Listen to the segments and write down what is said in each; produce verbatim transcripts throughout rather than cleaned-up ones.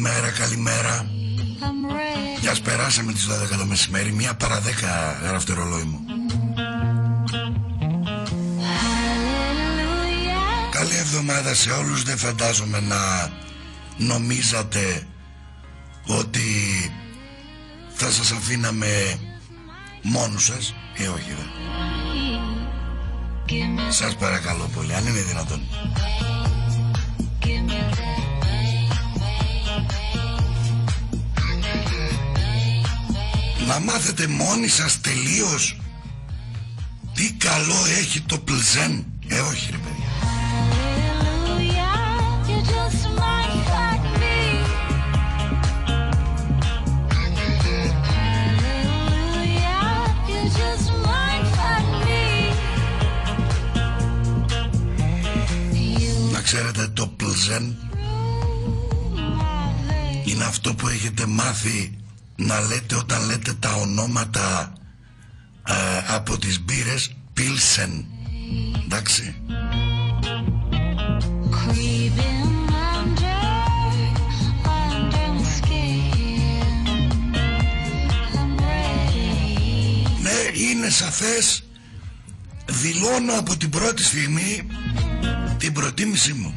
Καλημέρα, καλημέρα. Κι ας περάσαμε τις δώδεκα το μεσημέρι, μία παρά δέκα γράφει το ρολόι μου. Καλή εβδομάδα σε όλους. Δεν φαντάζομαι να νομίζατε ότι θα σας αφήναμε μόνους σας. Ε, όχι δε. Σας παρακαλώ πολύ, αν είναι δυνατόν. Να μάθετε μόνοι σας τελείως τι καλό έχει το πλζέν. Ε, όχι ρε παιδιά. Να ξέρετε, το πλζέν είναι αυτό που έχετε μάθει να λέτε όταν λέτε τα ονόματα ε, από τις μπύρες Pilsen. Εντάξει. Ναι, είναι σαφές. Δηλώνω από την πρώτη στιγμή την προτίμησή μου.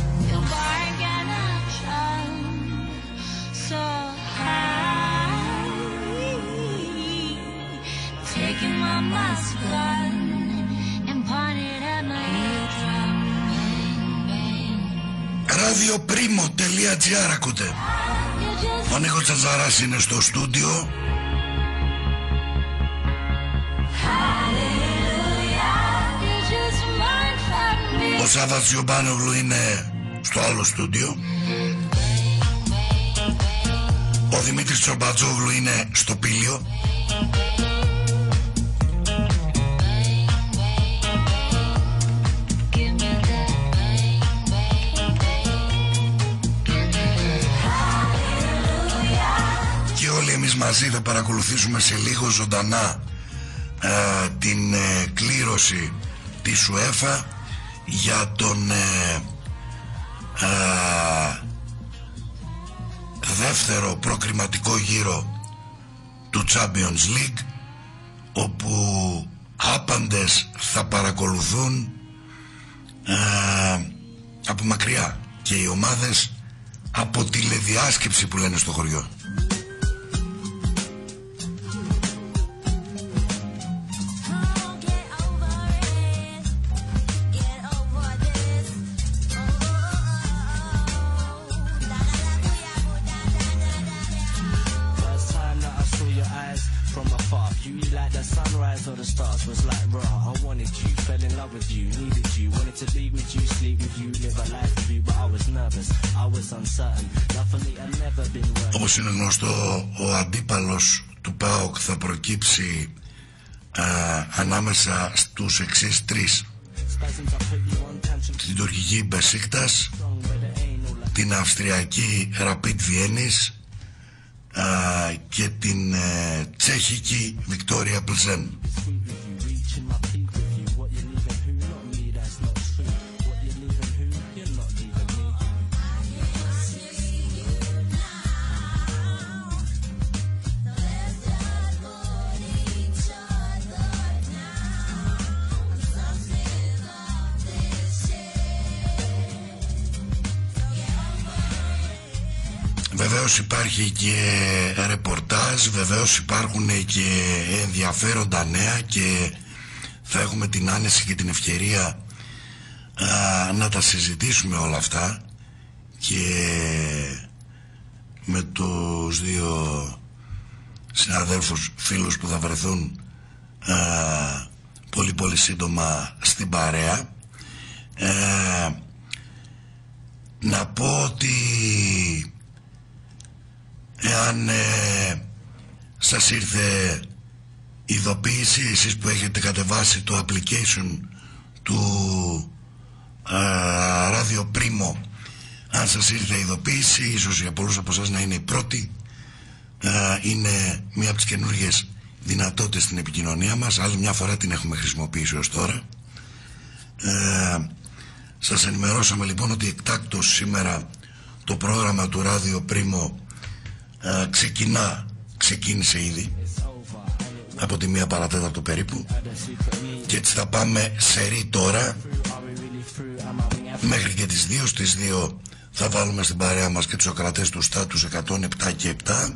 ραδιοπρίμο τελεία τζι άρ ακούτε. Ο Νίκος Τσατζαράς είναι στο στούντιο. Ο Σάββας Τζιομπάνογλου είναι στο άλλο στούντιο. Ο Δημήτρης Τσορμπατζόγλου είναι στο Πήλιο. Και όλοι εμείς μαζί θα παρακολουθήσουμε σε λίγο ζωντανά ε, την ε, κλήρωση της UEFA για τον ε, ε, δεύτερο προκριματικό γύρο του Champions League, όπου άπαντες θα παρακολουθούν ε, από μακριά και οι ομάδες από τηλεδιάσκεψη που λένε στο χωριό. Όπως είναι γνωστό, ο αντίπαλος του ΠΑΟΚ θα προκύψει α, ανάμεσα στους εξής τρεις: την τουρκική Μπεσίκτας, την αυστριακή Rapid Βιέννης και την ε, τσέχικη Βικτόρια Πλζέν. Βεβαίως υπάρχει και ρεπορτάζ, βεβαίως υπάρχουν και ενδιαφέροντα νέα και θα έχουμε την άνεση και την ευκαιρία α, να τα συζητήσουμε όλα αυτά και με τους δύο συναδέλφους φίλους που θα βρεθούν α, πολύ πολύ σύντομα στην παρέα. Ε, να πω ότι εάν ε, σας ήρθε ειδοποίηση, εσείς που έχετε κατεβάσει το application του ε, Radio Primo, αν σας ήρθε ειδοποίηση, ίσως για πολλούς από εσάς να είναι η πρώτη, ε, είναι μία από τις καινούργιες δυνατότητες στην επικοινωνία μας. Άλλη μια φορά την έχουμε χρησιμοποιήσει ως τώρα. ε, Σας ενημερώσαμε λοιπόν ότι εκτάκτως σήμερα το πρόγραμμα του Ράδιο Πρίμο ε, ξεκινά, ξεκίνησε ήδη από τη μία παρατέταρτο περίπου, και έτσι θα πάμε σερί τώρα μέχρι και τις δύο. Στις δύο θα βάλουμε στην παρέα μας και τους ακρατές του στάτους εκατόν επτά και επτά.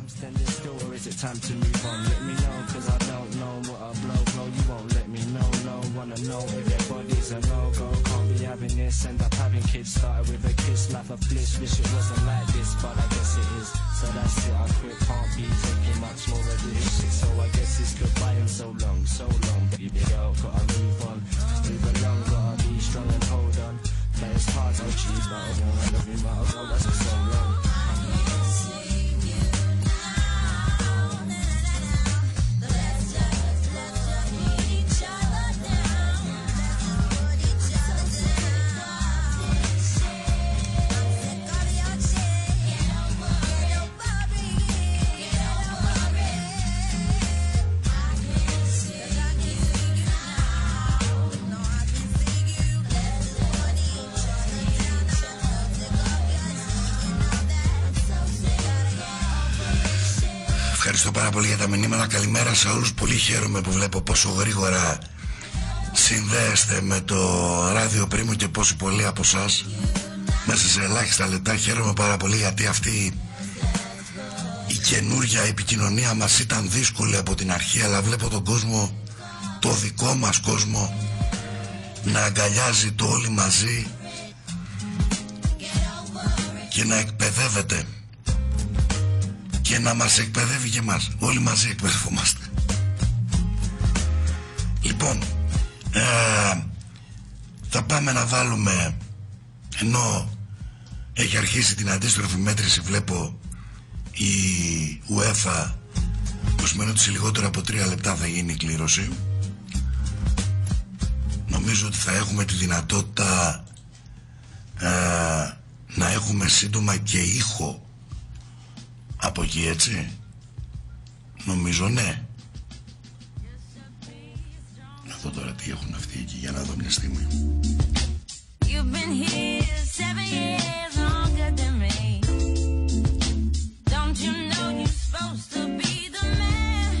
End up having kids, started with a kiss, life of bliss. Wish it wasn't like this, but I guess it is. So that's it, I quit, can't be taking much more of this shit. So I guess it's goodbye and so long, so long. Baby girl, gotta move on, move along, gotta be strong and hold on. But it's hard to achieve, but I won't love you, but I won't, that's for so long. Ευχαριστώ πάρα πολύ για τα μηνύματα. Καλημέρα σε όλους. Πολύ χαίρομαι που βλέπω πόσο γρήγορα συνδέεστε με το Ράδιο Πρίμο και πόσοι πολλοί από εσάς μέσα σε ελάχιστα λεπτά. Χαίρομαι πάρα πολύ, γιατί αυτή η καινούρια επικοινωνία μας ήταν δύσκολη από την αρχή, αλλά βλέπω τον κόσμο, το δικό μας κόσμο, να αγκαλιάζει το όλοι μαζί και να εκπαιδεύεται και να μας εκπαιδεύει και εμάς. Όλοι μαζί εκπαιδευόμαστε. Λοιπόν, ε, θα πάμε να βάλουμε, ενώ έχει αρχίσει την αντίστροφη μέτρηση, βλέπω η UEFA, που σημαίνει ότι σε λιγότερο από τρία λεπτά θα γίνει η κλήρωση. Νομίζω ότι θα έχουμε τη δυνατότητα ε, να έχουμε σύντομα και ήχο από εκεί, έτσι. Νομίζω ναι. Να δω τώρα τι έχουν αυτοί εκεί, για να δω μια στιγμή. You've been here seven years longer than me. Don't you know you're supposed to be the man?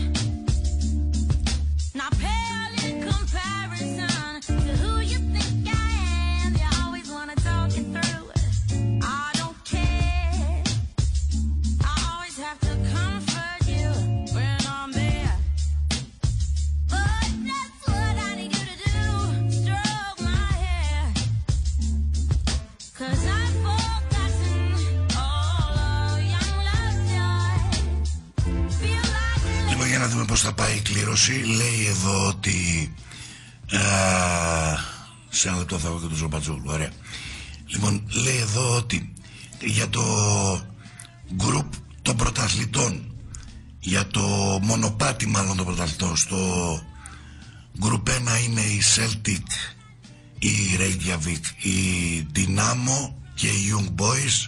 Now pale in comparison to who you think I am. You always wanna talk it through. I don't care. I always have to comfort you when I'm there. But that's what I need you to do. Stroke my hair. Cause I've forgotten all of young love joy. Feel like. Λοιπόν, για να δούμε πώς θα πάει η κλήρωση. Λέει εδώ ότι ε, σε ένα λεπτό θα έχω και τον Ζωμπατζόγλου. Ωραία. Λοιπόν, λέει εδώ ότι για το γκρουπ των πρωταθλητών, για το μονοπάτι μάλλον των πρωταθλητών, στο γκρουπ ένα είναι η Celtic, η Reykjavik, η Dinamo και οι Young Boys,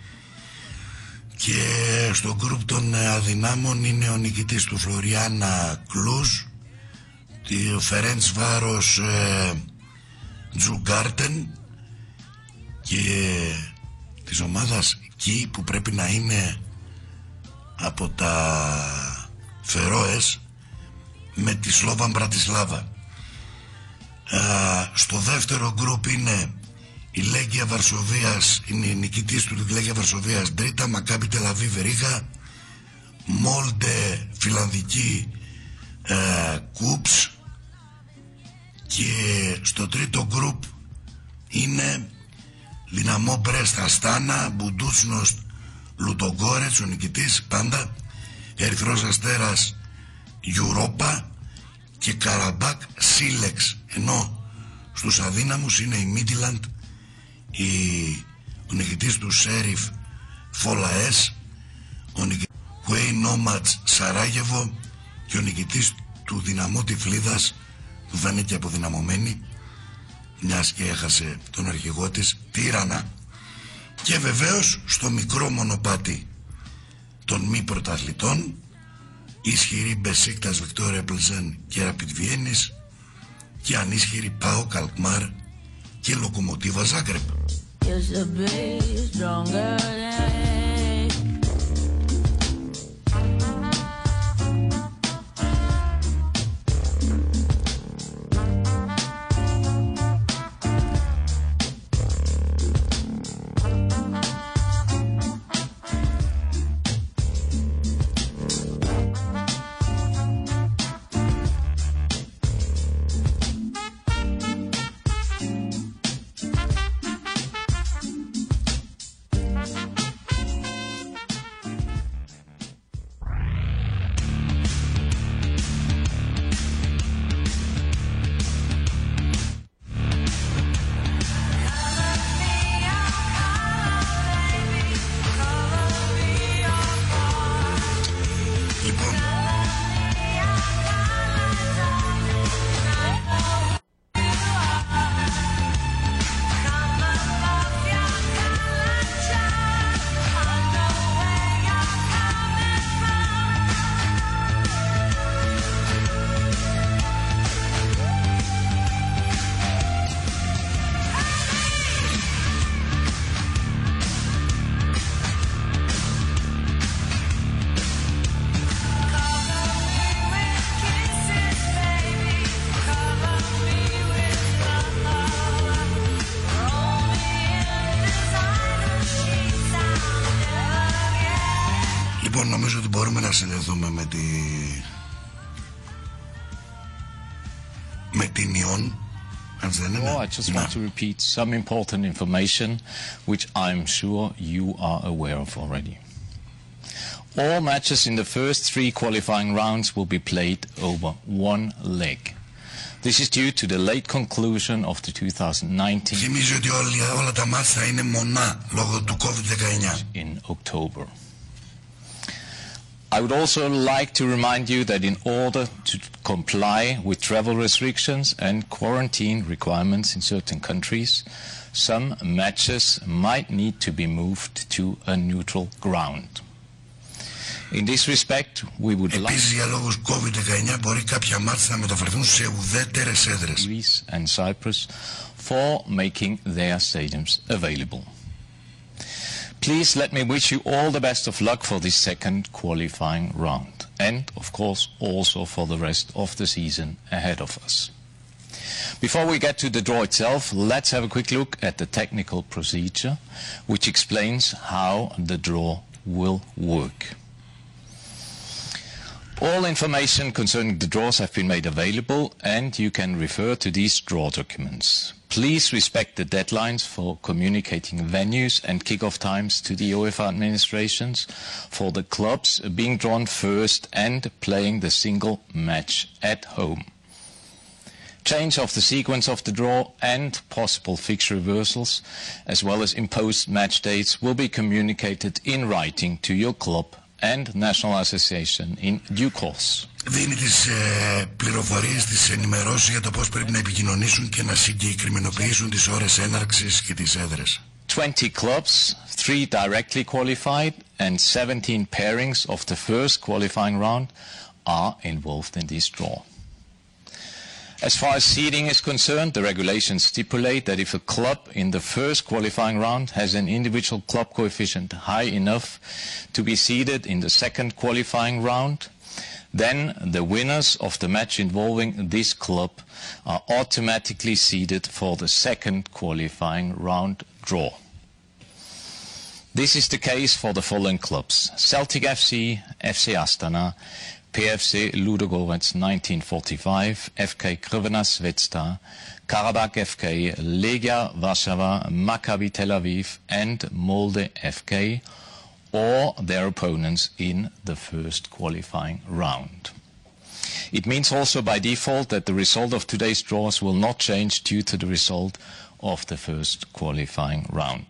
και στο γκρουπ των αδυνάμων είναι ο νικητής του Φλωριάνα Κλούζ, ο Φερέντς Βάρος ε, Τζουγκάρτεν, και της ομάδας Κι, που πρέπει να είναι από τα Φερόες, με τη Σλόβαν Μπρατισλάβα. Στο δεύτερο γκρουπ είναι η Λέγκια Βαρσοβίας, είναι η νικητής του Λέγκια Βαρσοβίας Ντρίτα, Μακάμπι Τελαβίβ Ρίγα, Μόλντε Φιλανδική ε, Κούψ, και στο τρίτο γκρουπ είναι Δυναμό Μπρέστ Αστάνα, Μπουντούτσνος Λουτογκόρετς, ο νικητής πάντα, Ερυθρός Αστέρας Γιουρόπα και Καραμπάκ Σίλεξ. Ενώ στους αδύναμους είναι η Μίτιλαντ, η, ο νικητής του Σέριφ Φολαές, ο νικητής Χουέι Νόματς Σαράγεβο και ο νικητής του Δυναμό Τυφλίδας, που θα είναι και αποδυναμωμένη, μιας και έχασε τον αρχηγό της, Τύρανα. Και βεβαίως στο μικρό μονοπάτι των μη πρωταθλητών, ισχυρή Μπεσίκτας Βικτόρια Πλζέν και Ραπιτ Βιέννης, και ανίσχυρη Πάο Καλκμάρ και Λοκομοτίβα Ζάγκρεπ. used to be stronger than Λοιπόν, νομίζω ότι μπορούμε να συνδεθούμε με τη... με την Ιόν. Oh, I just want to repeat some important information which I'm sure you are aware of already. All matches in the first three qualifying rounds will be played over one leg. This is due to the late conclusion of the twenty nineteen Θυμίζω ότι όλα τα μάτς θα είναι μονά λόγω του κόβιντ δεκαεννιά in October. I would also like to remind you that in order to comply with travel restrictions and quarantine requirements in certain countries, some matches might need to be moved to a neutral ground. In this respect, we would like Επίσης, για λόγους κόβιντ δεκαεννιά μπορεί κάποια μάτς να μεταφερθούν σε ουδέτερες έδρες. Greece and Cyprus for making their stadiums available. Please let me wish you all the best of luck for this second qualifying round and, of course, also for the rest of the season ahead of us. Before we get to the draw itself, let's have a quick look at the technical procedure, which explains how the draw will work. All information concerning the draws have been made available, and you can refer to these draw documents. Please respect the deadlines for communicating venues and kick-off times to the UEFA administrations for the clubs being drawn first and playing the single match at home. Change of the sequence of the draw and possible fixture reversals, as well as imposed match dates, will be communicated in writing to your club and national association in due course. Δίνει τις ε, πληροφορίες, τις ενημερώσεις για το πώς πρέπει να επικοινωνήσουν και να συγκεκριμενοποιήσουν τις ώρες έναρξης και τις έδρες. twenty clubs, three directly qualified and seventeen pairings of the first qualifying round are involved in this draw. As far as seeding is concerned, the regulations stipulate that if a club in the first qualifying round has an individual club coefficient high enough to be seeded in the second qualifying round, then the winners of the match involving this club are automatically seeded for the second qualifying round draw. This is the case for the following clubs: Celtic F C, F C Astana, P F C Ludogorets nineteen forty-five, F K Crvena Zvezda, Karabakh F K, Legia Warszawa, Maccabi Tel Aviv and Molde F K, or their opponents in the first qualifying round. It means also by default that the result of today's draws will not change due to the result of the first qualifying round.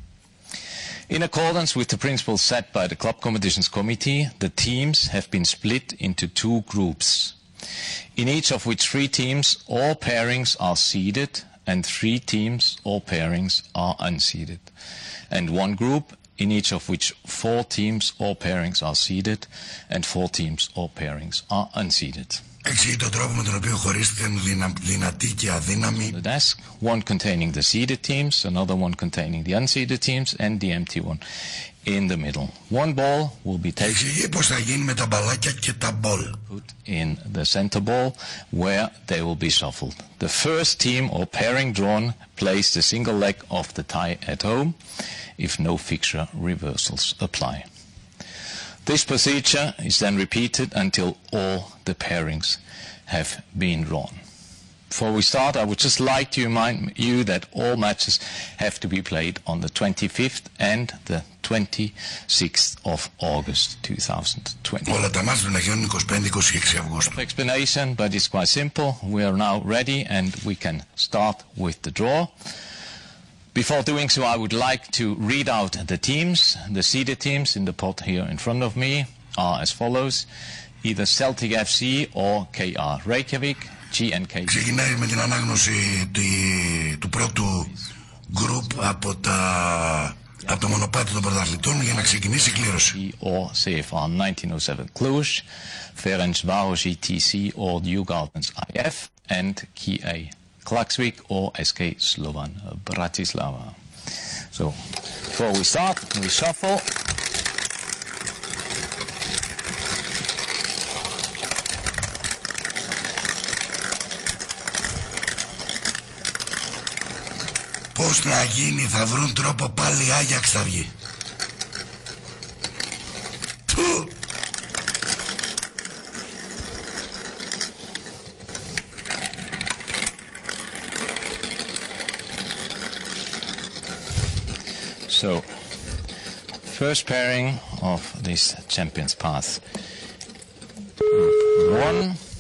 In accordance with the principles set by the Club Competitions Committee, the teams have been split into two groups, in each of which three teams or pairings are seeded and three teams or pairings are unseeded, and one group in each of which four teams or pairings are seeded and four teams or pairings are unseeded. Εξηγεί τον τρόπο με τον οποίο χωρίστηκαν δυνα, δυνατοί και αδύναμοι. The desk, one containing the seeded teams, another one containing the unseeded teams, and the empty one in the middle. One ball will be taken. Εξηγεί πώς θα γίνει με τα μπαλάκια και τα μπολ. Put in the center ball, where they will be shuffled. The first team or pairing drawn plays the single leg of the tie at home, if no fixture reversals apply. This procedure is then repeated until all the pairings have been drawn. Before we start, I would just like to remind you that all matches have to be played on the twenty-fifth and the twenty-sixth of August two thousand twenty. Όλα τα μάτια να γίνουν είκοσι πέντε είκοσι έξι Αυγούστου. Explanation, but it's quite simple. We are now ready and we can start with the draw. Before doing so, I would like to read out the teams. The seeded teams in the pot here in front of me are as follows. Either Celtic εφ σι or K R Reykjavik, G N K. Ξεκινάει με την ανάγνωση του, του πρώτου γκρουπ από, τα, από το μονοπάτι των πρωταθλητών για να ξεκινήσει η κλήρωση. Or C F R nineteen oh seven Cluj, Ferencváros E T C or Djurgårdens I F, and K A Klaksvik or S K Slovan Bratislava. So, before we start, we shuffle. Πώς να γίνει, θα βρουν τρόπο πάλι Άγιαξ θα βγει. So, first pairing of this Champions Path. One,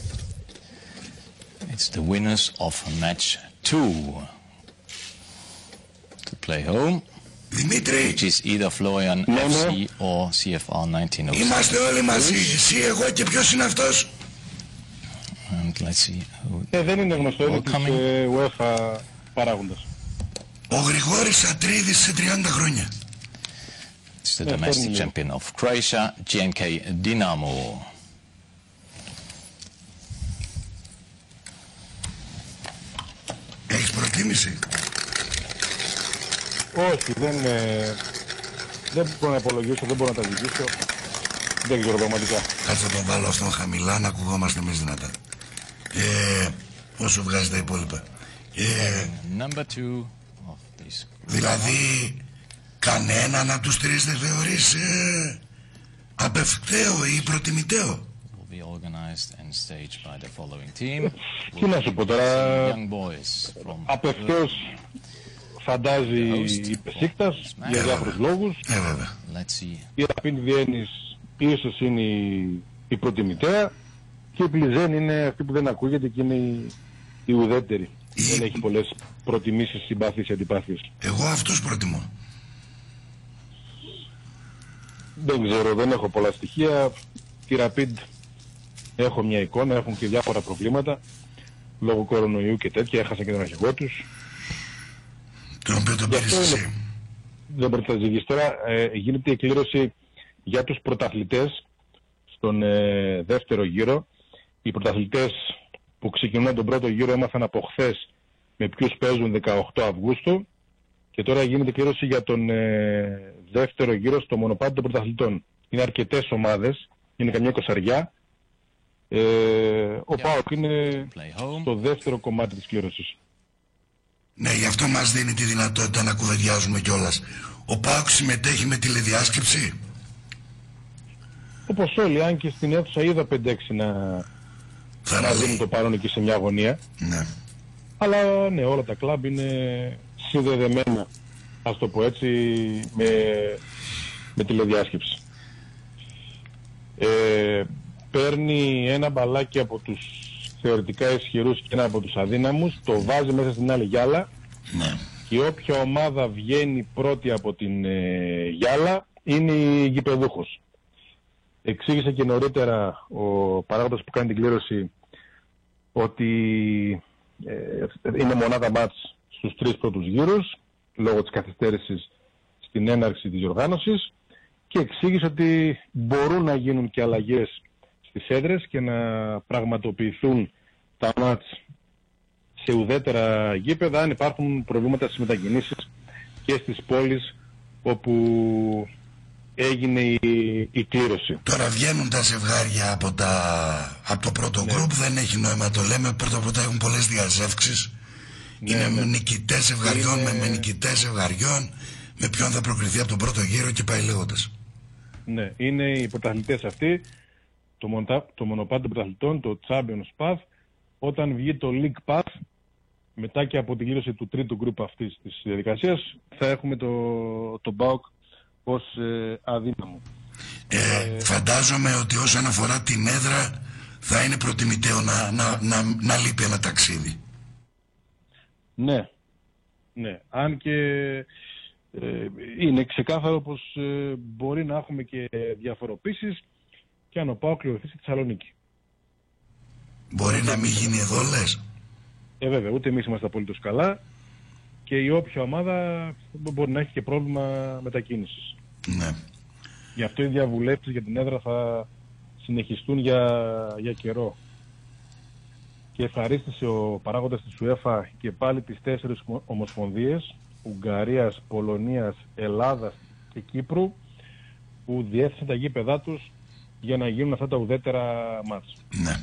it's the winners of match two to play home, Δημήτρη, which is either Florian εφ σι or C F R nineteen oh seven. είμαστε όλοι μαζί, εσύ, εγώ και ποιος είναι αυτός? And let's see who... Ε, δεν είναι γνωστό, είναι της ε, UEFA παράγοντας. Ο Γρηγόρης Ατρίδης σε τριάντα χρόνια. It's the domestic champion of Croatia, G N K Dinamo. Έχεις προτίμηση? Όχι, δεν, ε, δεν μπορώ να υπολογίσω, δεν μπορώ να τα διηγήσω. Δεν ξέρω πραγματικά. Κάτσε να τον βάλω αυτόν χαμηλά να ακουγόμαστε εμείς δυνατά. Ε, όσο βγάζει τα υπόλοιπα. Ε, Number two of this. δηλαδή, κανέναν από τους τρεις δεν θεωρείς ε, απευκταίο ή προτιμηταίο? Will be organized and staged by the following team. Τι να σου πω τώρα, Young boys from απευθεώς φαντάζει η Πεσίκτας για διάφορους λόγους. Ε, βέβαια. Let's see. Η Ραπίν Βιέννης ίσως είναι η, η προτιμητέα και η Πλιζέν είναι αυτή που δεν ακούγεται και είναι η, η ουδέτερη. Η... Δεν έχει πολλές προτιμήσεις, συμπάθειες και αντιπάθειες. Εγώ αυτούς προτιμώ. Δεν ξέρω, δεν έχω πολλά στοιχεία. Τη Ραπίντ έχω μια εικόνα, έχουν και διάφορα προβλήματα λόγω κορονοϊού και τέτοια, έχασαν και τον αρχηγό τους. Τον οποίο τον πήρες εσύ. Δεν μπορεί να ζυγείς τώρα. Ε, γίνεται η εκκλήρωση για τους πρωταθλητές στον ε, δεύτερο γύρο. Οι πρωταθλητές που ξεκινούν τον πρώτο γύρο έμαθαν από χθες με ποιους παίζουν δεκαοκτώ Αυγούστου και τώρα γίνεται η εκκλήρωση για τον ε, δεύτερο γύρο στο μονοπάτι των πρωταθλητών. Είναι αρκετές ομάδες, είναι καμιά εικοσαριά. Ε, ο ΠΑΟΚ είναι στο δεύτερο κομμάτι της κλήρωσης. Ναι, γι' αυτό μας δίνει τη δυνατότητα να κουβεντιάζουμε κιόλας. Ο ΠΑΟΚ συμμετέχει με τηλεδιάσκεψη. Όπως όλοι, αν και στην αίθουσα είδα πέντε έξι να, να δίνουν το παρόν εκεί σε μια αγωνία. Ναι. Αλλά ναι, όλα τα κλαμπ είναι συνδεδεμένα, ας το πω έτσι, με, με τηλεδιάσκεψη. Ε, παίρνει ένα μπαλάκι από τους θεωρητικά ισχυρούς και ένα από τους αδύναμους, το βάζει μέσα στην άλλη γυάλα, ναι. Και όποια ομάδα βγαίνει πρώτη από την ε, γυάλα είναι η γηπεδούχος. Εξήγησε και νωρίτερα ο παράγοντας που κάνει την κλήρωση ότι ε, είναι μονάδα μάτς στους τρεις πρώτους γύρους λόγω της καθυστέρησης στην έναρξη της διοργάνωσης και εξήγησε ότι μπορούν να γίνουν και αλλαγές στις έδρες και να πραγματοποιηθούν τα μάτς σε ουδέτερα γήπεδα, αν υπάρχουν προβλήματα στις μετακινήσεις και στις πόλεις όπου έγινε η, η κλήρωση. Τώρα βγαίνουν τα ζευγάρια από, τα, από το πρώτο ναι. γκρουπ, δεν έχει νόημα το λέμε, πρώτα πρώτα έχουν πολλές διαζεύξεις. Ναι, είναι ναι. νικητές ζευγαριών είναι... με, με νικητές ζευγαριών, με ποιον θα προκριθεί από τον πρώτο γύρο και πάει λέγοντας. Ναι, είναι οι πρωταθλητές αυτοί, το, μοντα... το μονοπάτι των πρωταθλητών, το Champions Path, όταν βγει το League Path, μετά και από την κλήρωση του τρίτου γκρουπ αυτής της διαδικασίας, θα έχουμε το, το μπάουκ ως ε, αδύναμο. Ε, ε, φαντάζομαι ότι όσον αφορά την έδρα θα είναι προτιμητέο να, να, να, να λείπει ένα ταξίδι. Ναι, ναι. Αν και ε, είναι ξεκάθαρο πως ε, μπορεί να έχουμε και διαφοροποίησεις και αν ο ΠΑΟΚ κληρωθεί στη Θεσσαλονίκη. Μπορεί να μην γίνει εδώ, λες? Ε, βέβαια, ούτε εμείς είμαστε απολύτως καλά και η όποια ομάδα μπορεί να έχει και πρόβλημα μετακίνησης. Ναι. Γι' αυτό οι διαβουλεύσεις για την έδρα θα συνεχιστούν για, για καιρό. Και ευχαρίστησε ο παράγοντας της UEFA και πάλι τις τέσσερις ομοσπονδίες, Ουγγαρίας, Πολωνίας, Ελλάδας και Κύπρου, που διέθεσαν τα γήπεδά τους για να γίνουν αυτά τα ουδέτερα μάτς. Ναι.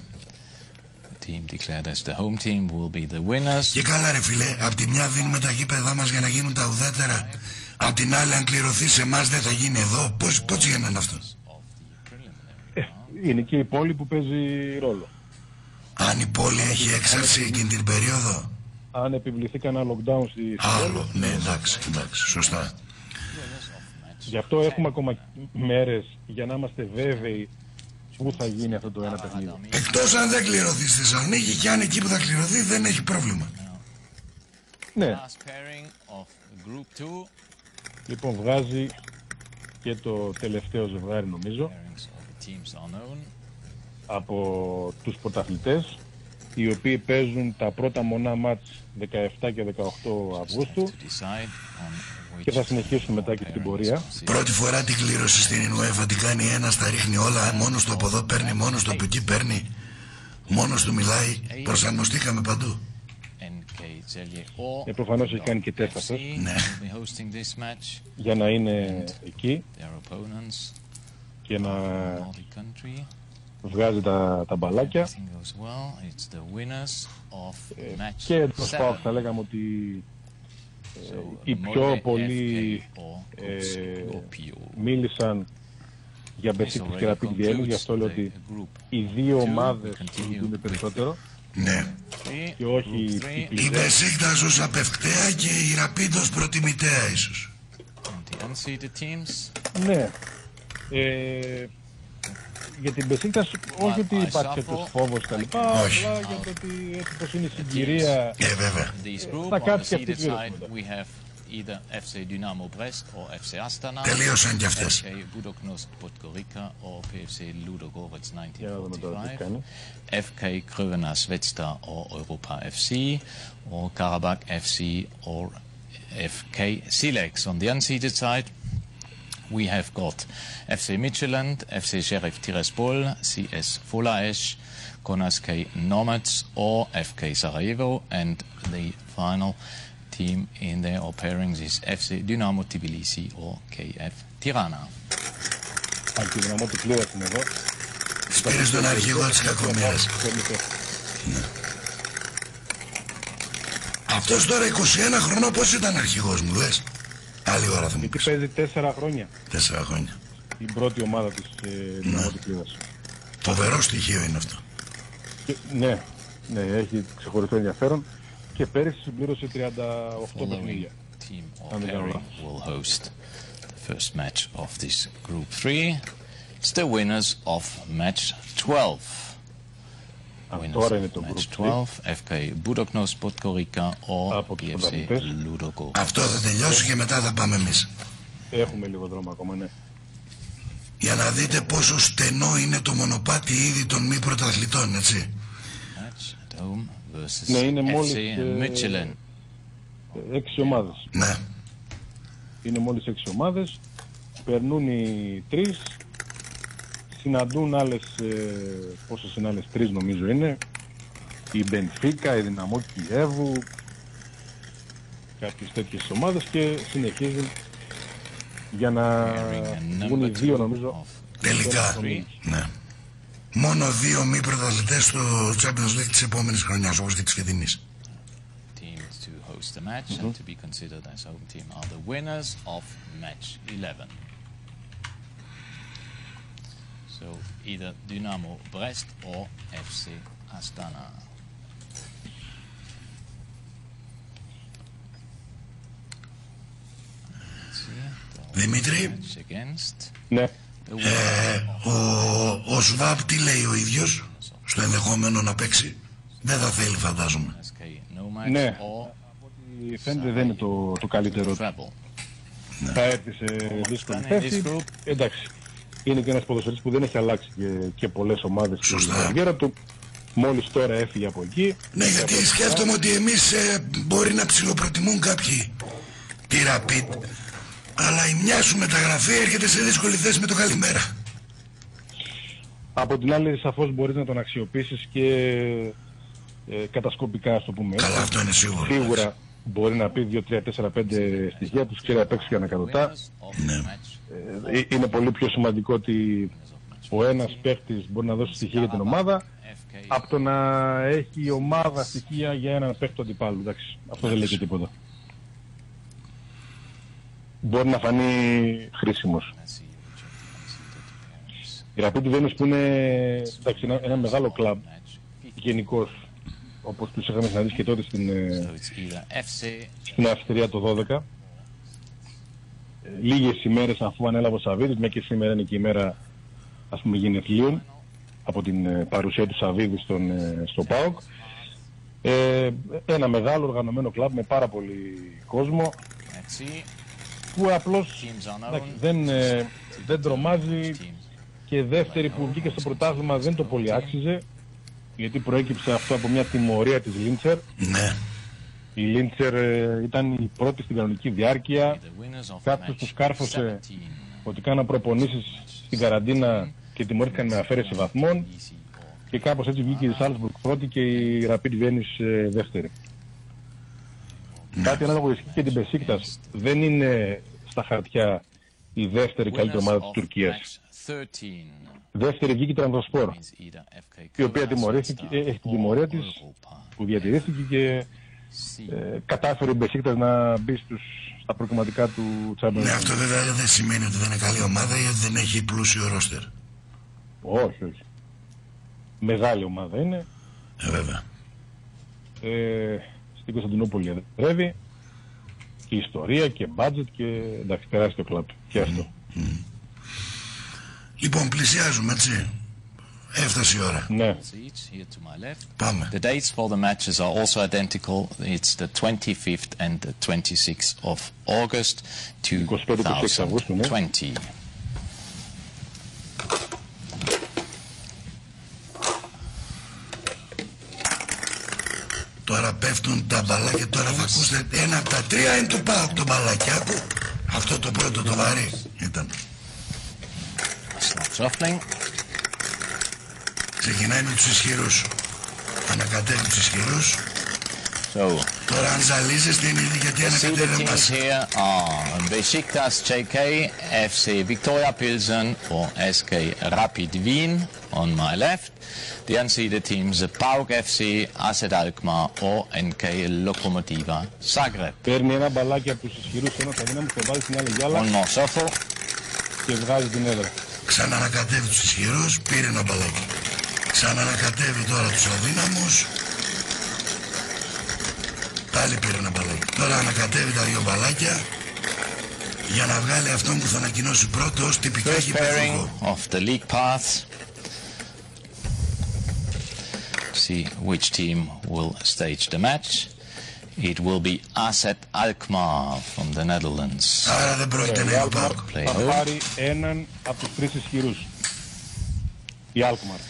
Και καλά ρε φίλε, απ' τη μια δίνουμε τα γήπεδά μας για να γίνουν τα ουδέτερα, απ' την άλλη αν κληρωθεί σε εμάς δεν θα γίνει εδώ. Πώς, πώς γίνεται αυτό? Ε, είναι και η πόλη που παίζει ρόλο. Αν η πόλη έχει έξαρση εκείνη την περίοδο. Αν επιβληθεί κανένα lockdown στη Άλλο, ναι, εντάξει, εντάξει, σωστά. Γι' αυτό έχουμε ακόμα μέρες για να είμαστε βέβαιοι πού θα γίνει αυτό το ένα παιχνίδι. Εκτός αν δεν κληρωθεί στη Θεσσαλονίκη, και αν εκεί που θα κληρωθεί δεν έχει πρόβλημα. Ναι. Λοιπόν, βγάζει και το τελευταίο ζευγάρι νομίζω από τους πρωταθλητές, οι οποίοι παίζουν τα πρώτα μονά μάτς δεκαεπτά και δεκαοκτώ Αυγούστου και θα συνεχίσουν μετά και την πορεία. Πρώτη φορά την κλήρωση στην UEFA την κάνει ένας, τα ρίχνει όλα, μόνος του από εδώ παίρνει, μόνος του από εκεί παίρνει, μόνος του μιλάει, προσαρμοστήκαμε παντού. Ε, προφανώς έχει κάνει και τεστ αυτός, ναι, για να είναι εκεί και να βγάζει τα, τα μπαλάκια. Ε, και εντός ΠΑΟΚ θα λέγαμε ότι ε, οι πιο πολλοί ε, μίλησαν για Μπεσίκτης και Ραπίντ Βιέννης, γι' αυτό λέω ότι οι δύο ομάδες είναι περισσότερο. Ναι. Και όχι οι η Μπεσίκτας ζούσε απευκταία και η Ραπίντ ως προτιμητέα ίσως. Ναι. Ε, για την Μπεσίκτας όχι ότι υπάρχει κάποιος φόβος και λοιπά, αλλά για το ότι έτσι πως είναι η συγκυρία ε, βέβαια. θα κάτσει και αυτή τη βίρωση. Τελείωσαν και αυτές. εφ κέι Crvena Svetsta or Europa εφ σι or Karabakh εφ σι or εφ κέι Silex. On the unseeded side we have got εφ σι Midtjylland, εφ σι Sheriff Tiraspol, σι ες Folaesh, Kaunas K Nomads or εφ κέι Sarajevo, and the final team in their or pairings is εφ σι Dynamo Tbilisi or κέι εφ Tirana. Αν και η δυναμό του Κλήρα είναι εδώ. Σπήρες τον αρχηγό της κακομοίρας. Ναι. Αυτός τώρα είκοσι ένα χρονών πώς ήταν αρχηγός μου, λες? Άλλη ώρα θα μου πεις. παίζει τέσσερα χρόνια. Τέσσερα χρόνια. Την πρώτη ομάδα της ε, δυναμό του Κλήρας. Φοβερό στοιχείο είναι αυτό. Και, ναι, ναι, έχει ξεχωριστό ενδιαφέρον. Και πέρυσι συμπλήρωσε τριάντα οκτώ παιχνίδια. Will host the first match of this group three. It's the winners of match twelve. Winners of match twelve, εφ κέι Budoknos Podgorica or πι εφ σι Ludogo. Αυτό θα τελειώσει και μετά θα πάμε εμείς. Έχουμε λίγο δρόμο ακόμα, ναι. Για να δείτε πόσο στενό είναι το μονοπάτι ήδη των μη πρωταθλητών, έτσι. Ναι, είναι μόλις ε, έξι ομάδες. Ναι. Είναι μόλις έξι ομάδες. Περνούν οι τρεις συναντούν άλλες, ε, πόσες είναι άλλες, τρεις νομίζω είναι, η Μπενφίκα, η Δυναμό Κιέβου, κάποιες τέτοιες ομάδες και συνεχίζουν για να βγουν οι δύο νομίζω. Τελικά, ναι. Μόνο δύο μη πρωταθλητές στο Champions League της επόμενης χρονιάς, όπως και της φετινής. Teams to host the match mm-hmm. and to be considered as home team are the winners of match eleven. So either Dynamo Brest or εφ σι Astana. Δημήτρη, ναι. ε, ο, ο Σβάπ τι λέει ο ίδιος στο ενδεχόμενο να παίξει? Δεν θα θέλει φαντάζομαι. Ναι, φαίνεται δεν είναι το, το καλύτερο του. Ναι. Θα έρθει σε δύσκολη θέση. Εντάξει, είναι και ένας ποδοσφαιριστής που δεν έχει αλλάξει και, και πολλές ομάδες στην καριέρα του. Μόλις τώρα έφυγε από εκεί. Ναι, γιατί από σκέφτομαι ότι εμείς ε, μπορεί να ψιλοπροτιμούν κάποιοι τη Rapid, αλλά η μια σου μεταγραφή έρχεται σε δύσκολη θέση με το καλημέρα. Από την άλλη σαφώς μπορείς να τον αξιοποιήσεις και ε, κατασκοπικά, ας το πούμε. Καλά, αυτό είναι σίγουρο. Σίγουρα μπορεί να πει δύο, τρία, τέσσερα, πέντε στοιχεία, τους ξέρει να παίξει και ανακατοτά. Ναι. Ε, είναι πολύ πιο σημαντικό ότι ο ένας παίχτης μπορεί να δώσει στοιχεία για την ομάδα από το να έχει η ομάδα στοιχεία για έναν παίχτη του αντιπάλου. Εντάξει, αυτό δεν λέει και τίποτα. Μπορεί να φανεί χρήσιμος. Η Rapid Vienna που είναι εντάξει, ένα, ένα μεγάλο κλαμπ γενικώς, όπως τους είχαμε συναντήσει και τότε στην, στην Αυστρία το δώδεκα. Λίγες ημέρες αφού ανέλαβε ο Σαββίδης, μια και σήμερα είναι και η μέρα, ας πούμε, γενεθλίων από την παρουσία του Σαββίδη στον, στο ΠΑΟΚ. Ε, ένα μεγάλο οργανωμένο κλαμπ με πάρα πολύ κόσμο που απλώς εντάξει, δεν, ε, δεν τρομάζει, και δεύτερη που βγήκε στο πρωτάθλημα δεν το πολύ άξιζε, γιατί προέκυψε αυτό από μια τιμωρία της Λίντσερ. Ναι. Η Λίντσερ ε, ήταν η πρώτη στην κανονική διάρκεια. Κάποιος τους κάρφωσε ότι κάναν προπονήσεις στην καραντίνα και τιμωρήθηκαν με αφαίρεση βαθμών, και κάπως έτσι βγήκε η Σάλτσμπουργκ πρώτη και η Rapid Vienna ε, δεύτερη. Ναι. Κάτι ανάλογο ισχύει και την Μπεσίκτας. Δεν είναι στα χαρτιά η δεύτερη καλύτερη ομάδα της Τουρκίας. Δεύτερη βγήκε η Τρανζοσπόρ, η οποία τιμωρήθηκε, έχει την τιμωρία της που διατηρήθηκε και ε, κατάφερε η Μπεσίκτας να μπει στους, στα προκριματικά του Champions League. Ναι, αυτό βέβαια δεν σημαίνει ότι δεν είναι καλή ομάδα, γιατί δεν έχει πλούσιο ρόστερ. Όχι, όχι. Μεγάλη ομάδα είναι. Ε, βέβαια. Ε, στην Κωνσταντινούπολη εδρεύει και ιστορία και budget και εντάξει, τεράστιο κλαμπ και αυτό. Mm, mm. Λοιπόν, πλησιάζουμε, έτσι. Έφτασε η ώρα. Ναι. Πάμε. The dates for the matches are also identical. It's the twenty-fifth and the twenty-sixth of August twenty twenty. Τώρα πέφτουν τα μπαλάκια, τώρα θα ακούσετε ένα από τα τρία είναι το ΠΑΟΚ το μπαλάκι. Άκου. Αυτό το πρώτο το βαρύ ήταν. Ξεκινάει με τους ισχυρούς. Ανακατεύει τους ισχυρούς. So, τώρα αν ζαλίζεστε είναι ήδη γιατί ανακατεύει μας. Here are Besiktas τζέι κέι, εφ σι Victoria Pilsen or ες κέι Rapid Wien on my left. The unseeded teams PAOK εφ σι, Asset Alkmaar or εν κέι Lokomotiva Zagreb. Παίρνει ένα μπαλάκι από τους ισχυρούς, ένα θα δίναμε και βάλει στην άλλη γυάλα. One more shuffle. Και βγάζει την έδρα. Ξανανακατεύει τους ισχυρούς, πήρε ένα μπαλάκι. Ξανανακατεύει τώρα τους αδύναμους. Πάλι πήρε ένα μπαλάκι. Τώρα ανακατεύει τα δύο μπαλάκια για να βγάλει αυτόν που θα ανακοινώσει πρώτο ως τυπικά γηπεδούχο. Of the league path. See which team will stage the match. It will be Asset Alkmaar from the Netherlands. Άρα δεν πρόκειται να είναι ο ΠΑΟΚ. Θα πάρει έναν από τους τρεις ισχυρούς. Η Alkmaar.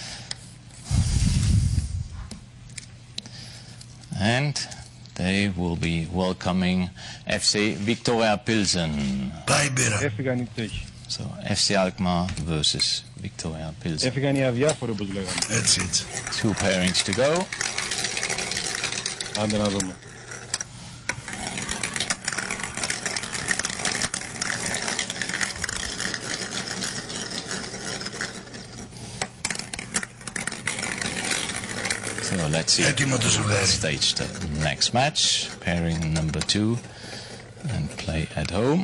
And they will be welcoming εφ σι Victoria Pilsen. Πάει μπύρα. Έφυγαν οι Τσέχοι. So F C Alkmaar versus Viktoria Pilsen. Έφυγαν οι αδιάφοροι, όπως λέγαμε. Έτσι, έτσι. Two pairings to go. Άντε να δούμε. So let's see. Έτοιμο το ζευγάρι. Stage the next match. Pairing number two. And play at home.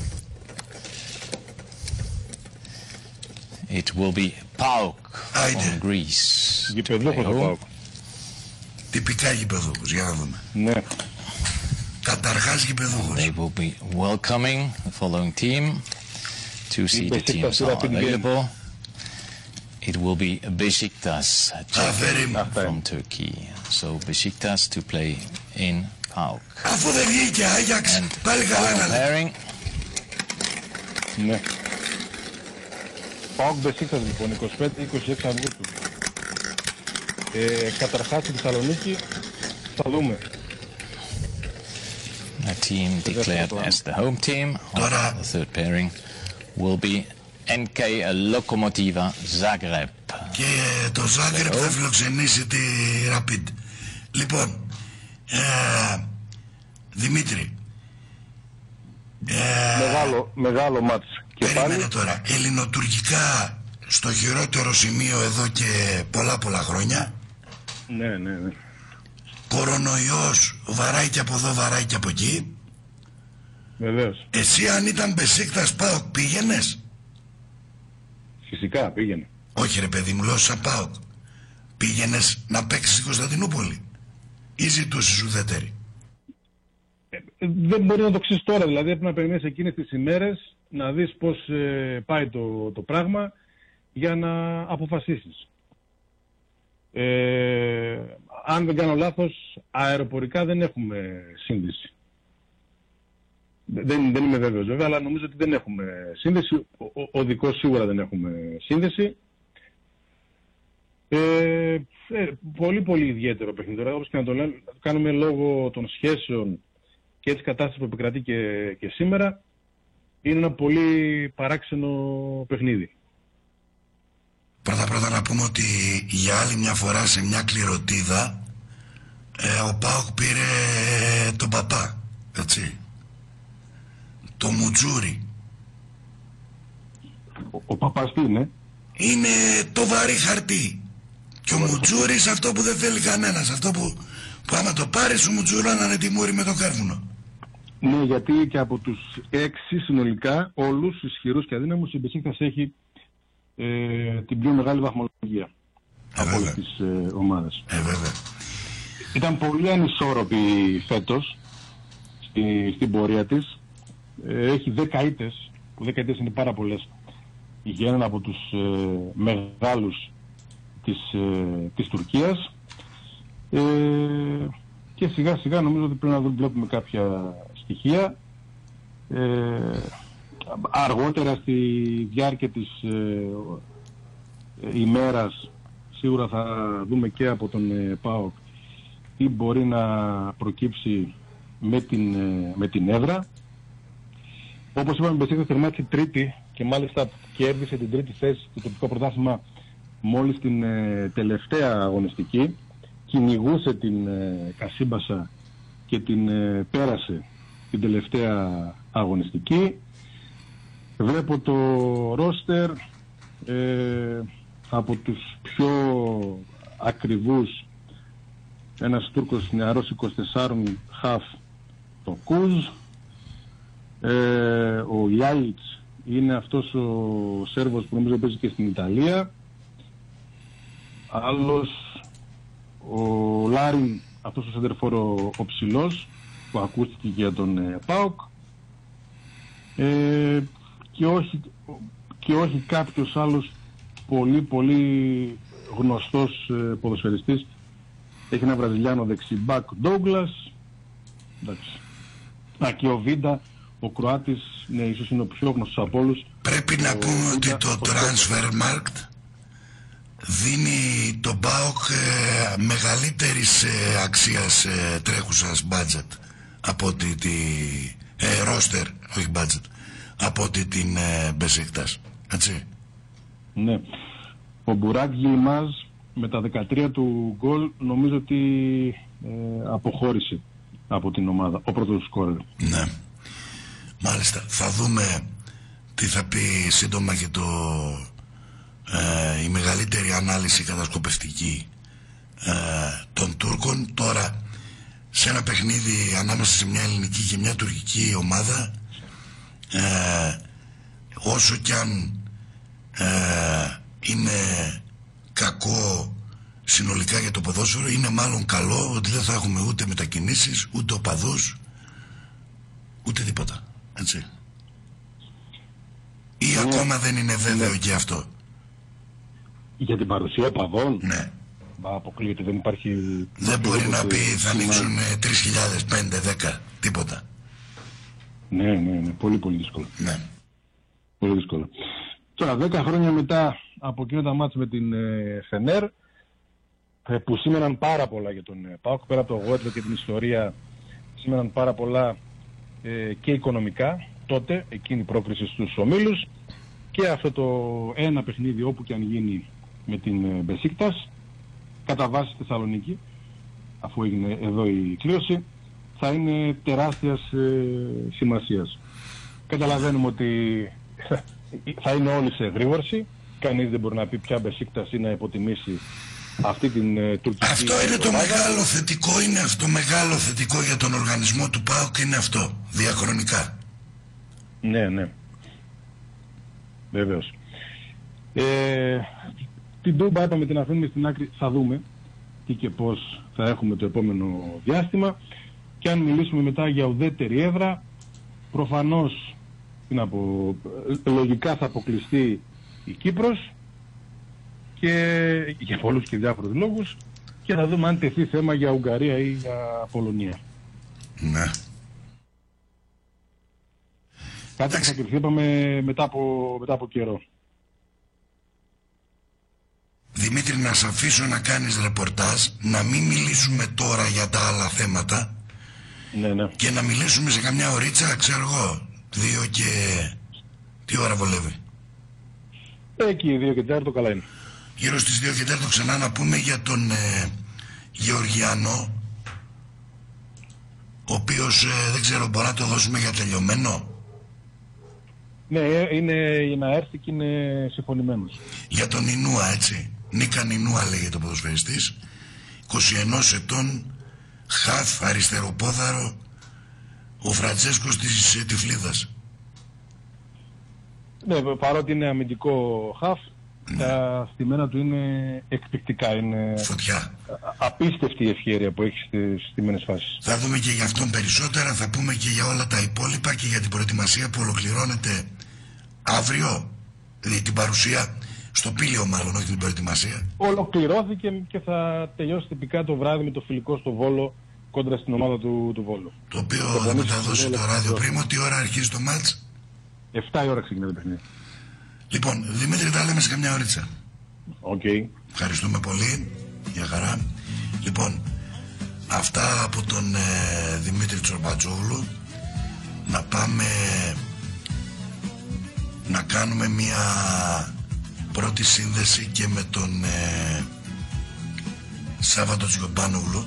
It will be PAOK from Greece. Γηπεδούχος ο ΠΑΟΚ. Τυπικά γηπεδούχος, για να δούμε. Ναι. Καταρχάς γηπεδούχος. They will be welcoming the following team. Two seeded teams are available. It will be Beşiktaş from Turkey. So Beşiktaş to play in PAOK. Αφού δεν βγήκε Άγιαξ, πάλι καλά να λέει. Ναι. ΠΑΟΚ Μπεσίκτας λοιπόν, είκοσι πέντε είκοσι έξι Αυγούστου. Ε, καταρχάς στη Θεσσαλονίκη θα δούμε. A team declared as the home team. Τώρα The third pairing will be N K Lokomotiva Zagreb. Και το Ζάγκρεπ θα φιλοξενήσει τη Rapid. Λοιπόν, ε, Δημήτρη. Ε, Μεγάλο, μεγάλο μάτς. Και περίμενε πάλι τώρα. Ελληνοτουρκικά στο χειρότερο σημείο εδώ και πολλά πολλά χρόνια. Ναι, ναι, ναι. Κορονοϊός, βαράει και από εδώ, βαράει και από εκεί. Βεβαίως. Εσύ αν ήταν Μπεσίκτας ΠΑΟΚ πήγαινες? Φυσικά πήγαινε. Όχι ρε παιδί μου, λέω σαν ΠΑΟΚ. Πήγαινες να παίξεις στην Κωνσταντινούπολη ή ζητούσες ουδέτερη? Ε, δεν μπορεί να το ξέρεις τώρα, δηλαδή πρέπει να περιμένεις εκείνες τις ημέρες να δεις πώς ε, πάει το, το πράγμα για να αποφασίσεις. Ε, αν δεν κάνω λάθος, αεροπορικά δεν έχουμε σύνδεση. Δεν, δεν είμαι βέβαιος βέβαια, αλλά νομίζω ότι δεν έχουμε σύνδεση. Ο, ο, οδικός σίγουρα δεν έχουμε σύνδεση. Ε, ε, πολύ πολύ ιδιαίτερο παιχνίδι. Τώρα, όπως και να το λέμε, κάνουμε λόγω των σχέσεων και της κατάστασης που επικρατεί και, και σήμερα, είναι ένα πολύ παράξενο παιχνίδι. Πρώτα πρώτα να πούμε ότι για άλλη μια φορά σε μια κληροτίδα ε, ο ΠΑΟΚ πήρε τον παπά, έτσι, το Μουτζούρι. Ο, ο παπάς τι είναι? Είναι το βαρύ χαρτί. Και ο Μουτζούρις αυτό που δεν θέλει κανένας, αυτό που, που άμα το πάρει σου Μουτζουράνανε τη μούρη με το κάρβουνο. Ναι, γιατί και από τους έξι συνολικά, όλους ισχυρούς και αδύναμους, η Μπεσίκτας έχει ε, την πιο μεγάλη βαθμολογία ε, από όλες τις ε, ομάδες. Ε, βέβαια. Ήταν πολύ ανισόρροπη φέτος στη, στην πορεία της. Ε, έχει δέκα ήττες, που δέκα ήττες είναι πάρα πολλές για έναν από τους ε, μεγάλους της, ε, της Τουρκίας. Ε, και σιγά σιγά νομίζω ότι πρέπει να βλέπουμε κάποια στοιχεία. Ε, αργότερα στη διάρκεια της ε, ε, ημέρας σίγουρα θα δούμε και από τον ε, ΠΑΟΚ τι μπορεί να προκύψει με την, ε, με την έδρα. Όπως είπαμε, η Μπεσίκτας τερμάτισε τρίτη και μάλιστα κέρδισε την τρίτη θέση στο τοπικό πρωτάθλημα μόλις την ε, τελευταία αγωνιστική. Κυνηγούσε την ε, Κασίμπασα και την ε, πέρασε την τελευταία αγωνιστική. Βλέπω το ρόστερ ε, από τους πιο ακριβούς, ένας Τούρκος νεαρός είκοσι τεσσάρων χαφ, το Κούζ. Ε, ο Λιάλιτς είναι αυτός ο Σέρβος που νομίζω παίζει και στην Ιταλία. Άλλος ο Λάριν, αυτός ο σεντερφόρο ο ψηλός που ακούστηκε για τον ε, ΠΑΟΚ. Ε, και, όχι, και όχι κάποιος άλλος πολύ πολύ γνωστός ε, ποδοσφαιριστής. Έχει ένα Βραζιλιάνο δεξιμπάκ, Ντόγκλας. Εντάξει. Α, και ο Βίντα, ο Κροάτης, ναι, ίσως είναι ο πιο γνωστός από όλους. Πρέπει να ο πούμε ότι Βίντα, το ο Transfermarkt δίνει τον ΠΑΟΚ ε, μεγαλύτερης ε, αξίας ε, τρέχουσας budget από ότι τη ε, roster, όχι budget, από ότι την ε, Μπεσίκτας. Έτσι. Ναι. Ο Μπουράκ Γιλμάζ με τα δεκατρία του γκολ νομίζω ότι ε, αποχώρησε από την ομάδα, ο πρώτος σκόρερ. Ναι. Μάλιστα. Θα δούμε τι θα πει σύντομα και το, ε, η μεγαλύτερη ανάλυση κατασκοπευτική ε, των Τούρκων. Τώρα, σε ένα παιχνίδι ανάμεσα σε μια ελληνική και μια τουρκική ομάδα, ε, όσο κι αν ε, είναι κακό συνολικά για το ποδόσφαιρο, είναι μάλλον καλό ότι δεν θα έχουμε ούτε μετακινήσεις, ούτε οπαδούς, ούτε τίποτα. Έτσι. Ή ναι. ακόμα δεν είναι βέβαιο ναι. και αυτό. Για την παρουσία οπαδών. Ναι. Μα αποκλείεται, δεν υπάρχει... Δεν μπορεί να πει θα ανοίξουν τρεις χιλιάδες, πέντε, δέκα, τίποτα. Ναι, ναι, ναι, πολύ πολύ δύσκολο. Ναι. Πολύ δύσκολο. Τώρα, δέκα χρόνια μετά από εκείνο τα μάτς με την ε, Φενέρ, ε, που σήμαιναν πάρα πολλά για τον ε, ΠΑΟΚ, πέρα από το γόητρο και την ιστορία, σήμαιναν πάρα πολλά ε, και οικονομικά, τότε, εκείνη η πρόκριση στους ομίλους, και αυτό το ένα παιχνίδι όπου και αν γίνει με την ε, Μπεσίκτας, κατά βάση Θεσσαλονίκη, αφού έγινε εδώ η κλήρωση, θα είναι τεράστιας ε, σημασίας. Καταλαβαίνουμε ότι θα είναι όλοι σε γρήγορση. Κανείς δεν μπορεί να πει ποια Μπεσίκτας ή να υποτιμήσει αυτή την ε, τουρκική... Αυτό είναι το μεγάλο θετικό, είναι αυτό μεγάλο θετικό για τον οργανισμό του ΠΑΟΚ, είναι αυτό, διαχρονικά. Ναι, ναι. Βεβαίως. Ε, την Τούμπα είπαμε, την αφήνουμε στην άκρη, θα δούμε τι και πώς θα έχουμε το επόμενο διάστημα. Και αν μιλήσουμε μετά για ουδέτερη έδρα, προφανώς τι να πω, λογικά θα αποκλειστεί η Κύπρος, και για πολλούς και διάφορους λόγους, και θα δούμε αν τεθεί θέμα για Ουγγαρία ή για Πολωνία. Ναι. Κάτι θα κρυφθεί, είπαμε, μετά από, μετά από καιρό. Δημήτρη, να σε αφήσω να κάνεις ρεπορτάζ, να μην μιλήσουμε τώρα για τα άλλα θέματα. Ναι, ναι. Και να μιλήσουμε σε καμιά ωρίτσα, ξέρω εγώ, δύο και... τι ώρα βολεύει? Εκεί δύο και τέταρτο καλά είναι. Γύρω στις δύο και τέταρτο ξανά να πούμε για τον ε, Γεωργιανό, ο οποίος ε, δεν ξέρω, μπορεί να το δώσουμε για τελειωμένο? Ναι, είναι να έρθει και είναι συμφωνημένος. Για τον Ινούα, έτσι. Νίκα Ινούα λέγεται ο ποδοσφαιριστής, είκοσι ενός ετών, χαφ, αριστεροπόδαρο, ο Φραντσέσκος της ε, Τυφλίδας. Ναι, παρότι είναι αμυντικό χαφ, ναι, τα στημένα του είναι εκπληκτικά. Είναι φωτιά. Απίστευτη η ευκαιρία που έχει στις στιμένες φάσεις. Θα δούμε και για αυτόν περισσότερα, θα πούμε και για όλα τα υπόλοιπα και για την προετοιμασία που ολοκληρώνεται αύριο, δηλαδή την παρουσία στο Πήλιο, μάλλον, όχι την προετοιμασία. Ολοκληρώθηκε και θα τελειώσει τυπικά το βράδυ με το φιλικό στο Βόλο, κόντρα στην ομάδα του, του Βόλου. Το οποίο το θα μεταδώσει το ράδιο Πρίμο. Τι ώρα αρχίζει το μάτς? εφτά η ώρα ξεκινάει το παιχνίδι. Λοιπόν, Δημήτρη, τα λέμε σε καμιά ωρίτσα. Οκ. Okay. Ευχαριστούμε πολύ. Για χαρά. Λοιπόν, αυτά από τον ε, Δημήτρη Τσορμπατζόγλου. Να πάμε να κάνουμε μια πρώτη σύνδεση και με τον ε, Σάββατο Τσιομπάνογλου.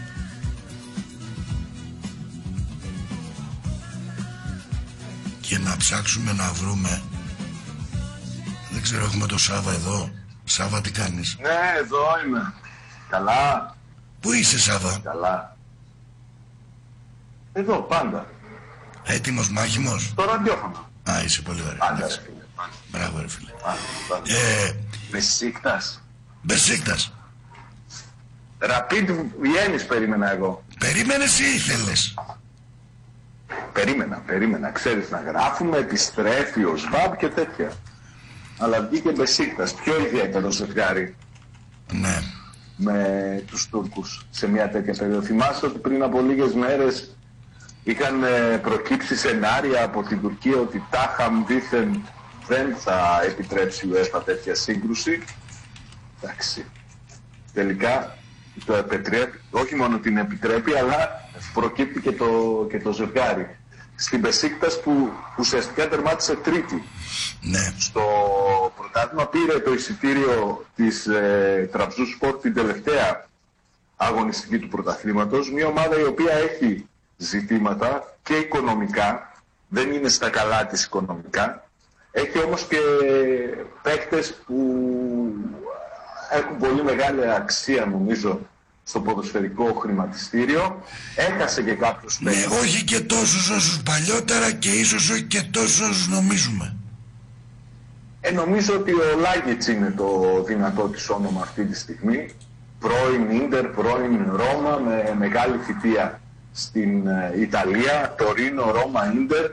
Και να ψάξουμε να βρούμε, δεν ξέρω, έχουμε το Σάββα εδώ. Σάββα, τι κάνεις? Ναι, εδώ είμαι. Καλά. Πού είσαι, Σάββα? Καλά. Εδώ, πάντα. Έτοιμος μάχημος? Στο ραδιόφωνο. Α, είσαι πολύ ωραία. Πάντα, ρε φίλε. Μπράβο, ρε φίλε. Πάντα. Ε, Μπεσίκτας. Μπεσίκτας. Ραπίντ Βιέννης περίμενα εγώ. Περίμενες ή ήθελες? Περίμενα, περίμενα. Ξέρεις, να γράφουμε, επιστρέφει ο ΣΒΑΜ και τέτοια. Αλλά βγήκε Μπεσίκτας, πιο ιδιαίτερο ζευγάρι. Ναι. Με τους Τούρκους σε μια τέτοια περίοδο. Θυμάστε ότι πριν από λίγες μέρες είχαν προκύψει σενάρια από την Τουρκία ότι τάχαμ δήθεν δεν θα επιτρέψει η UEFA τέτοια σύγκρουση. Εντάξει. Τελικά το επιτρέπει, όχι μόνο την επιτρέπει, αλλά προκύπτει και το, και το ζευγάρι. στην Μπεσίκτας που ουσιαστικά τερμάτισε τρίτη. Ναι. Στο πρωτάθλημα πήρε το εισιτήριο της ε, Τραμπζούνσπορ την τελευταία αγωνιστική του πρωταθλήματος. Μια ομάδα η οποία έχει ζητήματα και οικονομικά, δεν είναι στα καλά της οικονομικά. Έχει όμως και παίκτες που έχουν πολύ μεγάλη αξία νομίζω στο ποδοσφαιρικό χρηματιστήριο. Έχασε και κάποιους παίκτες. Ναι, όχι και τόσους όσους παλιότερα και ίσως όχι και τόσους όσους νομίζουμε. Ε, νομίζω ότι ο Λάγιτς είναι το δυνατό της όνομα αυτή τη στιγμή. Πρώην Ίντερ, πρώην Ρώμα, με μεγάλη θητεία στην ε, Ιταλία. Τωρίνο, Ρώμα, Ίντερ.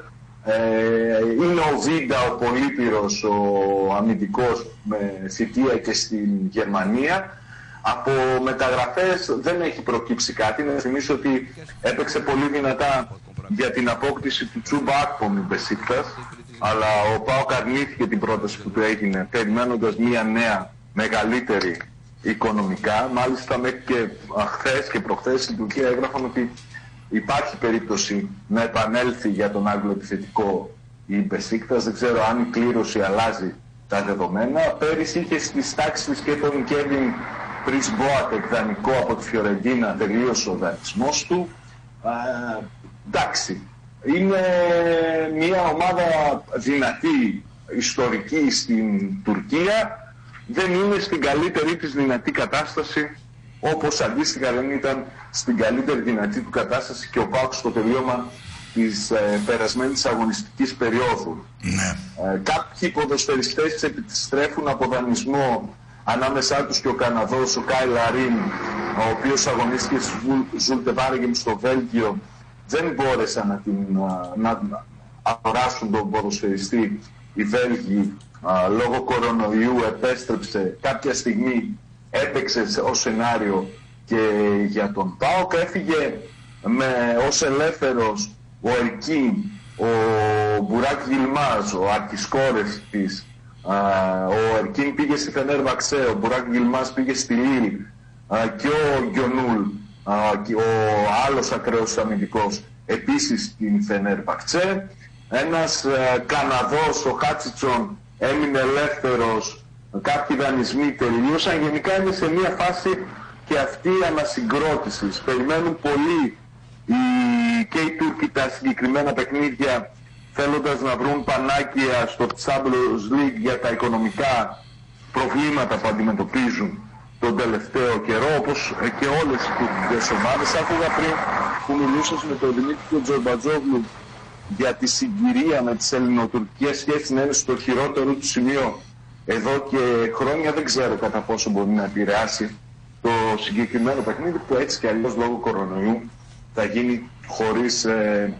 Ε, είναι ο Βίντα, ο Πολύπυρος, ο αμυντικός με θητεία και στην Γερμανία. Από μεταγραφές δεν έχει προκύψει κάτι. Να θυμίσω ότι έπαιξε πολύ δυνατά για την απόκτηση του Τσούμπα Ακπομ Μπεσίκτας, αλλά ο ΠΑΟΚ αρνήθηκε την πρόταση που του έγινε, περιμένοντας μια νέα μεγαλύτερη οικονομικά. Μάλιστα μέχρι και χθες και προχθές στην Τουρκία έγραφαν ότι υπάρχει περίπτωση να επανέλθει για τον Άγγλο επιθετικό η Μπεσίκτας. Δεν ξέρω αν η κλήρωση αλλάζει τα δεδομένα. Πέρυσι είχε στις τάξεις και τον Κέβιν Πρίς Μπόατεκ δανεικό από τη Φιωρεντίνα, τελείωσε ο δανεισμός του. Α, εντάξει, είναι μια ομάδα δυνατή, ιστορική στην Τουρκία. Δεν είναι στην καλύτερη της δυνατή κατάσταση, όπως αντίστοιχα δεν ήταν στην καλύτερη δυνατή του κατάσταση και ο ΠΑΟΚ στο τελείωμα της ε, περασμένης αγωνιστικής περίοδου. Ναι. Ε, κάποιοι ποδοσφαιριστές επιστρέφουν από δανεισμό, ανάμεσά τους και ο Καναδός, ο Κάι Λαρίν, ο οποίος αγωνίστηκε στη Ζούλτε Βάργεμ στο Βέλγιο. Δεν μπόρεσαν να, την, να αγοράσουν τον ποδοσφαιριστή οι Βέλγοι α, λόγω κορονοϊού. Επέστρεψε κάποια στιγμή, έπαιξε ως σενάριο και για τον ΠΑΟΚ. Έφυγε με, ως ελεύθερος ο Ερκίν, ο Μπουράκ Γιλμάζ, ο αρχισκόρες της. Uh, ο Ερκίν πήγε στη Φενέρμπαξε, ο Μπουράκ Γιλμάς πήγε στη Λίλ, uh, και ο Γιονούλ, uh, και ο άλλος ακραίος αμυντικός επίσης στην Φενέρμπαξε. Ένας uh, Καναδός, ο Χάτσιτσον, έμεινε ελεύθερος, κάποιοι δανεισμοί τελείωσαν. Γενικά είναι σε μια φάση και αυτή ανασυγκρότησης. Περιμένουν πολύ οι, και οι Τούρκοι τα συγκεκριμένα παιχνίδια, θέλοντας να βρουν πανάκια στο Champions League για τα οικονομικά προβλήματα που αντιμετωπίζουν τον τελευταίο καιρό, όπως και όλες οι τουρκικές ομάδες. Άκουγα πριν που μιλούσες με τον Δημήτρη Τζορμπατζόγλου για τη συγκυρία με τις ελληνοτουρκικές σχέσεις να είναι στο χειρότερο του σημείο εδώ και χρόνια. Δεν ξέρω κατά πόσο μπορεί να επηρεάσει το συγκεκριμένο παιχνίδι, που έτσι και αλλιώς λόγω κορονοϊού θα γίνει χωρίς ε,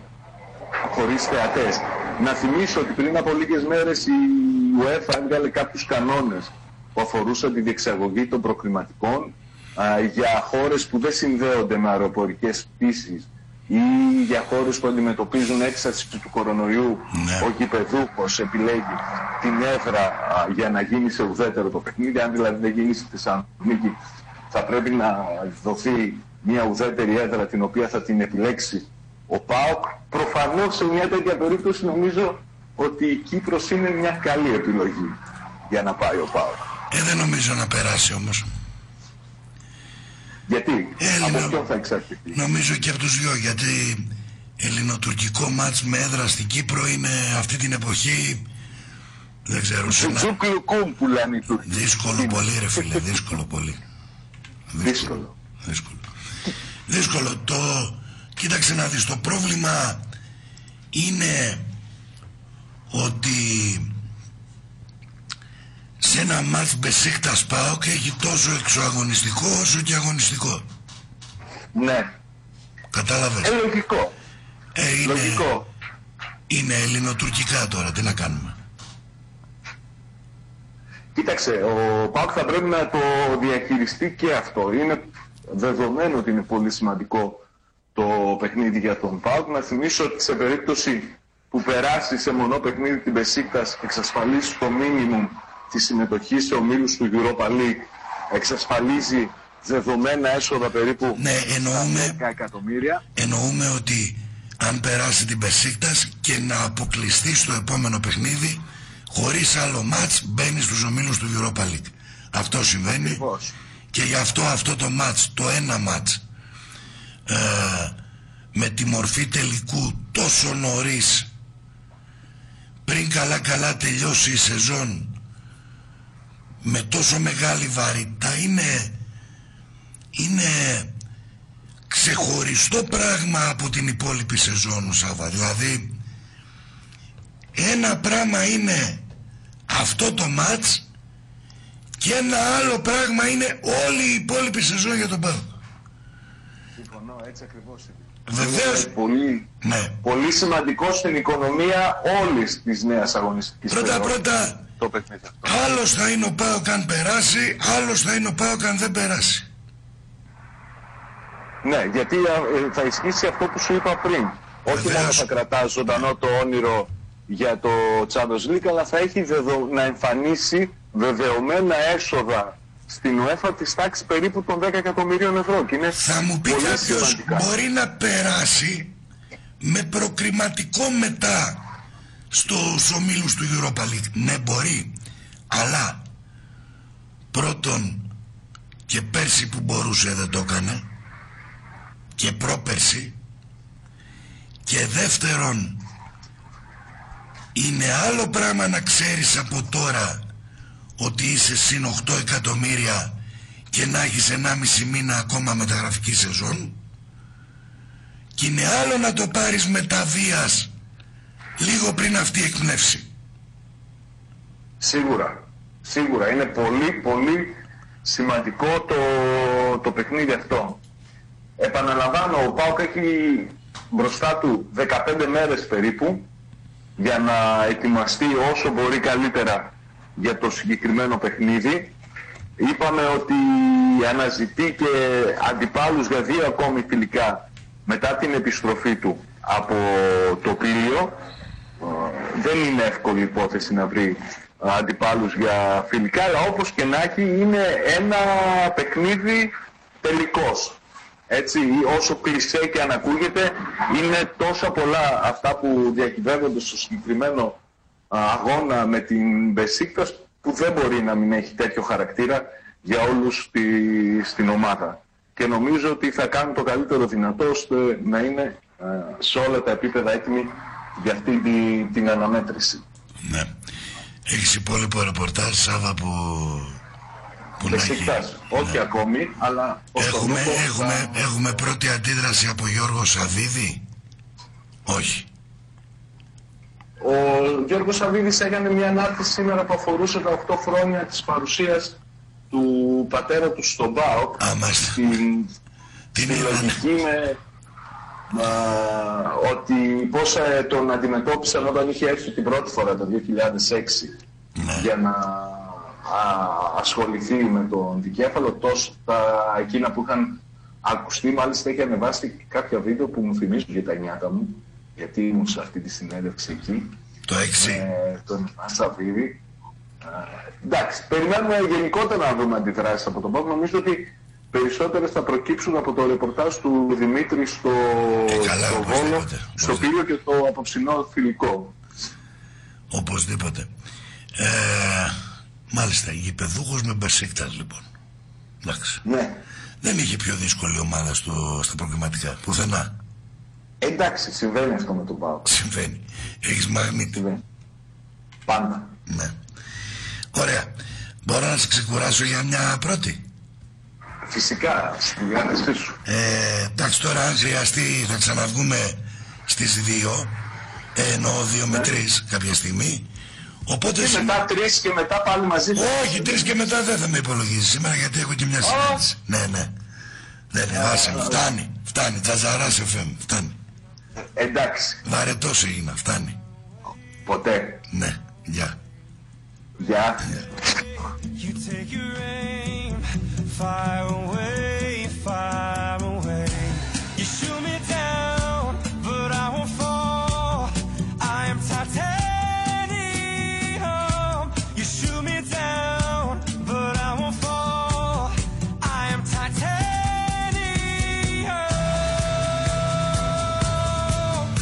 χωρίς θεατές. Να θυμίσω ότι πριν από λίγες μέρες η UEFA έβγαλε κάποιους κανόνες που αφορούσαν τη διεξαγωγή των προκριματικών α, για χώρες που δεν συνδέονται με αεροπορικές πτήσεις ή για χώρες που αντιμετωπίζουν έξαρση του κορονοϊού. Ναι. Ο γηπεδούχος επιλέγει την έδρα α, για να γίνει σε ουδέτερο το παιχνίδι. Αν δηλαδή δεν γίνει στη Θεσσαλονίκη, θα πρέπει να δοθεί μια ουδέτερη έδρα την οποία θα την επιλέξει ο ΠΑΟΚ. Προφανώς σε μια τέτοια περίπτωση νομίζω ότι η Κύπρος είναι μια καλή επιλογή για να πάει ο ΠΑΟΚ. Ε, δεν νομίζω να περάσει όμως. Γιατί, Έλληνα, από ποιον θα εξαρτηθεί? Νομίζω και από τους δυο, γιατί ελληνοτουρκικό μάτς με έδρα στην Κύπρο είναι αυτή την εποχή, δεν ξέρω, σε ένα... Τζουκλουκούμ που λένε οι Τούρκοι. Δύσκολο πολύ ρε φίλε, δύσκολο πολύ. Δύσκολο. Δύσκολο. Δύσκολο. Το... Κοίταξε να δεις, το πρόβλημα είναι ότι σε ένα μάτς Μπεσίκτας ΠΑΟΚ έχει τόσο εξωαγωνιστικό όσο και αγωνιστικό. Ναι. Κατάλαβες? Ε, λογικό. Ε, είναι, λογικό. Είναι ελληνοτουρκικά τώρα, τι να κάνουμε. Κοίταξε, ο ΠΑΟΚ θα πρέπει να το διαχειριστεί και αυτό. Είναι δεδομένο ότι είναι πολύ σημαντικό το παιχνίδι για τον ΠΑΟΚ. Να θυμίσω ότι σε περίπτωση που περάσει σε μονό παιχνίδι την Μπεσίκτας, εξασφαλίσει το μίνιμουμ τη συμμετοχή σε ομίλους του Europa League, εξασφαλίζει δεδομένα έσοδα περίπου ναι, εννοούμε, δέκα εκατομμύρια. Εννοούμε ότι αν περάσει την Μπεσίκτας και να αποκλειστεί στο επόμενο παιχνίδι χωρίς άλλο μάτς, μπαίνει στους ομίλους του Europa League. Αυτό συμβαίνει. Ακριβώς. Και γι' αυτό αυτό το μάτς, το ένα μάτς ε, με τη μορφή τελικού τόσο νωρίς, πριν καλά καλά τελειώσει η σεζόν, με τόσο μεγάλη βαρύτητα, είναι είναι ξεχωριστό πράγμα από την υπόλοιπη σεζόν, Σάβα. Δηλαδή ένα πράγμα είναι αυτό το μάτς και ένα άλλο πράγμα είναι όλη η υπόλοιπη σεζόν για τον ΠΑΟΚ. Συμφωνώ, έτσι ακριβώς είναι. Βεβαίως. Είναι πολύ, Ναι. πολύ σημαντικό στην οικονομία όλης της νέας αγωνιστικής Πρώτα περίοδου. πρώτα, Το παιχνίδι αυτό. άλλος θα είναι ο ΠΑΟΚ αν περάσει, άλλος θα είναι ο ΠΑΟΚ αν δεν περάσει. Ναι, γιατί ε, θα ισχύσει αυτό που σου είπα πριν. Όχι Βεβαίως. μόνο θα κρατά ζωντανό το όνειρο για το Champions League, αλλά θα έχει δεδο... να εμφανίσει βεβαιωμένα έσοδα στην UEFA της τάξης περίπου των δέκα εκατομμυρίων ευρώ. Και είναι Θα μου πει πολύ κάποιος, σημαντικά. μπορεί να περάσει με προκριματικό μετά στους ομίλους του Europa League. Ναι, μπορεί. Αλλά πρώτον, και πέρσι που μπορούσε δεν το έκανε, και πρόπερσι, και δεύτερον, είναι άλλο πράγμα να ξέρεις από τώρα ότι είσαι συν οκτώ εκατομμύρια και να έχεις ενάμιση μήνα ακόμα μεταγραφική σεζόν, και είναι άλλο να το πάρεις μεταβίας λίγο πριν αυτή εκπνεύσει. Σίγουρα, σίγουρα. Είναι πολύ πολύ σημαντικό το, το παιχνίδι αυτό. Επαναλαμβάνω, ο ΠΑΟΚ έχει μπροστά του δεκαπέντε μέρες περίπου για να ετοιμαστεί όσο μπορεί καλύτερα για το συγκεκριμένο παιχνίδι. Είπαμε ότι αναζητεί και αντιπάλους για δύο ακόμη φιλικά μετά την επιστροφή του από το πλοίο. Δεν είναι εύκολη υπόθεση να βρει αντιπάλους για φιλικά, αλλά όπως και να έχει είναι ένα παιχνίδι τελικός. Έτσι, όσο κλισέ και αν ακούγεται, είναι τόσα πολλά αυτά που διακυβεύονται στο συγκεκριμένο αγώνα με την Μπεσίκτας, που δεν μπορεί να μην έχει τέτοιο χαρακτήρα για όλους στη, στην ομάδα. Και νομίζω ότι θα κάνουν το καλύτερο δυνατό ώστε να είναι α, σε όλα τα επίπεδα έτοιμοι για αυτή τη, την αναμέτρηση. Ναι. Έχεις υπόλοιπο ρεπορτάζ, Σάβα, που... που Μπεσίκτας, όχι ναι. ακόμη, αλλά... Έχουμε, θα... έχουμε, έχουμε πρώτη αντίδραση από Γιώργο Σαββίδη. Όχι. Ο Γιώργος Σαββίδης έκανε μια ανάρτηση σήμερα που αφορούσε τα οκτώ χρόνια της παρουσίας του πατέρα του στον ΠΑΟΚ. Στην, την στη λογική με α, ότι πώς ε, τον αντιμετώπισαν όταν είχε έρθει την πρώτη φορά το δύο χιλιάδες έξι ναι. για να α, ασχοληθεί με τον δικέφαλο, τόσο τα εκείνα που είχαν ακουστεί. Μάλιστα έχει ανεβάσει κάποια βίντεο που μου θυμίζουν για τα νιάτα μου, γιατί ήμουν σε αυτή τη συνέντευξη εκεί. Το έξι. Ε, τον Σαββίδη. Εντάξει, περιμένουμε γενικότερα να δούμε αντιδράσεις από τον ΠΑΟΚ. Νομίζω ότι περισσότερες θα προκύψουν από το ρεπορτάζ του Δημήτρη στο, ε, καλά, στο Βόλο, στο Πύριο και το απόψινό φιλικό. Οπωσδήποτε. Ε, μάλιστα, γηπεδούχος με Μπεσίκτας, λοιπόν. Εντάξει. Ναι. Δεν είχε πιο δύσκολη ομάδα στο, στα προκριματικά, πουθενά. Εντάξει, συμβαίνει αυτό με τον ΠΑΟΚ. Συμβαίνει. Έχεις μαγνήτη. Συμβαίνει. Πάντα. Ναι. Ωραία. Μπορώ να σε ξεκουράσω για μια πρώτη. Φυσικά, στη διάθεσή σου. Ε, εντάξει, τώρα αν χρειαστεί θα ξαναβγούμε στις δύο. Ε, εννοώ δύο με τρεις κάποια στιγμή. Οπότε και σήμερα... μετά τρεις και μετά πάλι μαζί. Όχι, τρεις και μετά δεν θα με υπολογίσεις σήμερα, γιατί έχω και μια συνάντηση. Oh. Ναι, ναι. Δεν είναι, άσε με, φτάνει. Φτάνει, Τζαζαράς εφ εμ, φτάνει. Ε, εντάξει. Βαρετός έγινα, φτάνει. Ποτέ. Ναι, γεια. Γεια. You take your aim far away, far away. You shoot me down, but I won't fall. I am titanium. You shoot me down, but I won't fall. I am titanium.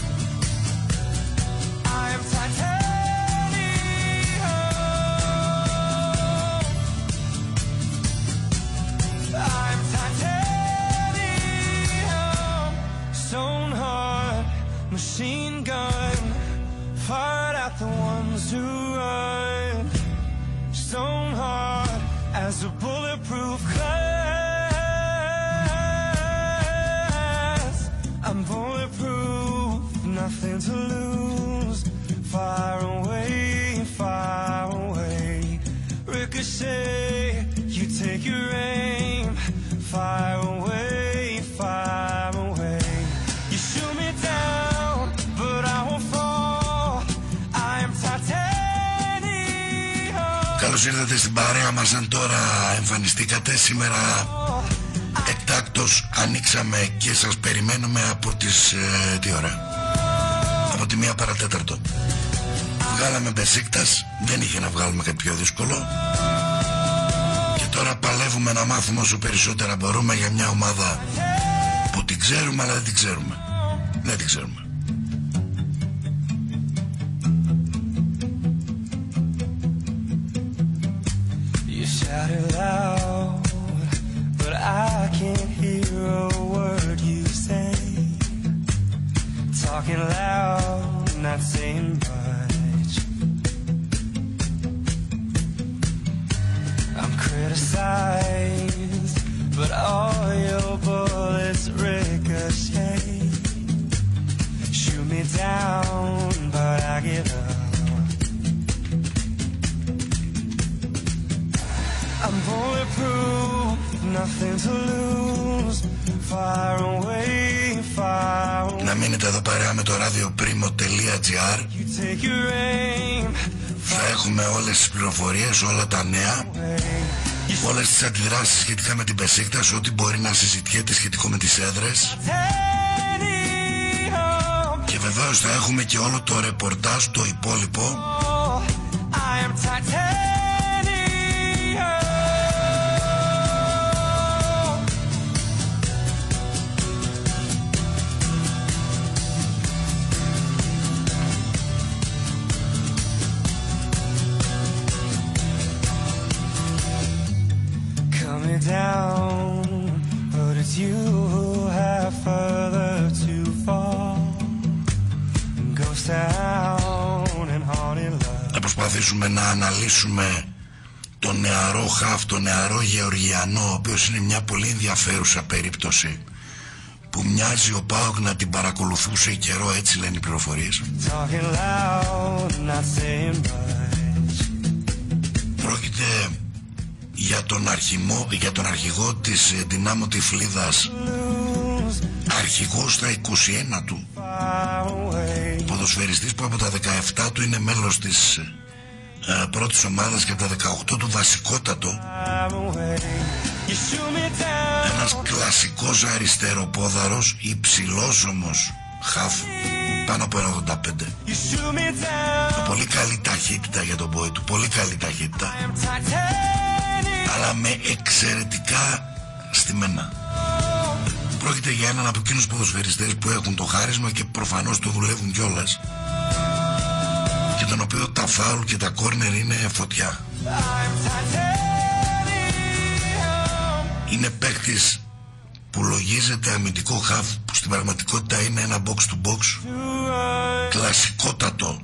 as a bulletproof glass. I'm bulletproof, nothing to lose. Far away, far away. Ricochet, you take your aim. Far away, far away. You shoot me down, but I won't fall. I am titanium. Καλώς ήρθατε στην παρέα μας. Αν τώρα εμφανιστήκατε σήμερα, εκτάκτως ανοίξαμε και σας περιμένουμε από τις ε, τι ώρα, από τη μία παρατέταρτο. Βγάλαμε Μπεσίκτας, δεν είχε να βγάλουμε κάτι πιο δύσκολο. Και τώρα παλεύουμε να μάθουμε όσο περισσότερα μπορούμε για μια ομάδα που την ξέρουμε αλλά δεν την ξέρουμε. Δεν την ξέρουμε. You shout it loud, but I can't hear a word you say. Talking loud, not saying much. I'm criticized, but all your bullets ricochet. Shoot me down, but I get up. I'm bulletproof, nothing to lose. Far away, far away. Να μείνετε εδώ παρέα με το radio.primo.gr. You take your aim. Θα έχουμε όλες τις πληροφορίες, όλα τα νέα, όλες τις αντιδράσεις σχετικά με την Μπεσίκτας, ό,τι μπορεί να συζητιέται σχετικό με τις έδρες. Και βεβαίως θα έχουμε και όλο το ρεπορτάζ, το υπόλοιπο. Down, but it's you who have further to fall. Ghost town and haunted love. Θα προσπαθήσουμε να αναλύσουμε τον νεαρό Χαφ, τον νεαρό Γεωργιανό, ο οποίος είναι μια πολύ ενδιαφέρουσα περίπτωση που μοιάζει ο ΠΑΟΚ να την παρακολουθούσε καιρό, έτσι λένε οι πληροφορίες. Loud, πρόκειται για τον, αρχημό, για τον αρχηγό της Δυνάμω Τυφλίδας, αρχηγός στα είκοσι ένα του, ποδοσφαιριστής που από τα δεκαεπτά του είναι μέλος της ε, πρώτης ομάδας και από τα δεκαοκτώ του βασικότατο, ένας κλασικός αριστεροπόδαρος, υψηλός όμως Χαφ, πάνω από ένα ογδόντα πέντε, με πολύ καλή ταχύτητα για τον πόη του, πολύ καλή ταχύτητα, αλλά με εξαιρετικά στημένα. Πρόκειται για έναν από εκείνους ποδοσφαιριστές που έχουν το χάρισμα και προφανώς το δουλεύουν κιόλας, και τον οποίο τα φάουλ και τα κόρνερ είναι φωτιά. Είναι παίκτης που λογίζεται αμυντικό χαφ, που στην πραγματικότητα είναι ένα box to box κλασικότατο.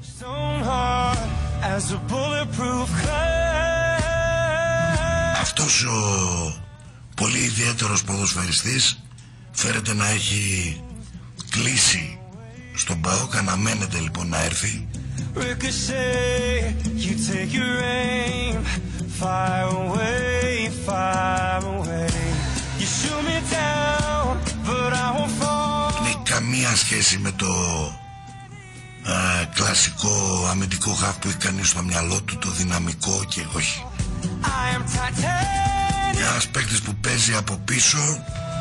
Αυτός ο πολύ ιδιαίτερος ποδοσφαιριστής φέρεται να έχει κλείσει στον ΠΑΟΚ, αναμένεται λοιπόν να έρθει. Είναι καμία σχέση με το α, κλασικό αμυντικό χαφ που έχει κανείς στο μυαλό του, το δυναμικό, και όχι. Ένας παίκτης που παίζει από πίσω,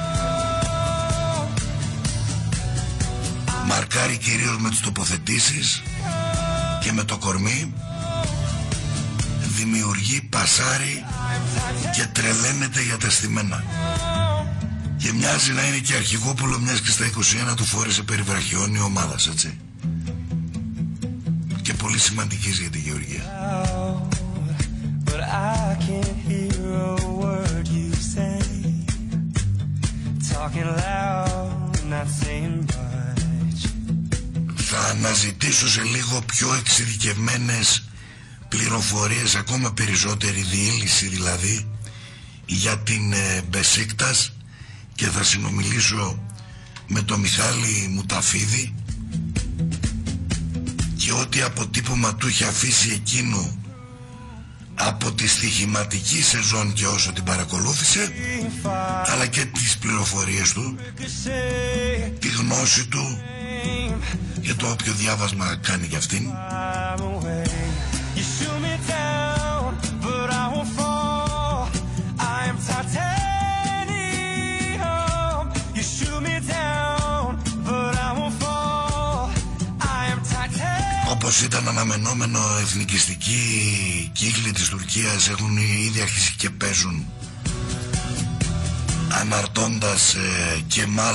μαρκάρει κυρίως με τις τοποθετήσεις και με το κορμί, δημιουργεί, πασάρει και τρελαίνεται για τα στημένα. Και μοιάζει να είναι και αρχηγόπουλο, μιας και στα είκοσι ένα του φόρεσε περιβραχιόνι ομάδας, έτσι. Και πολύ σημαντικής για τη Γεωργία. Θα αναζητήσω σε λίγο πιο εξειδικευμένες πληροφορίες, ακόμα περισσότερη διήλυση δηλαδή, για την ε, Μπεσίκτας και θα συνομιλήσω με τον Μιχάλη Μουταφίδη και ό,τι αποτύπωμα του είχε αφήσει εκείνου από τη στοιχηματική σεζόν και όσο την παρακολούθησε, αλλά και τις πληροφορίες του, τη γνώση του και το όποιο διάβασμα κάνει για αυτήν. Όπως ήταν αναμενόμενο, εθνικιστικοί κύκλοι της Τουρκίας έχουν ήδη αρχίσει και παίζουν, αναρτώντας ε, Κεμάλ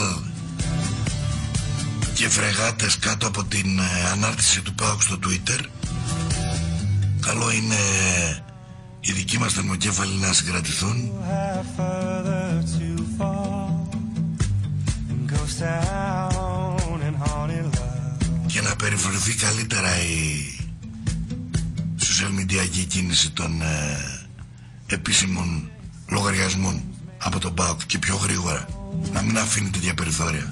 και φρεγάτες κάτω από την ε, ανάρτηση του ΠΑΟΚ στο Twitter. Καλό είναι ε, οι δικοί μας θερμοκέφαλοι να συγκρατηθούν και να περιφερθεί καλύτερα η social media κίνηση των ε, επίσημων λογαριασμών από τον ΠΑΟΚ και πιο γρήγορα, να μην αφήνει τέτοια περιθώρια.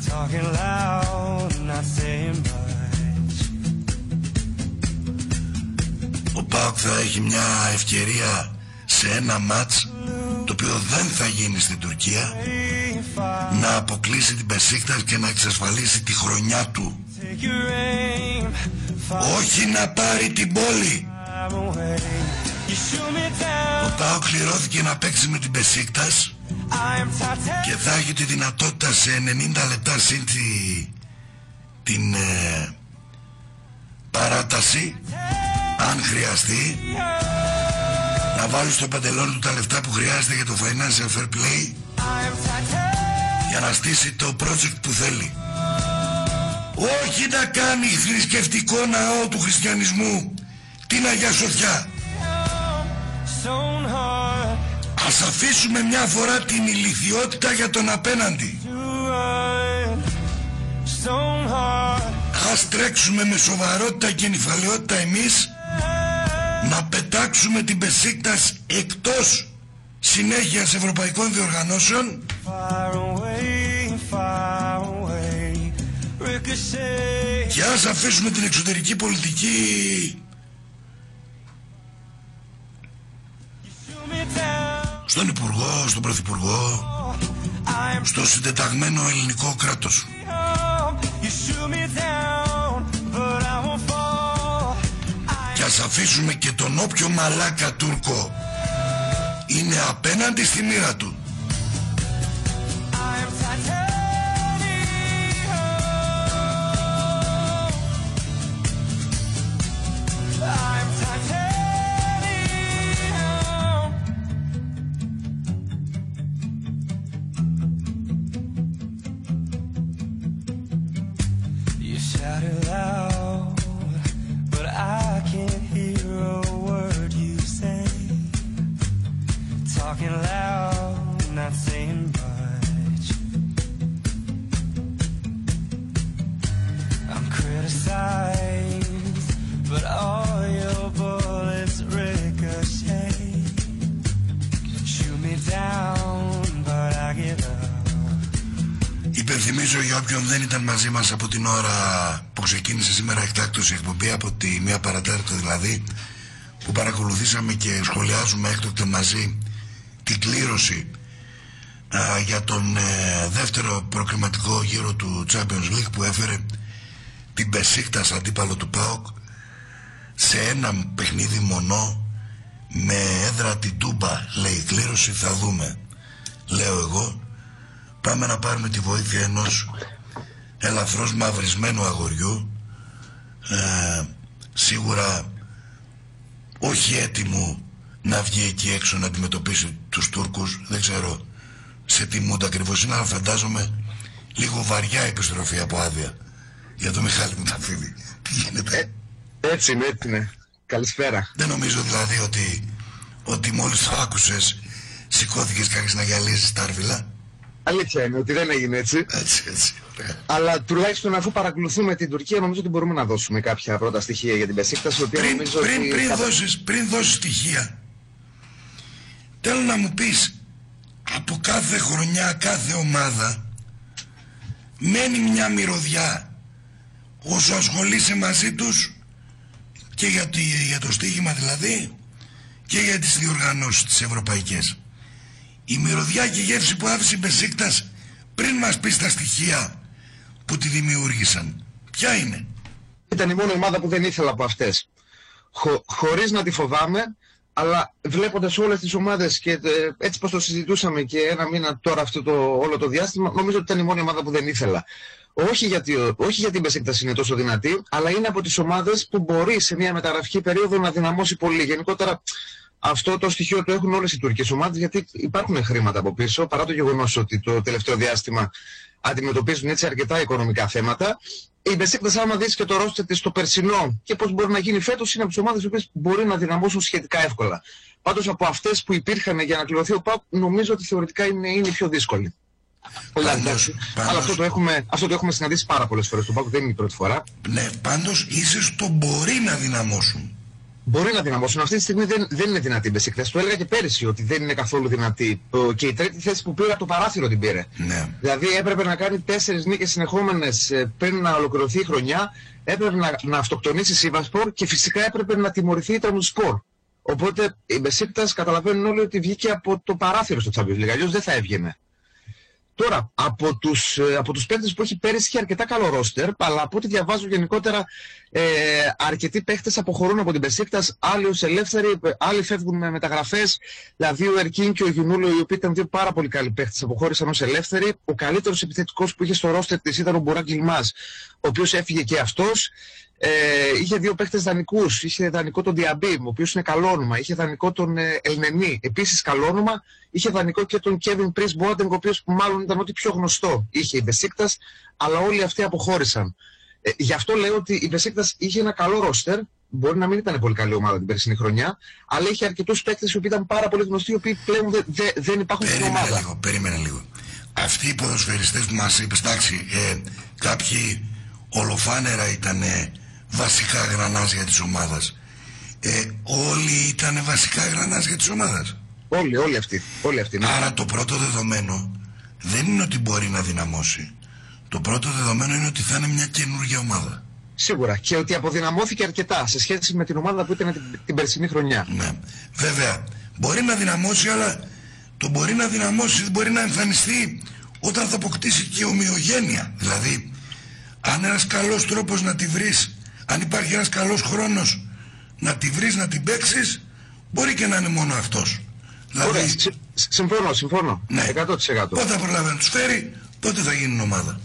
Ο ΠΑΟΚ θα έχει μια ευκαιρία σε ένα μάτς το οποίο δεν θα γίνει στην Τουρκία, να αποκλείσει την Μπεσίκτας και να εξασφαλίσει τη χρονιά του, όχι να πάρει την πόλη. Ο ΠΑΟΚ κληρώθηκε να παίξει με την Μπεσίκτας και θα έχει τη δυνατότητα σε ενενήντα λεπτά συν τη, την ε, παράταση, αν χρειαστεί, να βάλει στο παντελόνι του τα λεφτά που χρειάζεται για το financial fair play για να στήσει το project που θέλει. Όχι να κάνει θρησκευτικό ναό του χριστιανισμού την Αγία Σοφιά. Ας αφήσουμε μια φορά την ηλιθιότητα για τον απέναντι. Ας τρέξουμε με σοβαρότητα και νυφαλιότητα εμείς να πετάξουμε την Μπεσίκτας εκτός συνέχειας ευρωπαϊκών διοργανώσεων και ας αφήσουμε την εξωτερική πολιτική στον Υπουργό, στον Πρωθυπουργό, στο συντεταγμένο ελληνικό κράτος. Και ας αφήσουμε και τον όποιο μαλάκα Τούρκο είναι απέναντι στη μοίρα του. Υπενθυμίζω για όποιον δεν ήταν μαζί μας από την ώρα που ξεκίνησε σήμερα εκτάκτως η εκπομπή, από τη μία παρατέταρτο δηλαδή, που παρακολουθήσαμε και σχολιάζουμε έκτοτε μαζί την κλήρωση α, για τον ε, δεύτερο προκριματικό γύρο του Champions League, που έφερε την Μπεσίκτας αντίπαλο του ΠΑΟΚ σε ένα παιχνίδι μονό με έδρα την Τούμπα. Λέει κλήρωση, θα δούμε, λέω εγώ. Πάμε να πάρουμε τη βοήθεια ενός ελαφρώς μαυρισμένου αγοριού, ε, σίγουρα όχι έτοιμο να βγει εκεί έξω να αντιμετωπίσει τους Τούρκους. Δεν ξέρω σε τι μούντα ακριβώς είναι, αλλά φαντάζομαι λίγο βαριά επιστροφή από άδεια για τον Μιχάλη Μουταφίδη. Τι γίνεται? Ε, έτσι είναι, έτσι είναι. Καλησπέρα. Δεν νομίζω δηλαδή ότι, ότι μόλις το άκουσες σηκώθηκες και άρχισες να γυαλίζεις τα άρβιλα. Αλήθεια είναι ότι δεν έγινε έτσι. Έτσι, έτσι. Ωραία. Αλλά τουλάχιστον αφού παρακολουθούμε την Τουρκία, νομίζω ότι μπορούμε να δώσουμε κάποια πρώτα στοιχεία για την Μπεσίκτας. Πριν, πριν, ότι... πριν, δώσεις, πριν δώσεις στοιχεία, θέλω να μου πεις από κάθε χρονιά, κάθε ομάδα μένει μια μυρωδιά όσο ασχολείσαι μαζί τους, και για, τη, για το στοίχημα δηλαδή, και για τις διοργανώσεις τις ευρωπαϊκές. Η μυρωδιά και η γεύση που άφησε η Μπεσίκτας, πριν μας πει τα στοιχεία που τη δημιούργησαν, ποια είναι? Ήταν η μόνη ομάδα που δεν ήθελα από αυτές. Χω, χωρίς να τη φοβάμαι, αλλά βλέποντας όλες τις ομάδες και ε, έτσι πως το συζητούσαμε και ένα μήνα τώρα αυτό το, όλο το διάστημα, νομίζω ότι ήταν η μόνη ομάδα που δεν ήθελα. Όχι γιατί, όχι γιατί η Μπεσίκτας είναι τόσο δυνατή, αλλά είναι από τις ομάδες που μπορεί σε μια μεταγραφική περίοδο να δυναμώσει πολύ. Γενικότερα αυτό το στοιχείο το έχουν όλες οι τουρκικές ομάδες, γιατί υπάρχουν χρήματα από πίσω, παρά το γεγονός ότι το τελευταίο διάστημα αντιμετωπίζουν έτσι αρκετά οικονομικά θέματα. Η Μπεσίκτας, άμα δεις και το ρόστερ της στο περσινό και πώς μπορεί να γίνει φέτος, είναι από τις ομάδες που μπορεί να δυναμώσουν σχετικά εύκολα. Πάντως από αυτές που υπήρχαν για να κληρωθεί ο ΠΑΟΚ, νομίζω ότι θεωρητικά είναι, είναι πιο δύσκολη. Πάντως, πάντως, αλλά αυτό το, έχουμε, αυτό το έχουμε συναντήσει πάρα πολλές φορές. Το ΠΑΟΚ δεν είναι η πρώτη φορά. Ναι, πάντως είσαι στο μπορεί να δυναμώσουν. Μπορεί να δυναμώσουν. Αυτή τη στιγμή δεν, δεν είναι δυνατή η Μπεσίκτας. Το έλεγα και πέρυσι ότι δεν είναι καθόλου δυνατή. Και η τρίτη θέση που πήρε από το παράθυρο την πήρε. Ναι. Δηλαδή έπρεπε να κάνει τέσσερις νίκες συνεχόμενες πριν να ολοκληρωθεί η χρονιά. Έπρεπε να, να αυτοκτονήσει η Σίβασπορ και φυσικά έπρεπε να τιμωρηθεί η Τραμπζονσπορ. Οπότε η Μπεσίκτας, καταλαβαίνουν όλοι ότι βγήκε από το παράθυρο στο Champions League. Αλλιώς δεν θα έβγαινε. Τώρα, από τους, από τους παίκτες που έχει πέρυσι είχε αρκετά καλό ρόστερ, αλλά από ό,τι διαβάζω γενικότερα ε, αρκετοί παίκτες αποχωρούν από την Μπεσίκτας, άλλοι ως ελεύθεροι, άλλοι φεύγουν με μεταγραφές. Δηλαδή ο Ερκίν και ο Γιουνούλο, οι οποίοι ήταν δύο πάρα πολύ καλοί παίκτες, αποχώρησαν ως ελεύθεροι. Ο καλύτερος επιθετικός που είχε στο ρόστερ της ήταν ο Μπουράκ Ιλμάζ, ο οποίος έφυγε και αυτός. Ε, είχε δύο παίκτες δανεικούς, είχε δανεικό τον Διαμπίμ, ο οποίος είναι καλό όνομα, είχε δανεικό τον ε, Ελνενή, επίσης καλό όνομα, είχε δανεικό και τον Κέβιν Πρις Μπόατενγκ, ο οποίος μάλλον ήταν ό,τι πιο γνωστό είχε η Μπεσίκτας, αλλά όλοι αυτοί αποχώρησαν. Ε, γι' αυτό λέω ότι η Μπεσίκτας είχε ένα καλό ρόστερ, μπορεί να μην ήταν πολύ καλή ομάδα την περσινή χρονιά, αλλά είχε αρκετούς παίκτες οι οποίοι ήταν πάρα πολύ γνωστοί, οι οποίοι πλέον δε, δε, δεν υπάρχουν στην ομάδα. Περίμενε λίγο, περίμενε λίγο. Αυτοί οι ποδοσφαιριστές που μας είπες, εντάξει, ε, κάποιοι ολοφάνερα ήταν βασικά γρανάζια της ομάδας. Ε, όλοι ήταν βασικά γρανάζια της ομάδας. Όλοι, όλοι αυτοί. Όλοι αυτοί ναι. Άρα το πρώτο δεδομένο δεν είναι ότι μπορεί να δυναμώσει. Το πρώτο δεδομένο είναι ότι θα είναι μια καινούργια ομάδα. Σίγουρα. Και ότι αποδυναμώθηκε αρκετά σε σχέση με την ομάδα που ήταν την, την περσινή χρονιά. Ναι. Βέβαια, μπορεί να δυναμώσει, αλλά το μπορεί να δυναμώσει δεν μπορεί να εμφανιστεί όταν θα αποκτήσει και ομοιογένεια. Δηλαδή, αν ένας καλός τρόπος να τη βρεις, αν υπάρχει ένας καλός χρόνος να τη βρεις, να την παίξεις, μπορεί και να είναι μόνο αυτός. Δηλαδή, ωραία, συ, συμφωνώ, συμφωνώ. Ναι. εκατό τοις εκατό. Πότε θα προλάβει να τους φέρει, τότε θα γίνει ομάδα.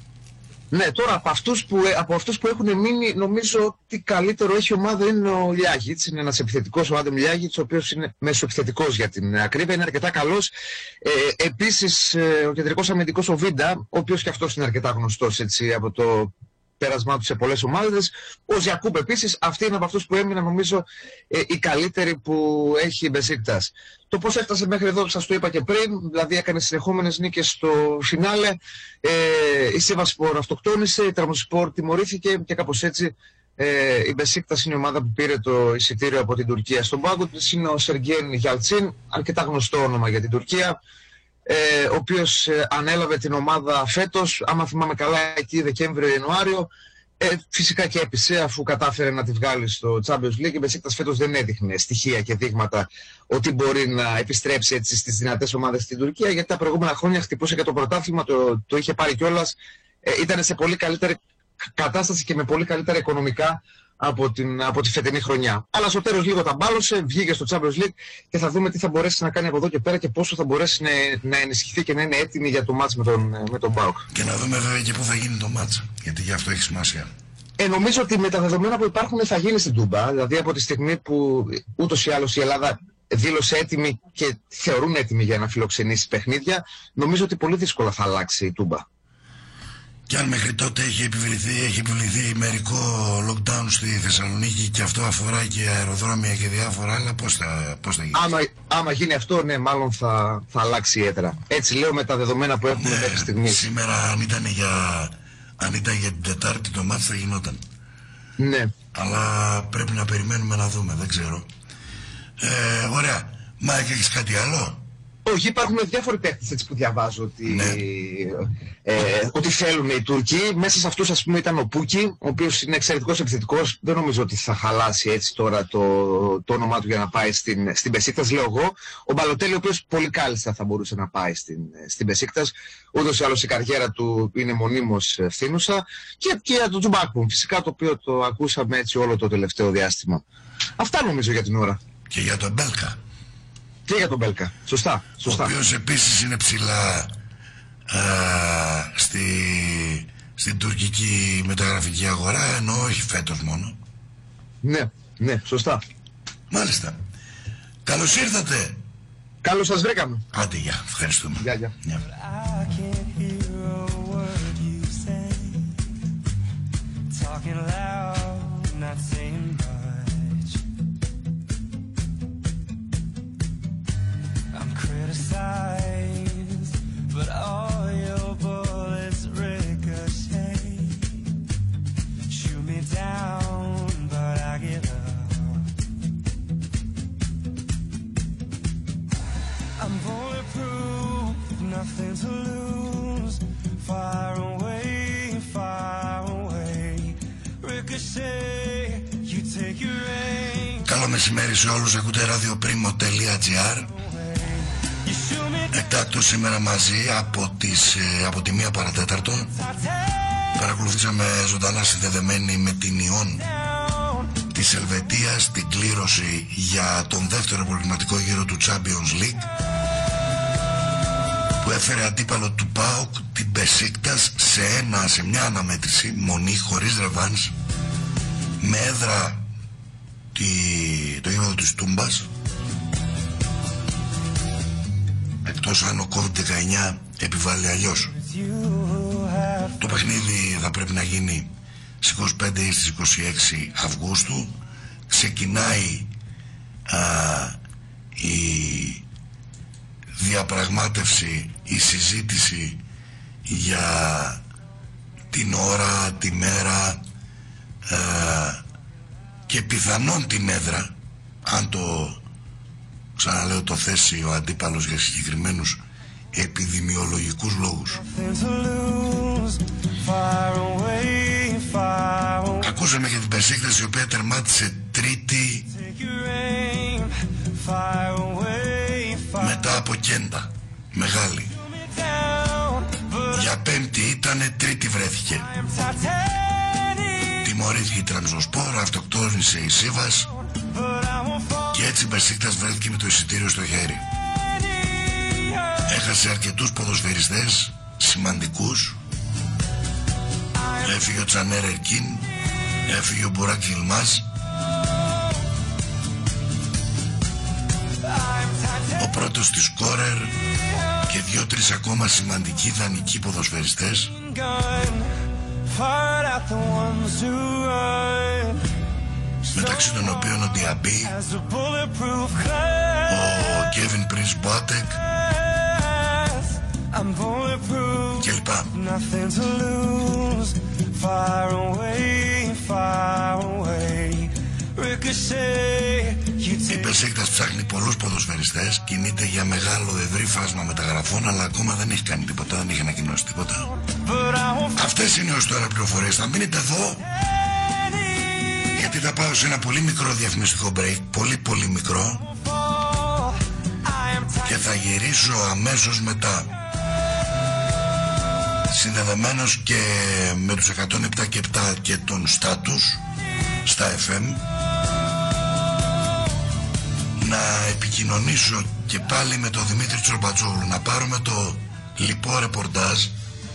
Ναι, τώρα από αυτούς που, από αυτούς που έχουν μείνει, νομίζω ότι καλύτερο έχει ομάδα είναι ο Λιάγιτς. Είναι ένας επιθετικός, ο Άντεμ Λιάγιτς, ο οποίος είναι μεσοεπιθετικός για την ακρίβεια, είναι αρκετά καλός. Ε, επίσης, ε, ο κεντρικός αμυντικός ο Βίντα, ο οποίος και αυτός είναι αρκετά γνωστός έτσι, από το πέρασμά του σε πολλές ομάδες. Ο Ζιακούπ επίσης, αυτοί είναι από αυτούς που έμειναν νομίζω ε, οι καλύτεροι που έχει η Μπεσίκτας. Το πώς έφτασε μέχρι εδώ σας το είπα και πριν, δηλαδή έκανε συνεχόμενες νίκες στο φινάλε, ε, η Σίβασπορ αυτοκτόνησε, η Τραμπζονσπορ τιμωρήθηκε και κάπως έτσι ε, η Μπεσίκτας είναι η ομάδα που πήρε το εισιτήριο από την Τουρκία. Στον πάγκο της είναι ο Σεργέν Γιαλτσίν, αρκετά γνωστό όνομα για την Τουρκία. Ε, ο οποίος ε, ανέλαβε την ομάδα φέτος, άμα θυμάμαι καλά εκεί Δεκέμβριο-Ιανουάριο, ε, φυσικά και έπεισε αφού κατάφερε να τη βγάλει στο Champions League. Η Μπεσίκτας φέτος δεν έδειχνε στοιχεία και δείγματα ότι μπορεί να επιστρέψει έτσι στις δυνατές ομάδες στην Τουρκία, γιατί τα προηγούμενα χρόνια χτυπούσε και το πρωτάθλημα, το, το είχε πάρει κιόλας, ε, ήταν σε πολύ καλύτερη κατάσταση και με πολύ καλύτερα οικονομικά από, την, από τη φετινή χρονιά. Αλλά στο τέλος λίγο τα μπάλωσε, βγήκε στο Champions League και θα δούμε τι θα μπορέσει να κάνει από εδώ και πέρα και πόσο θα μπορέσει να, να ενισχυθεί και να είναι έτοιμη για το μάτς με τον, με τον ΠΑΟΚ. Και να δούμε βέβαια και πού θα γίνει το μάτς, γιατί γι' αυτό έχει σημασία. Ε, νομίζω ότι με τα δεδομένα που υπάρχουν θα γίνει στην Τούμπα, δηλαδή από τη στιγμή που ούτως ή άλλως η Ελλάδα δήλωσε έτοιμη και θεωρούν έτοιμη για να φιλοξενήσει παιχνίδια, νομίζω ότι πολύ δύσκολα θα αλλάξει η Τούμπα. Και αν μέχρι τότε έχει επιβληθεί, έχει επιβληθεί μερικό lockdown στη Θεσσαλονίκη και αυτό αφορά και αεροδρόμια και διάφορα άλλα, πώς θα, πώς θα γίνει. Άμα, άμα γίνει αυτό, ναι, μάλλον θα, θα αλλάξει ιδιαίτερα. Έτσι λέω με τα δεδομένα που έχουμε ναι, μέχρι στιγμής. Σήμερα αν ήταν για, αν ήταν για την Τετάρτη το μάτς θα γινόταν. Ναι. Αλλά πρέπει να περιμένουμε να δούμε, δεν ξέρω. Ε, ωραία. Μάικ, έχεις κάτι άλλο? Όχι, υπάρχουν διάφοροι παίκτες έτσι που διαβάζω ότι, Ναι. ε, ότι θέλουν οι Τούρκοι. Μέσα σε αυτούς, ας πούμε, ήταν ο Πούκι, ο οποίος είναι εξαιρετικός επιθετικός. Δεν νομίζω ότι θα χαλάσει έτσι τώρα το, το όνομά του για να πάει στην, στην Μπεσίκτας, λέω εγώ. Ο Μπαλοτέλη, ο οποίος πολύ κάλλιστα θα μπορούσε να πάει στην, στην Μπεσίκτας. Ούτως ή άλλως η καριέρα του είναι μονίμως φθήνουσα. Και, και για τον Τζουμπάκπου, φυσικά, το οποίο το ακούσαμε έτσι όλο το τελευταίο διάστημα. Αυτά νομίζω για την ώρα. Και για τον Μπέλκα. Και για τον Μπέλκα. Σωστά. σωστά. Ο οποίος επίσης είναι ψηλά α, στη, στην τουρκική μεταγραφική αγορά, ενώ όχι φέτος μόνο. Ναι, ναι, σωστά. Μάλιστα. Καλώς ήρθατε. Καλώς σας βρήκαμε. Άντε, γεια. Ευχαριστούμε. Γεια, γεια. Γεια. I can't hear a word you say. Talking loud, not saying much. I'm criticized, but all your bullets ricochet. Shoot me down, but I get up. I'm bulletproof, nothing to lose. Far away, far away. Ricochet, you take your aim. Καλό μεσημέρι σε όλους. Ακούτε radioprimo.gr. Εκτάκτο σήμερα μαζί από, τις, από τη μία παρατέταρτο. Παρακολουθήσαμε ζωντανά συνδεδεμένοι με την Ιόν της Ελβετίας την κλήρωση για τον δεύτερο προκριματικό γύρο του Champions League, που έφερε αντίπαλο του ΠΑΟΚ την Μπεσίκτας σε, ένα, σε μια αναμέτρηση μονή, χωρίς ρεβάνς, με έδρα τη, το γήπεδο της Τούμπας, εκτός αν ο κόβιντ δεκαεννιά επιβάλλει αλλιώς. Το παιχνίδι θα πρέπει να γίνει στις είκοσι πέντε ή στις είκοσι έξι Αυγούστου. Ξεκινάει α, η διαπραγμάτευση, η συζήτηση για την ώρα, τη μέρα α, και πιθανόν την έδρα, αν το, ξαναλέω, το θέσει ο αντίπαλος για συγκεκριμένους επιδημιολογικούς λόγους. Ακούσαμε για την Μπεσίκτας, η οποία τερμάτισε τρίτη μετά από κέντα μεγάλη. Για πέμπτη ήτανε, τρίτη βρέθηκε. Τιμωρήθηκε η Τρανζοσπόρ, αυτοκτόνησε η Σίβας και έτσι η Μπεσίκτας βρέθηκε με το εισιτήριο στο χέρι. Έχασε αρκετούς ποδοσφαιριστές σημαντικούς. Έφυγε ο Τσανέρ Ερκίν, έφυγε ο Μπουράκ Γιλμάς, ο πρώτος της Σκόρερ και δύο-τρεις ακόμα σημαντικοί δανεικοί ποδοσφαιριστές, μεταξύ των οποίων ο Διαμπή, ο Κέβιν Πρινς Μπόατεκ και λοιπά. Η Μπεσίκτας ψάχνει πολλούς ποδοσφαιριστές, κινείται για μεγάλο ευρύ φάσμα μεταγραφών, αλλά ακόμα δεν έχει κάνει τίποτα, δεν έχει ανακοινώσει τίποτα. Αυτές είναι ως τώρα πληροφορίες. Θα μείνετε εδώ, γιατί θα πάω σε ένα πολύ μικρό διαφημιστικό break, πολύ πολύ μικρό, και θα γυρίσω αμέσως μετά, συνδεδεμένος και με τους εκατόν επτά και επτά και τον Στάτους στα εφ εμ, να επικοινωνήσω και πάλι με τον Δημήτρη Τσορμπατζόγλου, να πάρουμε το λοιπό ρεπορτάζ,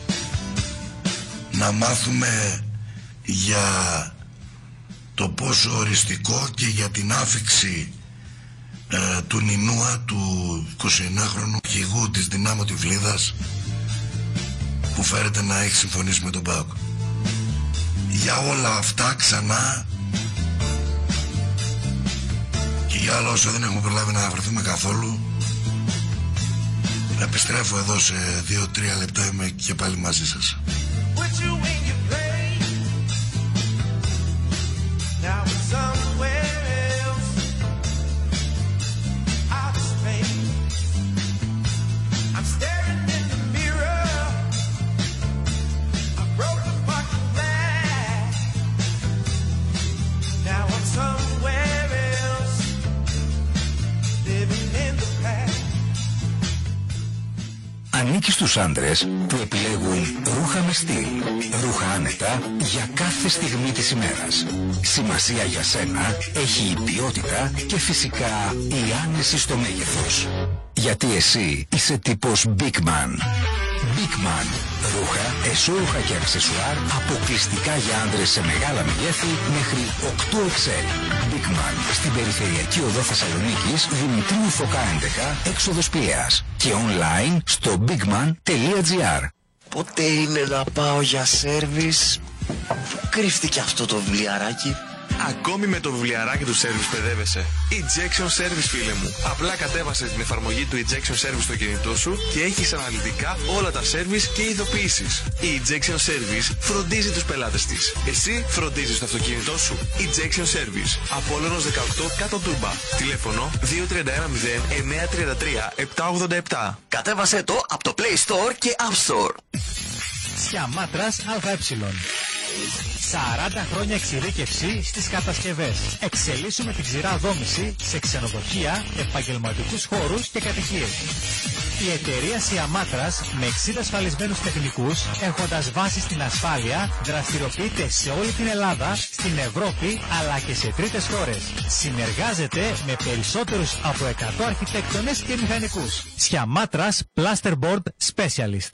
να μάθουμε για το πόσο οριστικό και για την άφιξη ε, του Νινούα, του εικοσιεννάχρονου αρχηγού της Δυνάμω Τυφλίδας, που φέρεται να έχει συμφωνήσει με τον ΠΑΟΚ. Για όλα αυτά ξανά και για άλλα όσα δεν έχουμε προλάβει να βρεθούμε καθόλου, επιστρέφω εδώ σε δύο τρία λεπτά, είμαι και πάλι μαζί σας. ανήκει στους άντρες που επιλέγουν ρούχα με στυλ, ρούχα άνετα για κάθε στιγμή της ημέρας. Σημασία για σένα έχει η ποιότητα και φυσικά η άνεση στο μέγεθος. Γιατί εσύ είσαι τύπος Big Man. Big Man. Ρούχα, εσώρουχα και αξεσουάρ αποκλειστικά για άντρες σε μεγάλα μεγέθη μέχρι οκτώ εξ ελ. Big Man. Στην περιφερειακή οδό Θεσσαλονίκης, Δημητρίου Φωκά έντεκα, έξοδος Πειραίας. Και online στο bigman τελεία gr. Πότε είναι να πάω για σέρβις? Πού κρύφτηκε αυτό το βιβλιαράκι? Ακόμη με το βιβλιαράκι του Service παιδεύεσαι. Ejection Service, φίλε μου. Απλά κατέβασε την εφαρμογή του Ejection Service στο κινητό σου και έχεις αναλυτικά όλα τα service και ειδοποιήσεις. Η Ejection Service φροντίζει τους πελάτες της. Εσύ φροντίζεις το αυτοκίνητό σου. Ejection Service. Απόλλωνος δεκαοκτώ κάτω Τούμπα. Τηλέφωνο δύο τρία ένα μηδέν εννιά τρία τρία επτά ογδόντα επτά. Κατέβασε το από το Play Store και App Store. Σιαμάτρας ΑΕ. σαράντα χρόνια εξειδίκευση στις κατασκευές. Εξελίσσουμε την ξηρά δόμηση σε ξενοδοχεία, επαγγελματικούς χώρους και κατοικίες. Η εταιρεία Σιαμάτρας με εξήντα ασφαλισμένους τεχνικούς, έχοντας βάση στην ασφάλεια, δραστηριοποιείται σε όλη την Ελλάδα, στην Ευρώπη αλλά και σε τρίτες χώρες. Συνεργάζεται με περισσότερους από εκατό αρχιτέκτονες και μηχανικούς. Σιαμάτρας Plasterboard Specialist.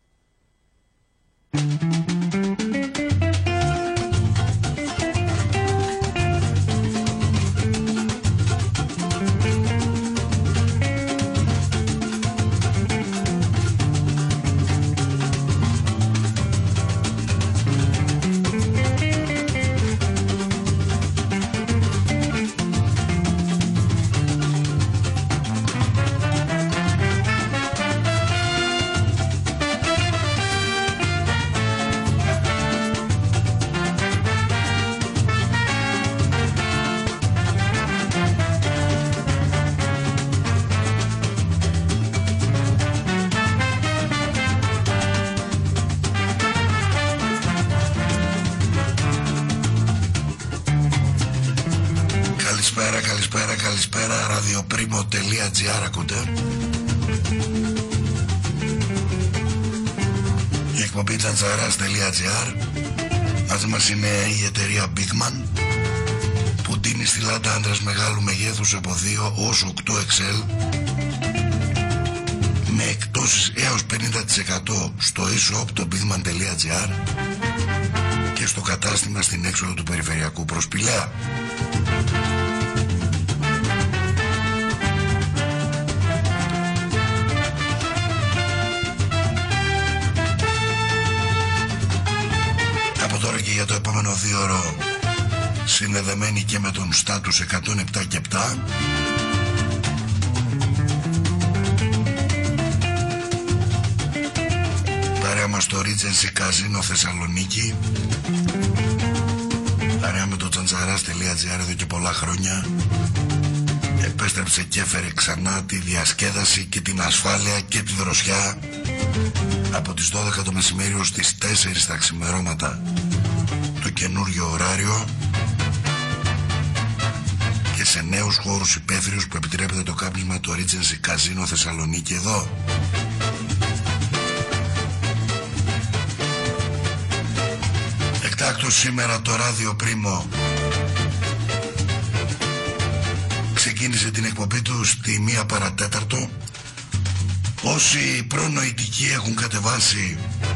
Καλησπέρα, καλησπέρα, καλησπέρα. ραδιοπρίμο τελεία gr ακούτε. Η εκπομπή τζαντζαράς τελεία gr. Μαζί μας είναι η εταιρεία Big Man που τίνει στη λάντα άντρες μεγάλου μεγέθους από δύο ως οκτώ εξ ελ με εκτόσεις έως πενήντα τοις εκατό στο e-shop το bigman τελεία gr και στο κατάστημα στην έξοδο του περιφερειακού προς Πηλαία. Από τώρα και για το επόμενο δύο ώρο συνδεδεμένοι και με τον στάτους εκατόν επτά και επτά παρέα μας το Regency Casino Θεσσαλονίκη, παρέα με το τζαντζαράς τελεία gr εδώ και πολλά χρόνια. Επέστρεψε και έφερε ξανά τη διασκέδαση και την ασφάλεια και τη δροσιά από τις δώδεκα το μεσημέρι ως τις τέσσερις τα ξημερώματα το καινούριο ωράριο και σε νέους χώρους υπαίθριους που επιτρέπεται το κάπνισμα το Regency Casino Θεσσαλονίκη εδώ. Εκτάκτως σήμερα το Ράδιο Πρίμο ξεκίνησε την εκπομπή του στη μία παρατέταρτο. Όσοι προνοητικοί έχουν κατεβάσει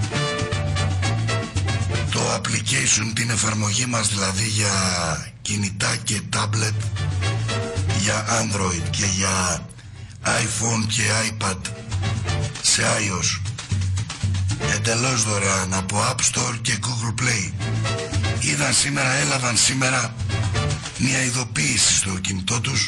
το application, την εφαρμογή μας δηλαδή για κινητά και tablet, για Android και για iPhone και iPad σε iOS, εντελώς δωρεάν από App Store και Google Play, είδαν σήμερα, έλαβαν σήμερα μια ειδοποίηση στο κινητό τους.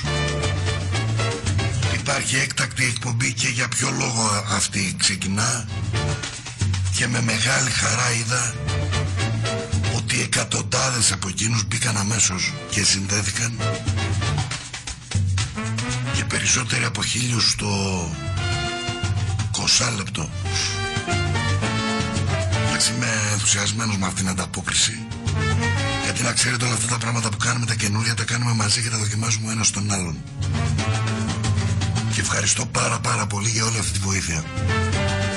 Υπάρχει έκτακτη εκπομπή και για ποιο λόγο αυτή ξεκινά, και με μεγάλη χαρά είδα ότι εκατοντάδες από εκείνους μπήκαν αμέσως και συνδέθηκαν και περισσότεροι από χίλιους στο είκοσι λεπτό. Εντάξει, είμαι ενθουσιασμένος με αυτήν την ανταπόκριση, γιατί να ξέρετε όλα αυτά τα πράγματα που κάνουμε τα καινούρια τα κάνουμε μαζί και τα δοκιμάζουμε ένας τον άλλον. Και ευχαριστώ πάρα πάρα πολύ για όλη αυτή τη βοήθεια.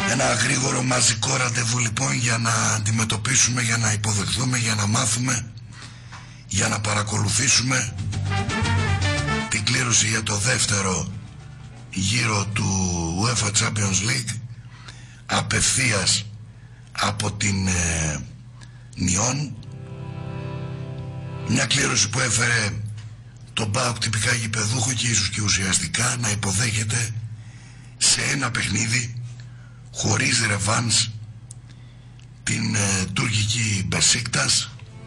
Ένα γρήγορο μαζικό ραντεβού λοιπόν για να αντιμετωπίσουμε, για να υποδεχθούμε, για να μάθουμε, για να παρακολουθήσουμε την κλήρωση για το δεύτερο γύρο του UEFA Champions League απευθείας από την ε, Νιόν. Μια κλήρωση που έφερε τον ΠΑΟΚ τυπικά γηπεδούχο και ίσως και ουσιαστικά να υποδέχεται σε ένα παιχνίδι χωρίς ρεβάνς την ε, τουρκική Μπεσίκτας,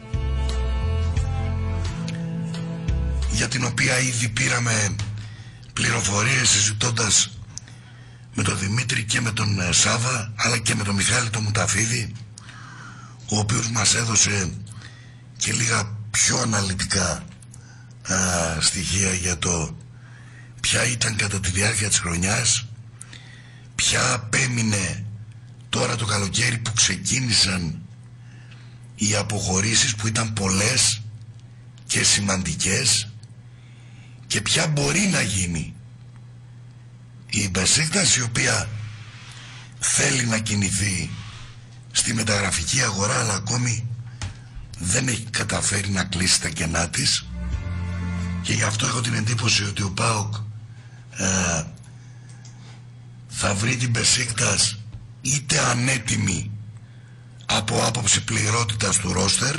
για την οποία ήδη πήραμε πληροφορίες συζητώντας με τον Δημήτρη και με τον ε, Σάβα, αλλά και με τον Μιχάλη τον Μουταφίδη, ο οποίος μας έδωσε και λίγα πιο αναλυτικά α, στοιχεία για το ποια ήταν κατά τη διάρκεια της χρονιάς, ποια απέμεινε τώρα το καλοκαίρι που ξεκίνησαν οι αποχωρήσεις που ήταν πολλές και σημαντικές, και ποια μπορεί να γίνει. Η Μπεσίκτας, η οποία θέλει να κινηθεί στη μεταγραφική αγορά, αλλά ακόμη δεν έχει καταφέρει να κλείσει τα κενά της, και γι' αυτό έχω την εντύπωση ότι ο ΠΑΟΚ ε, θα βρει την Μπεσίκτας είτε ανέτοιμη από άποψη πληρότητας του ρόστερ,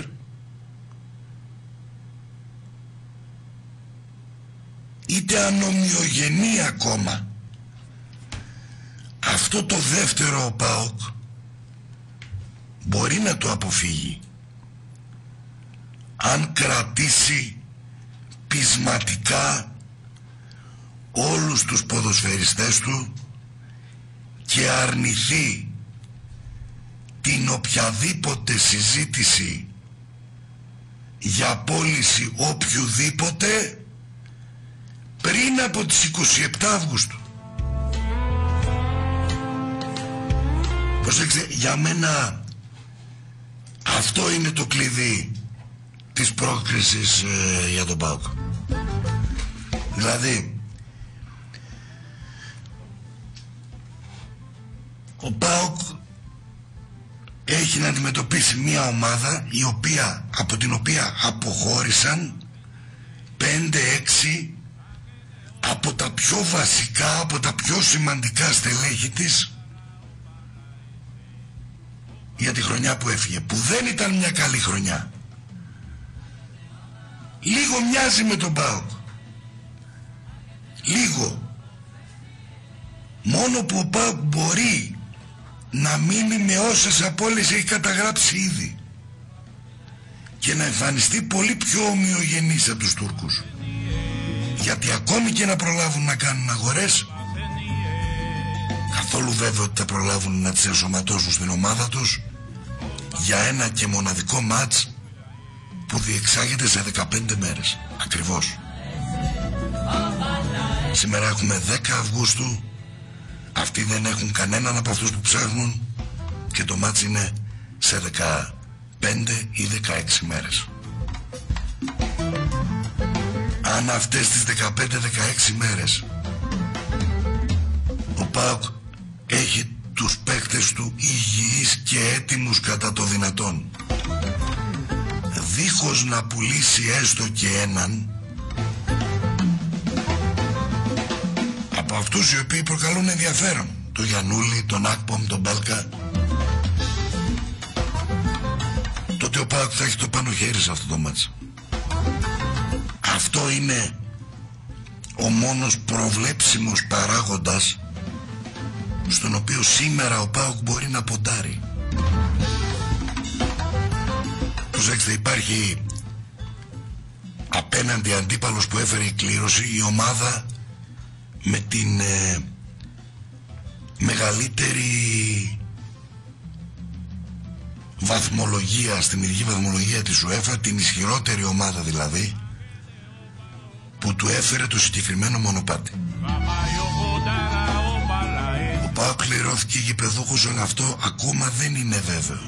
είτε ανομοιογενή ακόμα. Αυτό το δεύτερο ο ΠΑΟΚ μπορεί να το αποφύγει αν κρατήσει πεισματικά όλους τους ποδοσφαιριστές του και αρνηθεί την οποιαδήποτε συζήτηση για πώληση οποιουδήποτε πριν από τις είκοσι επτά Αυγούστου. Προσέξτε, για μένα αυτό είναι το κλειδί της πρόκρισης ε, για τον ΠΑΟΚ. Δηλαδή, ο ΠΑΟΚ έχει να αντιμετωπίσει μια ομάδα η οποία, από την οποία αποχώρησαν πέντε έξι από τα πιο βασικά, από τα πιο σημαντικά στελέχη της για τη χρονιά που έφυγε, που δεν ήταν μια καλή χρονιά. Λίγο μοιάζει με τον ΠΑΟΚ, λίγο, μόνο που ο ΠΑΟΚ μπορεί να μείνει με όσες απώλειες έχει καταγράψει ήδη και να εμφανιστεί πολύ πιο ομοιογενής από τους Τούρκους, γιατί ακόμη και να προλάβουν να κάνουν αγορές, καθόλου βέβαιο ότι θα προλάβουν να τις ενσωματώσουν στην ομάδα τους για ένα και μοναδικό μάτς που διεξάγεται σε δεκαπέντε μέρες ακριβώς. Σήμερα έχουμε δέκα Αυγούστου, αυτοί δεν έχουν κανέναν από αυτούς που ψάχνουν και το μάτς είναι σε δεκαπέντε ή δεκαέξι μέρες. Αν αυτές τις δεκαπέντε δεκαέξι μέρες ο ΠΑΟΚ έχει τους παίκτες του υγιείς και έτοιμους κατά το δυνατόν, δίχως να πουλήσει έστω και έναν από αυτούς οι οποίοι προκαλούν ενδιαφέρον, τον Γιαννούλη, τον Ακπομ, τον Μπέλκα, τότε ο ΠΑΟΚ θα έχει το πάνω χέρι σε αυτό το μάτς. Αυτό είναι ο μόνος προβλέψιμος παράγοντας στον οποίο σήμερα ο ΠΑΟΚ μπορεί να ποντάρει. Προσέξτε, υπάρχει απέναντι αντίπαλος που έφερε η κλήρωση, η ομάδα με την ε, μεγαλύτερη βαθμολογία, στην ειδική βαθμολογία της UEFA, την ισχυρότερη ομάδα δηλαδή, που του έφερε το συγκεκριμένο μονοπάτι. Ο ΠΑΟΚ κληρώθηκε γηπεδούχος, αλλά αυτό ακόμα δεν είναι βέβαιο.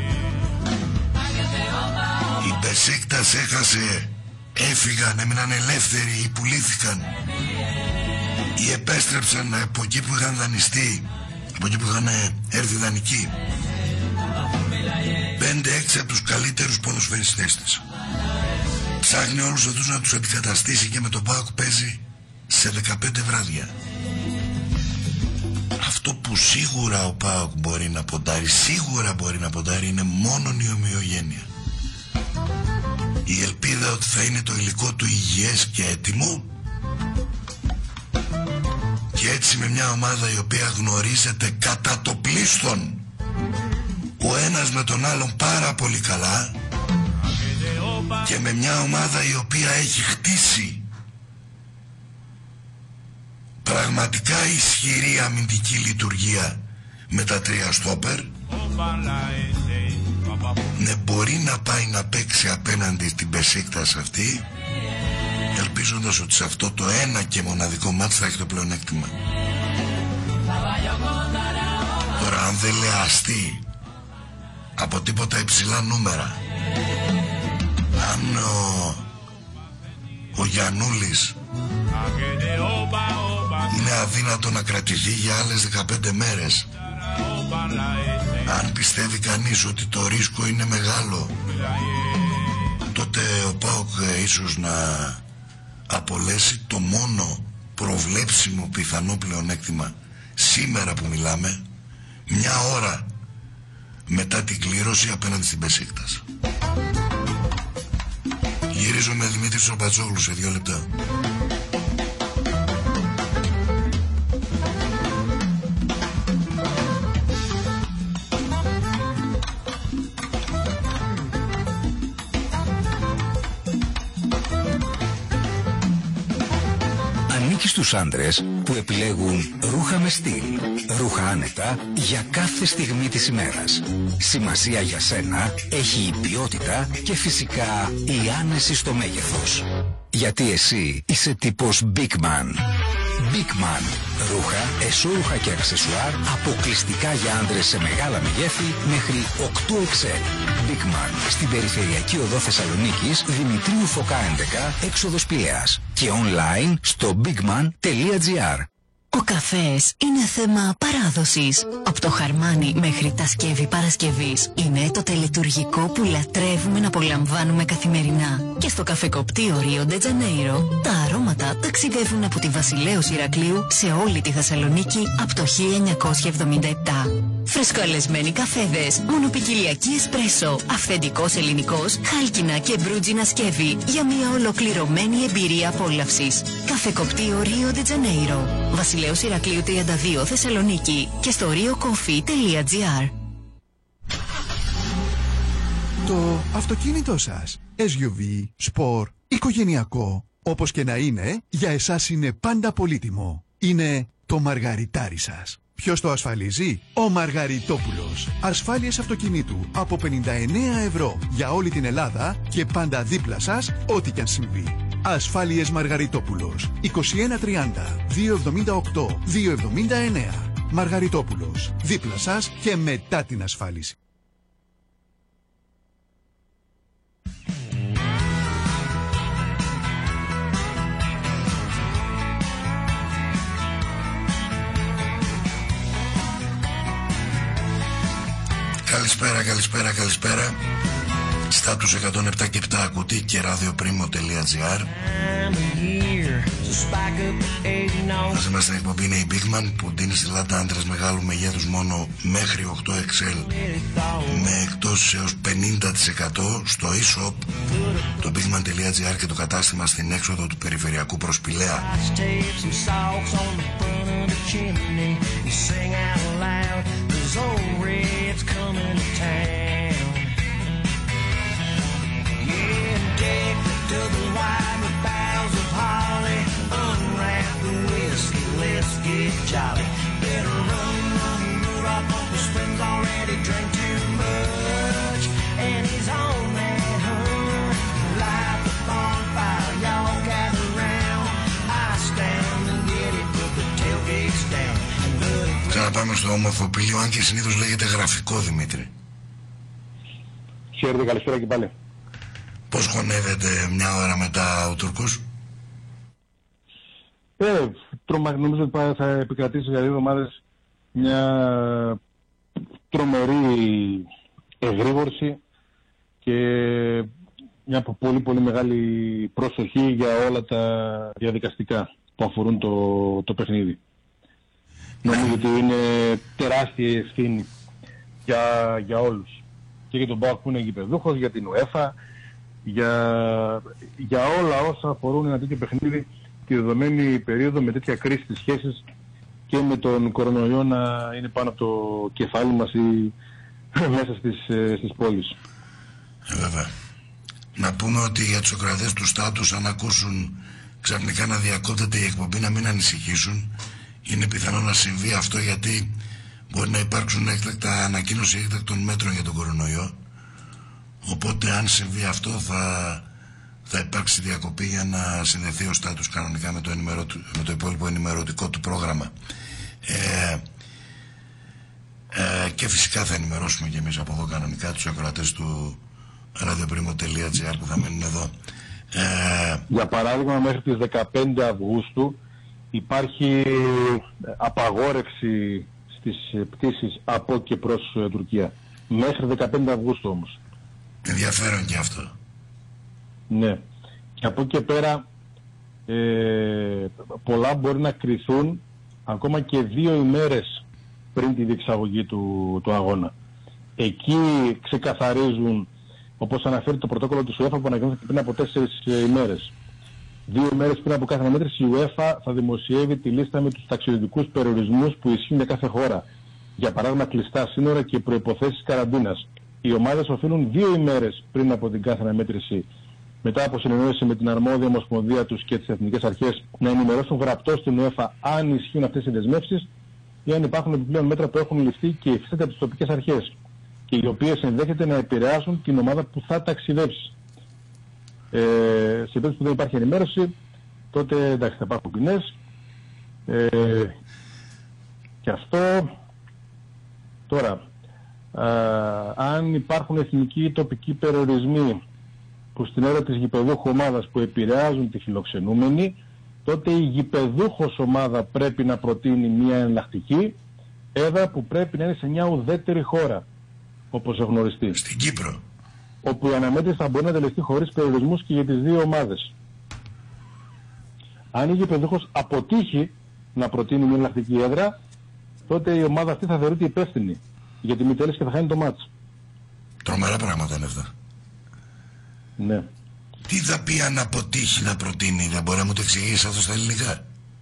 Η Μπεσίκτας έχασε, έφυγαν, έμειναν ελεύθεροι ή πουλήθηκαν ή επέστρεψαν από εκεί που είχαν δανειστεί από εκεί που είχαν έρθει δανεικοί. Πέντε έξι από τους καλύτερους ποδοσφαιριστές της. Ψάχνει όλους αυτούς να τους αντικαταστήσει και με τον ΠΑΟΚ παίζει σε δεκαπέντε βράδια. Αυτό που σίγουρα ο ΠΑΟΚ μπορεί να ποντάρει, σίγουρα μπορεί να ποντάρει, είναι μόνον η ομοιογένεια. Η ελπίδα ότι θα είναι το υλικό του υγιές και έτοιμο, και έτσι με μια ομάδα η οποία γνωρίζεται κατά το πλείστον ο ένας με τον άλλον πάρα πολύ καλά, και με μια ομάδα η οποία έχει χτίσει πραγματικά ισχυρή αμυντική λειτουργία με τα τρία στόπερ, ναι, μπορεί να πάει να παίξει απέναντι στην Μπεσίκτας αυτή, ελπίζοντας ότι σε αυτό το ένα και μοναδικό μάτς θα έχει το πλεονέκτημα. Τώρα αν δεν λεαστεί από τίποτα υψηλά νούμερα, αν ο, ο Γιαννούλης είναι αδύνατο να κρατηθεί για άλλες δεκαπέντε μέρες, αν πιστεύει κανείς ότι το ρίσκο είναι μεγάλο, τότε ο ΠΑΟΚ ίσως να απολέσει το μόνο προβλέψιμο πιθανό πλεονέκτημα σήμερα που μιλάμε, μια ώρα μετά την κλήρωση απέναντι στην Μπεσίκτας. Γυρίζω με Δημήτρη Σοπατζόγλου σε δύο λεπτά. Ανήκει στους άντρες που επιλέγουν ρούχα με στυλ, ρούχα άνετα για κάθε στιγμή της ημέρας. Σημασία για σένα έχει η ποιότητα και φυσικά η άνεση στο μέγεθος. Γιατί εσύ είσαι τύπος Big Man. Big Man. Ρούχα, εσώρουχα και αξεσουάρ αποκλειστικά για άντρες σε μεγάλα μεγέθη μέχρι οκτώ εξ ελ. Big Man. Στην περιφερειακή οδό Θεσσαλονίκης, Δημητρίου Φωκά έντεκα, έξοδος Πειραίας. Και online στο bigman τελεία gr. Ο καφές είναι θέμα παράδοσης. Από το χαρμάνι μέχρι τα σκεύη Παρασκευής είναι το τελετουργικό που λατρεύουμε να απολαμβάνουμε καθημερινά. Και στο καφεκοπτείο Ρίο ντε Τζανέιρο τα αρώματα ταξιδεύουν από τη Βασιλέως Ηρακλείου σε όλη τη Θεσσαλονίκη από το χίλια εννιακόσια εβδομήντα επτά. Φρεσκοαλεσμένοι καφέδες, μονοπικιλιακή εσπρέσο, αυθεντικός ελληνικός, χάλκινα και μπρούτζινα σκεύη για μια ολοκληρωμένη εμπειρία απόλαυσης. Καφεκοπτείο Ρίο ντε Τζανέιρο, Βασιλέως Ηρακλείου τριάντα δύο Θεσσαλονίκη και στο rio coffee τελεία gr. Το αυτοκίνητό σας, ες γιου βι, σπορ, οικογενειακό, όπως και να είναι, για εσάς είναι πάντα πολύτιμο. Είναι το μαργαριτάρι σας. Ποιος το ασφαλίζει? Ο Μαργαριτόπουλος. Ασφάλειες αυτοκινήτου από πενήντα εννέα ευρώ για όλη την Ελλάδα και πάντα δίπλα σας ό,τι κι αν συμβεί. Ασφάλειες Μαργαριτόπουλος. είκοσι ένα τριάντα διακόσια εβδομήντα οκτώ διακόσια εβδομήντα εννέα. Μαργαριτόπουλος. Δίπλα σας και μετά την ασφάλιση. Καλησπέρα, καλησπέρα, καλησπέρα. Στάτους εκατόν επτά και επτά ακούτη και ραδιοπρίμο τελεία gr. Μαζί μας στην εκπομπή είναι η Big Man που δίνει στη λάτα άντρες μεγάλου μεγέθους μόνο μέχρι οκτώ εξ ελ με εκτός έως πενήντα τοις εκατό στο e-shop, το bigman τελεία gr, και το κατάστημα στην έξοδο του περιφερειακού προς Πηλαία. Ξαναπάμε στο ομορφοπήλιο, αν και συνήθως λέγεται γραφικό, Δημήτρη. Χαίρετε, καλησπέρα και πάλι. Πώς χωνεύεται μια ώρα μετά ο Τούρκος? Ε, τρομα, νομίζω ότι θα επικρατήσει για δύο εβδομάδες μια τρομερή εγρήγορση και μια πολύ πολύ μεγάλη προσοχή για όλα τα διαδικαστικά που αφορούν το, το παιχνίδι. Νομίζω ότι είναι τεράστια ευθύνη για, για όλους. Και για τον ΠΑΟΚ που είναι γηπεδούχος, για την UEFA, για, για όλα όσα αφορούν ένα τέτοιο παιχνίδι τη δεδομένη περίοδο με τέτοια κρίση της σχέσης και με τον κορονοϊό να είναι πάνω από το κεφάλι μας ή μέσα στις, στις πόλεις. Ε, βέβαια. Να πούμε ότι για τους ακροατές του Στάτους, αν ακούσουν ξαφνικά να διακόπτεται η εκπομπή, να μην ανησυχήσουν. Είναι πιθανό να συμβεί αυτό, γιατί μπορεί να υπάρξουν έκτακτα ανακοίνωση έκτακτων μέτρων για τον κορονοϊό. Οπότε αν συμβεί αυτό θα, θα υπάρξει διακοπή για να συνδεθεί ο Στάτους κανονικά με το, με το υπόλοιπο ενημερωτικό του πρόγραμμα. Ε, ε, και φυσικά θα ενημερώσουμε και εμείς από εδώ κανονικά τους ακροατές του radioprimo τελεία gr που θα μείνουν εδώ. Ε, για παράδειγμα, μέχρι τις δεκαπέντε Αυγούστου υπάρχει απαγόρευση στις πτήσεις από και προς Τουρκία. Μέχρι δεκαπέντε Αυγούστου όμως. Ενδιαφέρον και αυτό. Ναι. Και από εκεί και πέρα ε, πολλά μπορεί να κριθούν ακόμα και δύο ημέρες πριν τη διεξαγωγή του, του αγώνα. Εκεί ξεκαθαρίζουν, όπως αναφέρει το πρωτόκολλο της UEFA που ανακοινώθηκε πριν από τέσσερις ημέρες. Δύο ημέρες πριν από κάθε αναμέτρηση η UEFA θα δημοσιεύει τη λίστα με τους ταξιδιωτικούς περιορισμούς που ισχύουν για κάθε χώρα. Για παράδειγμα, κλειστά σύνορα και προϋποθέσεις καραντίνας. Οι ομάδες οφείλουν δύο ημέρες πριν από την κάθε αναμέτρηση, μετά από συνεννόηση με την αρμόδια ομοσπονδία τους και τις εθνικές αρχές, να ενημερώσουν γραπτώς στην UEFA αν ισχύουν αυτές οι δεσμεύσεις ή αν υπάρχουν επιπλέον μέτρα που έχουν ληφθεί και υφίστανται από τις τοπικές αρχές και οι οποίες ενδέχεται να επηρεάσουν την ομάδα που θα ταξιδέψει. Ε, σε περίπτωση που δεν υπάρχει ενημέρωση, τότε εντάξει, θα υπάρχουν ποινές. Ε, και αυτό τώρα, α, αν υπάρχουν εθνικοί ή τοπικοί περιορισμοί που στην ώρα της γηπεδούχου ομάδας που επηρεάζουν τη φιλοξενούμενη, τότε η γηπεδούχος ομάδα πρέπει να προτείνει μια εναλλακτική έδρα που πρέπει να είναι σε μια ουδέτερη χώρα, όπως γνωριστεί. Στην Κύπρο. Όπου η αναμέτρηση θα μπορεί να τελεστεί χωρίς περιορισμούς και για τις δύο ομάδες. Αν η γηπεδούχος αποτύχει να προτείνει μια εναλλακτική έδρα, τότε η ομάδα αυτή θα θεωρείται υπεύθυνη για τη μη τέλεση και θα χάνει το μάτς. Τρομερά πράγματα είναι αυτά. Ναι. Τι θα πει αν αποτύχει να προτείνει, δεν μπορεί να μου το εξηγήσει αυτό στα ελληνικά?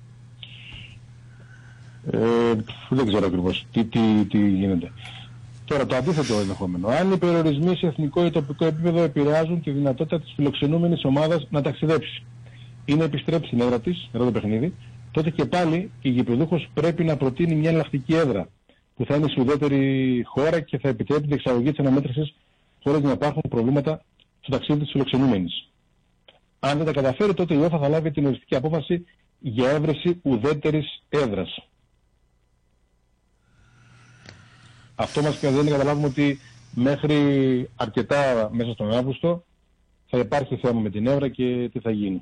Ε, δεν ξέρω ακριβώς τι, τι, τι γίνεται. Τώρα το αντίθετο ενδεχόμενο. Αν οι περιορισμοί σε εθνικό ή τοπικό επίπεδο επηρεάζουν τη δυνατότητα της φιλοξενούμενης ομάδας να ταξιδέψει ή να επιστρέψει στην έδρα της, εδώ το παιχνίδι, τότε και πάλι η γηπεδούχος πρέπει να προτείνει μια εναλλακτική έδρα που θα είναι σε ουδέτερη χώρα και θα επιτρέπει την εξαγωγή της αναμέτρησης χωρίς να υπάρχουν προβλήματα στο ταξίδι της φιλοξενούμενης. Αν δεν τα καταφέρει, τότε η UEFA θα λάβει την οριστική απόφαση για έβρεση ουδέτερης έδρας. Αυτό μας κάνει να καταλάβουμε ότι μέχρι αρκετά μέσα στον Αύγουστο θα υπάρχει θέμα με την έδρα και τι θα γίνει.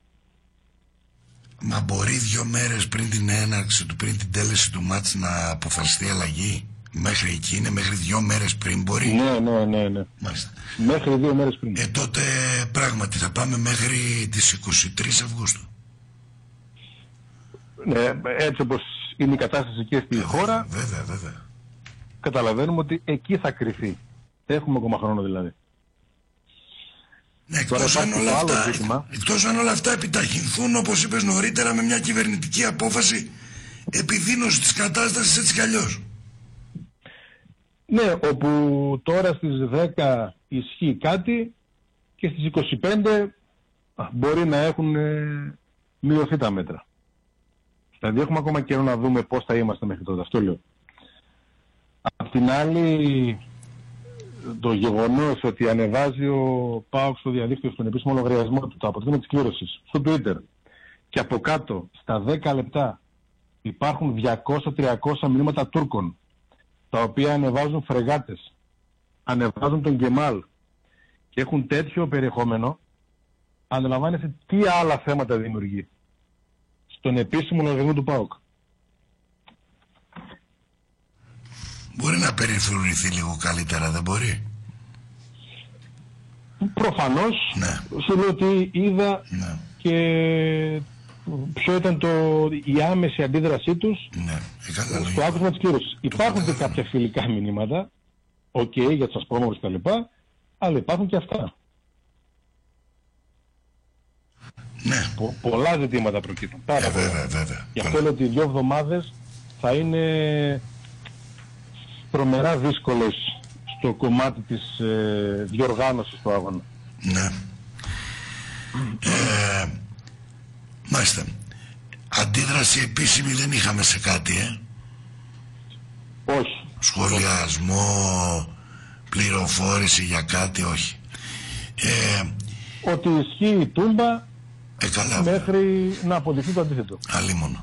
Μα μπορεί δύο μέρες πριν την έναρξη του, πριν την τέλεση του μάτς να αποφασιστεί αλλαγή? Μέχρι εκεί είναι, μέχρι δύο μέρες πριν μπορεί? Ναι, ναι, ναι, ναι. Μάλιστα. Μέχρι δύο μέρες πριν. Ε, τότε πράγματι θα πάμε μέχρι τις είκοσι τρεις Αυγούστου. Ναι, έτσι όπως είναι η κατάσταση και στη ε, χώρα, βέβαια, βέβαια. καταλαβαίνουμε ότι εκεί θα κρυθεί. Έχουμε ακόμα χρόνο δηλαδή. Ναι, εκτός αν, όλα αυτά, εκτός αν όλα αυτά επιταχυνθούν, όπως είπες νωρίτερα, με μια κυβερνητική απόφαση επιδείνωση της κατάστασης έτσι κι αλλιώς. Ναι, όπου τώρα στις δέκα ισχύει κάτι και στις είκοσι πέντε μπορεί να έχουν ε, μειωθεί τα μέτρα. Δηλαδή έχουμε ακόμα καιρό να δούμε πώς θα είμαστε μέχρι τότε, αυτό λέω. Απ' την άλλη, το γεγονός ότι ανεβάζει ο ΠΑΟΚ στο διαδίκτυο στον επίσημο λογαριασμό του το αποτέλεσμα της κλήρωσης στο Twitter και από κάτω στα δέκα λεπτά υπάρχουν διακόσια με τριακόσια μηνύματα Τούρκων τα οποία ανεβάζουν φρεγάτες, ανεβάζουν τον Γκεμάλ και έχουν τέτοιο περιεχόμενο, αντιλαμβάνεσαι τι άλλα θέματα δημιουργεί στον επίσημο λογαριασμό του ΠΑΟΚ. μπορεί να περιφρουρηθεί λίγο καλύτερα, δεν μπορεί? Προφανώς, ναι. Σου λέω ότι είδα ναι. και ποιο ήταν το, η άμεση αντίδρασή τους ναι. στο άκουσμα της κύρωσης. Υπάρχουν και κάποια φιλικά μηνύματα, οκ, okay, για τους ασπρόμαυρους και τα λοιπά, αλλά υπάρχουν και αυτά. Ναι. Πο, πολλά ζητήματα προκύπτουν. Πάρα ε, πολλά. βέβαια, βέβαια. Γι' αυτό λέω ότι οι δύο εβδομάδες θα είναι τρομερά δύσκολες στο κομμάτι της ε, διοργάνωσης του αγώνα. Ναι. Ε, μάλιστα. Αντίδραση επίσημη δεν είχαμε σε κάτι, ε? Όχι. Σχολιασμό, πληροφόρηση για κάτι, όχι. Ε, Ότι ισχύει η τούμπα ε, καλά, μέχρι να αποδειχθεί το αντίθετο. Αλίμονο.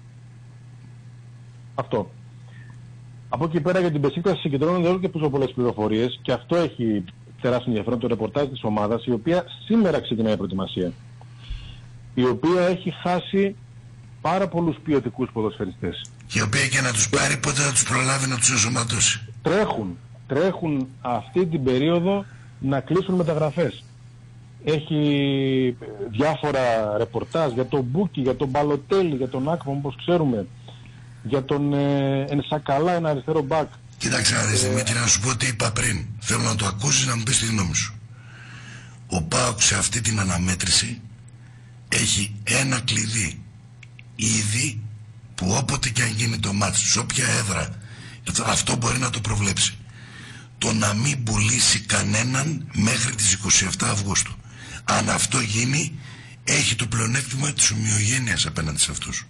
Αυτό. Από εκεί πέρα για την Μπεσίκτας συγκεντρώνονται όλο και πιο πολλές πληροφορίες και αυτό έχει τεράστιο ενδιαφέρον, το ρεπορτάζ της ομάδας, η οποία σήμερα ξεκινάει η προετοιμασία. Η οποία έχει χάσει πάρα πολλούς ποιοτικούς ποδοσφαιριστές. Η οποία και να τους πάρει πότε θα τους προλάβει να τους ενσωματώσει. Τρέχουν, τρέχουν αυτή την περίοδο να κλείσουν μεταγραφές. Έχει διάφορα ρεπορτάζ για τον Μπούκι, για τον Μπαλοτέλη, για τον Άκπομ, όπως ξέρουμε, για τον ε, Ενσακαλά, ένα αριστερό μπακ. Κοίταξε να δεις, Δημήτρη, να σου πω τι είπα πριν. Θέλω να το ακούσεις, να μου πεις τη γνώμη σου. Ο ΠΑΟΚ σε αυτή την αναμέτρηση έχει ένα κλειδί ήδη, που όποτε και αν γίνει το μάτς, σε όποια έδρα, αυτό μπορεί να το προβλέψει. Το να μην πουλήσει κανέναν μέχρι τις είκοσι επτά Αυγούστου. Αν αυτό γίνει, έχει το πλεονέκτημα της ομοιογένειας απέναντι σε αυτούς.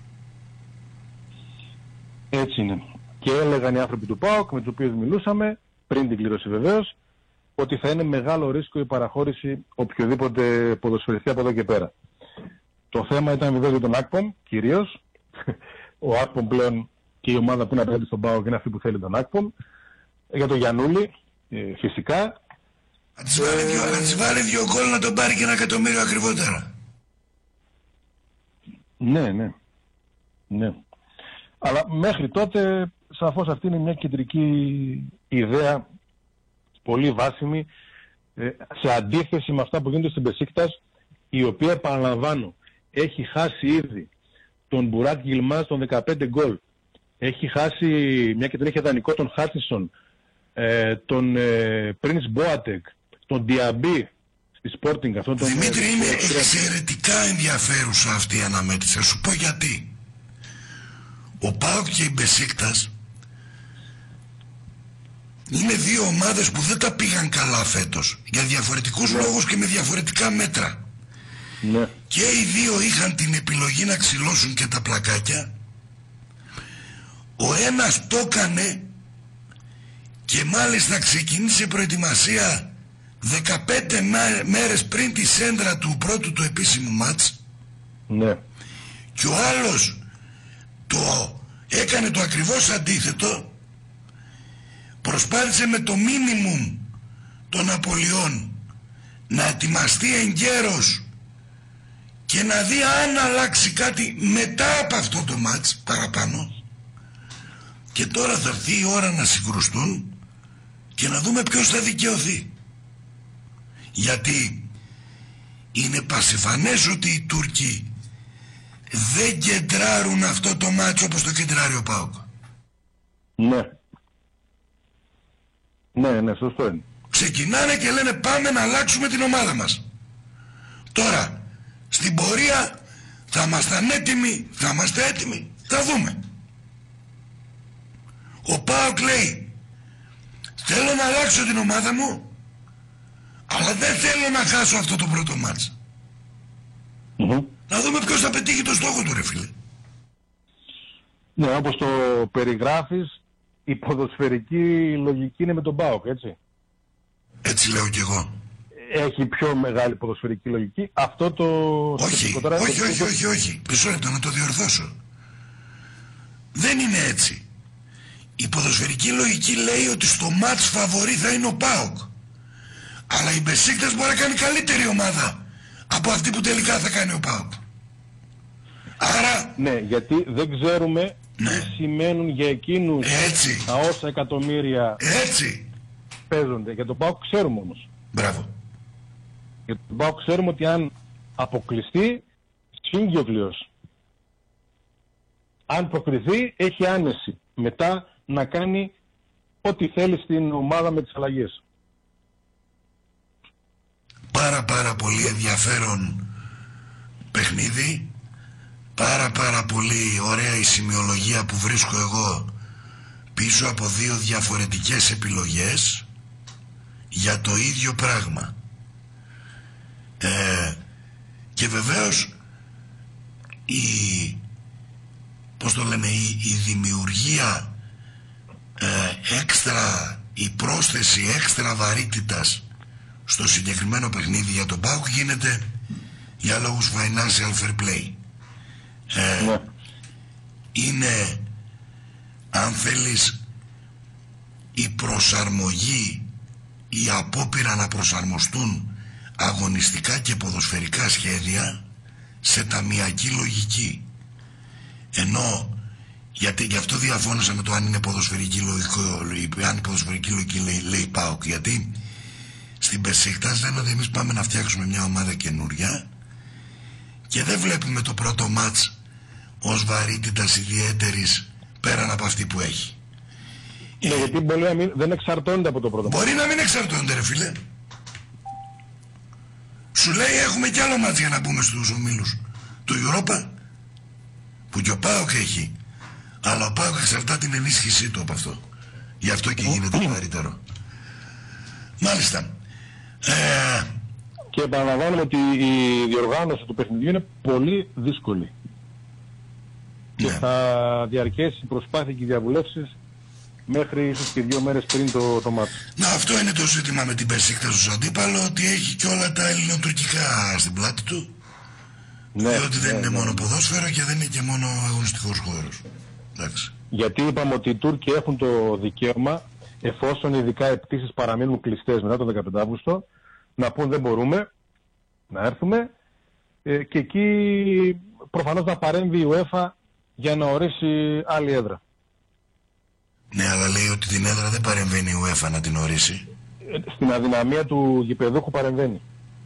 Έτσι είναι. Και έλεγαν οι άνθρωποι του ΠΑΟΚ, με τους οποίους μιλούσαμε, πριν την κλήρωση βεβαίως, ότι θα είναι μεγάλο ρίσκο η παραχώρηση οποιοδήποτε ποδοσφαιριστή από εδώ και πέρα. Το θέμα ήταν βεβαίως για τον Άκπομ, κυρίως. Ο Άκπομ πλέον και η ομάδα που είναι απέναντι στον ΠΑΟΚ είναι αυτή που θέλει τον Άκπομ. Για τον Γιαννούλη, ε, φυσικά. Θα της βάλει δύο, ε... βάλει δύο γκολ να τον πάρει και ένα εκατομμύριο ακριβότερα. Ναι, ναι. Ναι. Αλλά μέχρι τότε, σαφώς αυτή είναι μια κεντρική ιδέα, πολύ βάσιμη, ε, σε αντίθεση με αυτά που γίνονται στην Μπεσίκτας, η οποία, επαναλαμβάνω, έχει χάσει ήδη τον Μπουράκ Γιλμάς των δεκαπέντε γκολ. Έχει χάσει, μια και τον είχε δανεικό, τον Χάτσισον, ε, τον ε, Πρινς Μπόατεκ, τον Διαμπή στη Sporting. Αυτόν τον, Δημήτρη, ε, είναι ε, εξαιρετικά ενδιαφέρουσα αυτή η αναμέτρηση. Θα σου πω γιατί. Ο ΠΑΟΚ και η Μπεσίκτας είναι δύο ομάδες που δεν τα πήγαν καλά φέτος, για διαφορετικούς ναι. λόγους και με διαφορετικά μέτρα. Ναι. Και οι δύο είχαν την επιλογή να ξυλώσουν και τα πλακάκια. Ο ένας το έκανε και μάλιστα ξεκίνησε προετοιμασία δεκαπέντε μέρες πριν τη σέντρα του πρώτου του επίσημου μάτς. Ναι. Και ο άλλος το έκανε το ακριβώς αντίθετο. Προσπάθησε με το μίνιμουμ των απολειών να ετοιμαστεί εγκαίρος και να δει αν αλλάξει κάτι μετά από αυτό το μάτς παραπάνω. Και τώρα θα έρθει η ώρα να συγκρουστούν και να δούμε ποιος θα δικαιωθεί. Γιατί είναι πασιφανές ότι οι Τούρκοι δεν κεντράρουν αυτό το μάτσο όπως το κεντράρει ο ΠΑΟΚ. Ναι. Ναι, ναι, σωστό είναι. Ξεκινάνε και λένε πάμε να αλλάξουμε την ομάδα μας. Τώρα, στην πορεία θα ήμασταν έτοιμοι, θα είμαστε έτοιμοι, θα δούμε. Ο ΠΑΟΚ λέει θέλω να αλλάξω την ομάδα μου, αλλά δεν θέλω να χάσω αυτό το πρώτο μάτς. Mm-hmm. Να δούμε ποιος θα πετύχει το στόχο του, ρε φίλε. Ναι, όπως το περιγράφεις, η ποδοσφαιρική λογική είναι με τον ΠΑΟΚ, έτσι. Έτσι λέω κι εγώ. Έχει πιο μεγάλη ποδοσφαιρική λογική. Αυτό το... Όχι, το... όχι, όχι, όχι, όχι. Μισό λεπτό να το διορθώσω. Δεν είναι έτσι. Η ποδοσφαιρική λογική λέει ότι στο μάτς φαβορί θα είναι ο ΠΑΟΚ. Αλλά η Μπεσίκτας μπορεί να κάνει καλύτερη ομάδα από αυτή που τελικά θα κάνει ο ΠΑΟΚ. Άρα... Ναι, γιατί δεν ξέρουμε ναι. τι σημαίνουν για εκείνους Έτσι. τα όσα εκατομμύρια Έτσι. παίζονται. Για τον ΠΑΟΚ ξέρουμε όμως. Μπράβο. Για τον ΠΑΟΚ ξέρουμε ότι αν αποκλειστεί, σφίγγει ο κλειός. Αν προκριθεί, έχει άνεση. Μετά να κάνει ό,τι θέλει στην ομάδα με τις αλλαγές. Πάρα πάρα πολύ ενδιαφέρον παιχνίδι. Πάρα πάρα πολύ ωραία η σημειολογία που βρίσκω εγώ πίσω από δύο διαφορετικές επιλογές για το ίδιο πράγμα. Ε, και βεβαίως η, πώς το λέμε, η, η δημιουργία ε, έξτρα, η πρόσθεση έξτρα βαρύτητας στο συγκεκριμένο παιχνίδι για τον ΠΑΟΚ γίνεται για λόγους financial fair play. Ε, ναι. Είναι, αν θέλεις, η προσαρμογή, η απόπειρα να προσαρμοστούν αγωνιστικά και ποδοσφαιρικά σχέδια σε ταμιακή λογική. Ενώ, γιατί γι' αυτό διαφώνησα με το αν είναι ποδοσφαιρική λογική, αν είναι ποδοσφαιρική λογική λέει, λέει ΠΑΟΚ, γιατί στην Μπεσίκτας λένε ότι εμείς πάμε να φτιάξουμε μια ομάδα καινούρια και δεν βλέπουμε το πρώτο μάτς ως βαρύτητας ιδιαίτερης πέραν από αυτή που έχει. Ναι, ε, γιατί μπορεί να μην, δεν εξαρτώνται από το πρώτο μπορεί μάτς. Να μην εξαρτώνται, ρε φίλε. Σου λέει έχουμε κι άλλο μάτς για να μπούμε στους ομίλους του Europa, που και ο ΠΑΟΚ έχει, αλλά ο ΠΑΟΚ εξαρτά την ενίσχυσή του από αυτό. Γι' αυτό και γίνεται το βαρύτερο. Μάλιστα. Ε... Και επαναλαμβάνουμε ότι η διοργάνωση του παιχνιδιού είναι πολύ δύσκολη. Ναι. Και θα διαρκέσει η προσπάθεια και οι διαβουλεύσεις μέχρι ίσως και δύο μέρες πριν το, το μάτι. Να, αυτό είναι το ζήτημα με την Μπεσίκτας ως αντίπαλο, ότι έχει και όλα τα ελληνοτουρκικά στην πλάτη του. Ναι, διότι ναι, δεν ναι, είναι ναι. μόνο ποδόσφαιρο και δεν είναι και μόνο αγωνιστικός χώρος. Εντάξει. Γιατί είπαμε ότι οι Τούρκοι έχουν το δικαίωμα, εφόσον ειδικά οι πτήσεις παραμείνουν κλειστές μετά τον δεκαπέντε Αύγουστο, να πούν δεν μπορούμε να έρθουμε ε, και εκεί προφανώς να παρέμβει η UEFA για να ορίσει άλλη έδρα. Ναι, αλλά λέει ότι την έδρα δεν παρεμβαίνει η UEFA να την ορίσει. Ε, στην αδυναμία του γηπεδούχου παρεμβαίνει.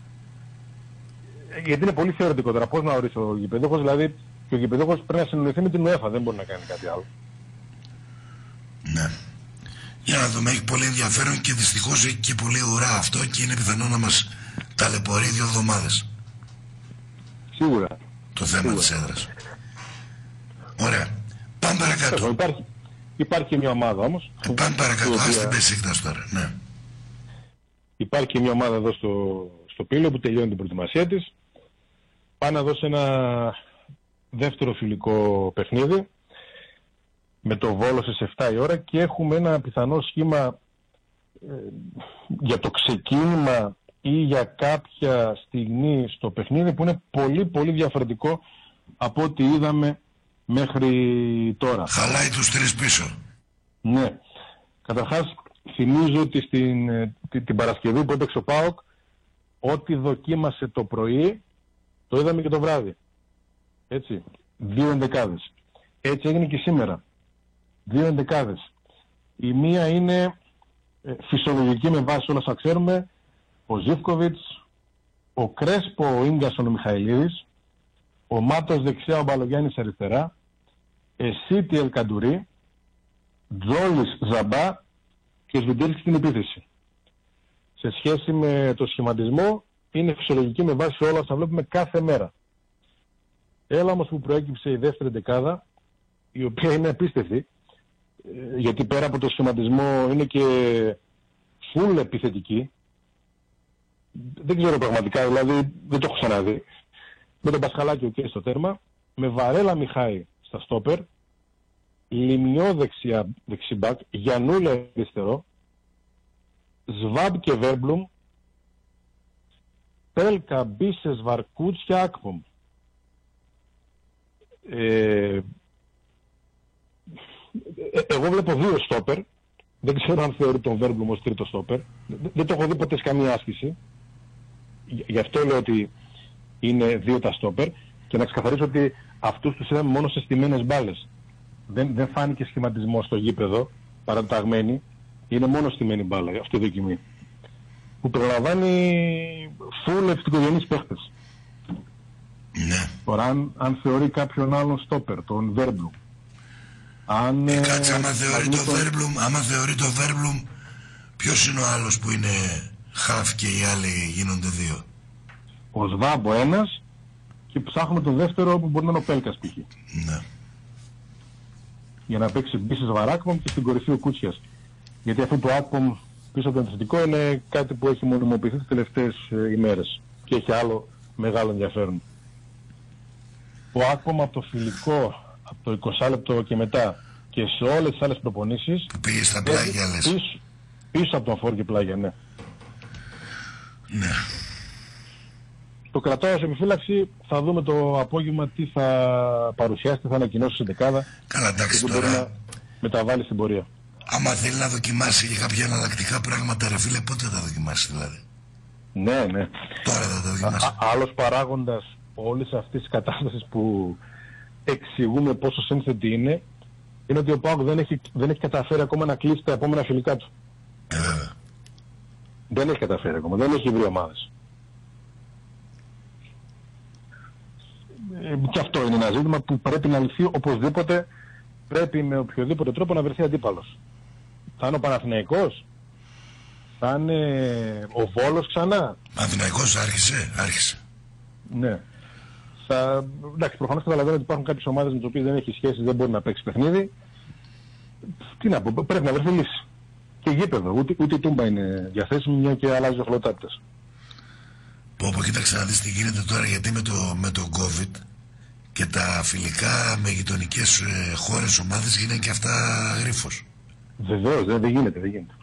Ε, γιατί είναι πολύ θεωρητικό τώρα πώς να ορίσει ο γηπεδούχος, δηλαδή και ο γηπεδούχος πρέπει να συνοηθεί με την UEFA, δεν μπορεί να κάνει κάτι άλλο. Ναι. Για να δούμε, έχει πολύ ενδιαφέρον και δυστυχώς έχει και πολύ ουρά αυτό και είναι πιθανό να μας ταλαιπωρεί δύο εβδομάδες. Σίγουρα. Το θέμα Σίγουρα. της έδρας. Ωραία. Πάμε παρακάτω. Υπάρχει, υπάρχει μια ομάδα όμως. Ε, πάμε παρακάτω. Ας την Μπεσίκτας τώρα. Ναι. Υπάρχει και μια ομάδα εδώ στο, στο Πύλο που τελειώνει την προετοιμασία της. Πάει να δώσει ένα δεύτερο φιλικό παιχνίδι με το Βόλο στις επτά η ώρα και έχουμε ένα πιθανό σχήμα ε, για το ξεκίνημα ή για κάποια στιγμή στο παιχνίδι που είναι πολύ πολύ διαφορετικό από ό,τι είδαμε μέχρι τώρα. Χαλάει τους τρεις πίσω. Ναι. Καταρχάς θυμίζω ότι στην, την, την Παρασκευή που έπαιξε ο ΠΑΟΚ, ό,τι δοκίμασε το πρωί το είδαμε και το βράδυ. Έτσι. Δύο ενδεκάδες. Έτσι έγινε και σήμερα. Δύο ενδεκάδες. Η μία είναι ε, φυσιολογική με βάση όλα όσα ξέρουμε. Ο Ζίβκοβιτς, ο Κρέσπο, ο Ίγκασον, ο Μιχαηλίδης, ο Μάτος δεξιά, ο Μπαλογιάννης αριστερά, Εσίτη Ελκαντουρί, Τζόλης Ζαμπά και Σβιντέλης στην επίθεση. Σε σχέση με το σχηματισμό είναι φυσιολογική με βάση όλα όσα βλέπουμε κάθε μέρα. Έλα όμως που προέκυψε η δεύτερη δεκάδα, η οποία είναι απίστευτη, γιατί πέρα από το σχηματισμό είναι και φουλ επιθετική. Δεν ξέρω πραγματικά, δηλαδή δεν το έχω ξαναδεί. Με τον Πασχαλάκη και στο τέρμα, με Βαρέλα Μιχάη στα στόπερ, Λιμιό δεξιά, δεξιμπάκ, Γιαννούλα αριστερό, Σβάμπ και Βέρμπλουμ, Πέλκα, Μπίσες, Βαρκούτσια, Άκπομ. Ε, εγώ βλέπω δύο στόπερ, δεν ξέρω αν θεωρεί τον Βέρμπλουμ ως τρίτο στόπερ, δεν το έχω δει ποτέ σε καμία άσκηση, γι' αυτό λέω ότι είναι δύο τα στόπερ και να ξεκαθαρίσω ότι αυτούς τους είδαμε μόνο σε στημένες μπάλες. δεν, δεν φάνηκε σχηματισμό στο γήπεδο, παραταγμένη, είναι μόνο στημένη μπάλα αυτή η δοκιμή. Που προλαμβάνει full ευτυχογενείς παίχτες. Ναι. Τώρα αν, αν θεωρεί κάποιον άλλον στόπερ, τον Βέρμπλουμ. Αν, ε, κάτσε, άμα θεωρεί το Βέρμπλουμ, άμα θεωρεί το Βέρμπλουμ, ποιος είναι ο άλλος που είναι χαφ και οι άλλοι γίνονται δύο? Ο Σβάμπο ένας και ψάχνουμε τον δεύτερο που μπορεί να είναι ο Πέλκας π.χ. Ναι. Για να παίξει μπίσεις Βαράκπομ και στην κορυφή ο Κούτσιας. Γιατί αυτό το Άκπομ πίσω από το ενθετικό είναι κάτι που έχει μονιμοποιηθεί τις τελευταίες ε, ημέρες και έχει άλλο μεγάλο ενδιαφέρον. Ο Άκπομ από το φιλικό, από το είκοσι λεπτό και μετά και σε όλες τις άλλες προπονήσεις πήγε στα πλάγια, λες. Πίσω, πίσω από τον φόρ και πλάγια, ναι. Ναι. Το κρατάω σε επιφύλαξη, θα δούμε το απόγευμα τι θα παρουσιάσει, τι θα ανακοινώσει στην δεκάδα. Καλά, εντάξει και τώρα. μπορεί να μεταβάλει στην πορεία. Άμα θέλει να δοκιμάσει για κάποια εναλλακτικά πράγματα, ρε φίλε, πότε θα δοκιμάσει δηλαδή? Ναι, ναι. Τώρα θα τα δοκιμάσει. Α, άλλος παράγοντας όλης αυτής της κατάστασης που εξηγούμε πόσο σύνθετη είναι, είναι ότι ο ΠΑΟΚ δεν έχει, δεν έχει καταφέρει ακόμα να κλείσει τα επόμενα φιλικά του. Ε, δεν έχει καταφέρει ακόμα, δεν έχει βρει ομάδες. Ε, και αυτό είναι ένα ζήτημα που πρέπει να λυθεί οπωσδήποτε, πρέπει με οποιοδήποτε τρόπο να βρεθεί αντίπαλος. Θα είναι ο Παναθηναϊκός, θα είναι ο Βόλος ξανά. Παναθηναϊκός άρχισε, άρχισε. Ναι. Θα... Εντάξει, προφανώς καταλαβαίνω ότι υπάρχουν κάποιες ομάδες με τις οποίες δεν έχει σχέση, δεν μπορεί να παίξει παιχνίδι. Τι να πω, πρέπει να βρεθεί λύση. Και γήπεδο, ούτε, ούτε η τούμπα είναι διαθέσιμη, μια και αλλάζει ο χλωτάπτες. Πω πω, κοίταξε να δεις τι γίνεται τώρα, γιατί με το, με το COVID και τα φιλικά με γειτονικές ε, χώρες, ομάδες γίνανε και αυτά γρίφος. Βεβαίως, δεν, δεν γίνεται, δεν γίνεται.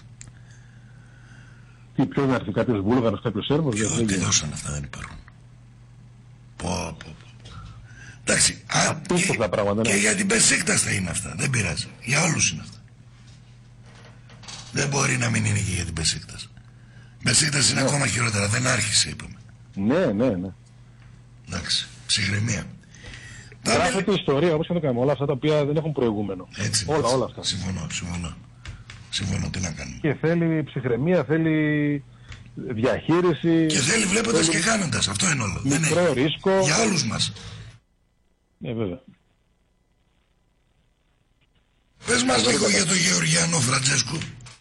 Τι, ποιος να έρθει, κάποιος Βούλγαρος, κάποιος Σέρβος? Ποιο, δεν τελειώσαν αυτά, δεν υπάρχουν. Πω, πω, πω. Εντάξει, α, και, πράγματα, και ναι. για την Μπεσίκτας θα είναι αυτά, δεν πειράζει. Για όλους είναι αυτά. Δεν μπορεί να μην είναι και για την Μπεσίκτας. Μπεσίκτας είναι ναι. ακόμα χειρότερα, δεν άρχισε, είπαμε. Ναι, ναι, ναι. Εντάξει, ψυχραιμία. Γράφεται η ιστορία, όπως και το κάνουμε, όλα αυτά τα οποία δεν έχουν προηγούμενο. Έτσι, όλα, έτσι. όλα αυτά. Συμφωνώ, συμφωνώ. Συμφωνώ, τι να κάνουμε. Και θέλει ψυχραιμία, θέλει διαχείριση. Και θέλει βλέποντας θέλει... και κάνοντας, αυτό είναι όλο. Μικρό είναι. ρίσκο. Για όλους μας. Ναι, βέβαια. Πες μας λίγο για τον Γεωργιανό Φραντζέσκο.